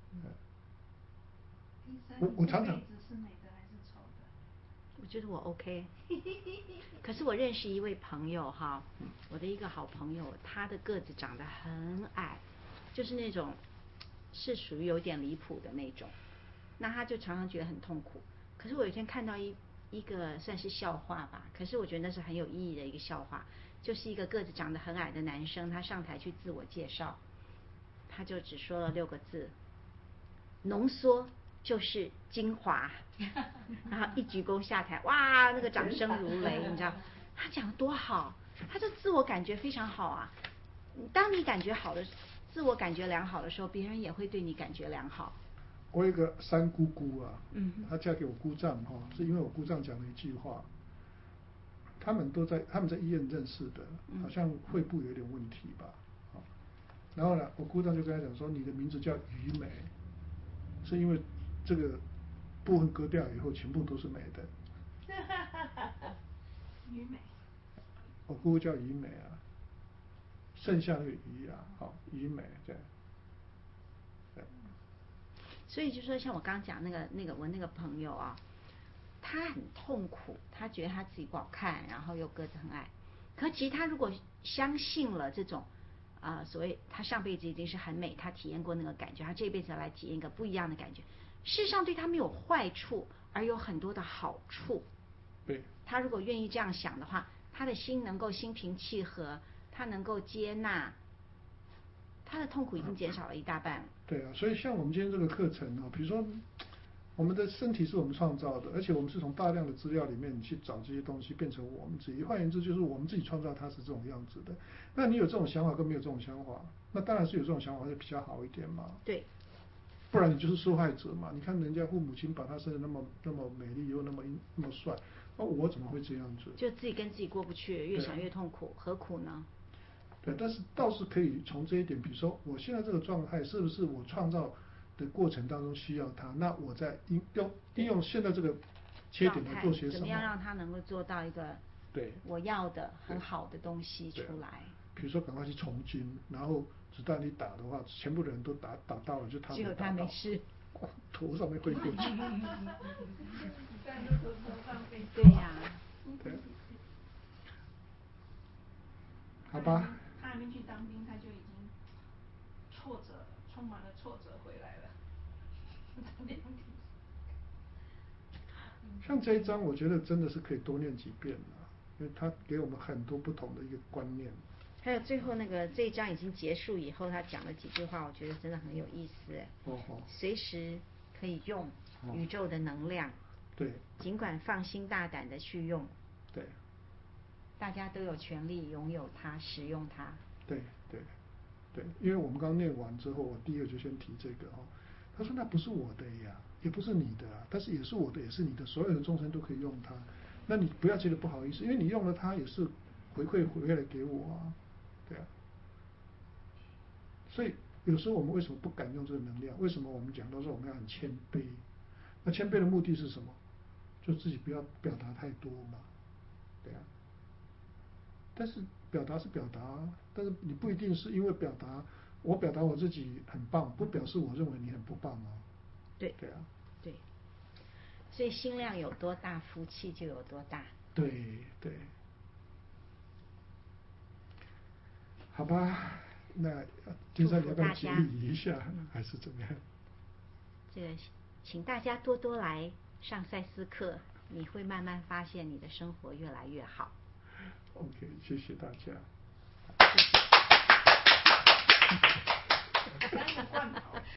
Speaker 1: 我我常常。
Speaker 4: 这辈子是美的还是丑的？
Speaker 3: 我觉得我 OK。可是我认识一位朋友哈，我的一个好朋友，他的个子长得很矮，就是那种是属于有点离谱的那种，那他就常常觉得很痛苦。可是我有一天看到一一个算是笑话吧，可是我觉得那是很有意义的一个笑话，就是一个个子长得很矮的男生，他上台去自我介绍，他就只说了六个字：浓缩就是精华。然后一鞠躬下台，哇，那个掌声如雷，你知道他讲的多好，他的自我感觉非常好啊。当你感觉好的，自我感觉良好的时候，别人也会对你感觉良好。
Speaker 1: 我有一个三姑姑啊，
Speaker 3: 嗯，
Speaker 1: 她嫁给我姑丈哈，是因为我姑丈讲了一句话，他们都在他们在医院认识的，好像肺部有点问题吧，然后呢，我姑丈就跟他讲说，你的名字叫于美，是因为这个部分割掉以后，全部都是美的。
Speaker 4: 于美。
Speaker 1: 我姑姑叫于美啊，剩下那个于啊，好，于美对。对。
Speaker 3: 所以就说像我刚刚讲那个那个我那个朋友啊，他很痛苦，他觉得他自己不好看，然后又个子很矮。可其实他如果相信了这种啊、呃、所谓他上辈子一定是很美，他体验过那个感觉，他这辈子要来体验一个不一样的感觉，事实上对他没有坏处，而有很多的好处。
Speaker 1: 对。
Speaker 3: 他如果愿意这样想的话，他的心能够心平气和，他能够接纳，他的痛苦已经减少了一大半。
Speaker 1: 对啊，所以像我们今天这个课程啊，比如说我们的身体是我们创造的，而且我们是从大量的资料里面去找这些东西变成我们自己，换言之就是我们自己创造它是这种样子的。那你有这种想法跟没有这种想法，那当然是有这种想法会比较好一点嘛。
Speaker 3: 对。
Speaker 1: 不然你就是受害者嘛。你看人家父母亲把他生得那么那么美丽又那么那么帅，那我怎么会这样子？
Speaker 3: 就自己跟自己过不去，越想越痛苦，何苦呢？
Speaker 1: 对，但是倒是可以从这一点，比如说我现在这个状态是不是我创造的过程当中需要它？那我在应用利用现在这个缺点来做些什么？
Speaker 3: 怎么样让它能够做到一个
Speaker 1: 对
Speaker 3: 我要的很好的东西出来？
Speaker 1: 比如说赶快去从军，然后子弹一打的话，全部的人都打打到了，就他
Speaker 3: 只有他没事，
Speaker 1: 头上面飞过去。
Speaker 4: 子弹都从头上飞。
Speaker 3: 对呀。
Speaker 1: 对。好吧。
Speaker 4: 他还没去当兵，他就已经挫折，充满了挫折回来了。
Speaker 1: 像这一章，我觉得真的是可以多念几遍了，因为它给我们很多不同的一个观念。
Speaker 3: 还有最后那个这一章已经结束以后，他讲了几句话，我觉得真的很有意思哎。
Speaker 1: 哦哦。
Speaker 3: 随时可以用宇宙的能量。
Speaker 1: 对。
Speaker 3: 尽管放心大胆的去用。
Speaker 1: 对。
Speaker 3: 大家都有权利拥有它，使用它。
Speaker 1: 对对对，因为我们刚念完之后，我第一个就先提这个哦。他说那不是我的呀，也不是你的，但是也是我的，也是你的，所有的众生都可以用它。那你不要觉得不好意思，因为你用了它也是回馈回来给我啊，对啊。所以有时候我们为什么不敢用这个能量？为什么我们讲到说我们要很谦卑？那谦卑的目的是什么？就自己不要表达太多嘛，对啊。但是表达是表达，但是你不一定是因为表达，我表达我自己很棒，不表示我认为你很不棒啊。
Speaker 3: 对。
Speaker 1: 对啊。
Speaker 3: 对。所以心量有多大，福气就有多大。
Speaker 1: 对对。好吧，那接下来要不要结语一下，还是怎么样？
Speaker 3: 这个，请大家多多来上赛斯课，你会慢慢发现你的生活越来越好。
Speaker 1: OK， 谢谢大家。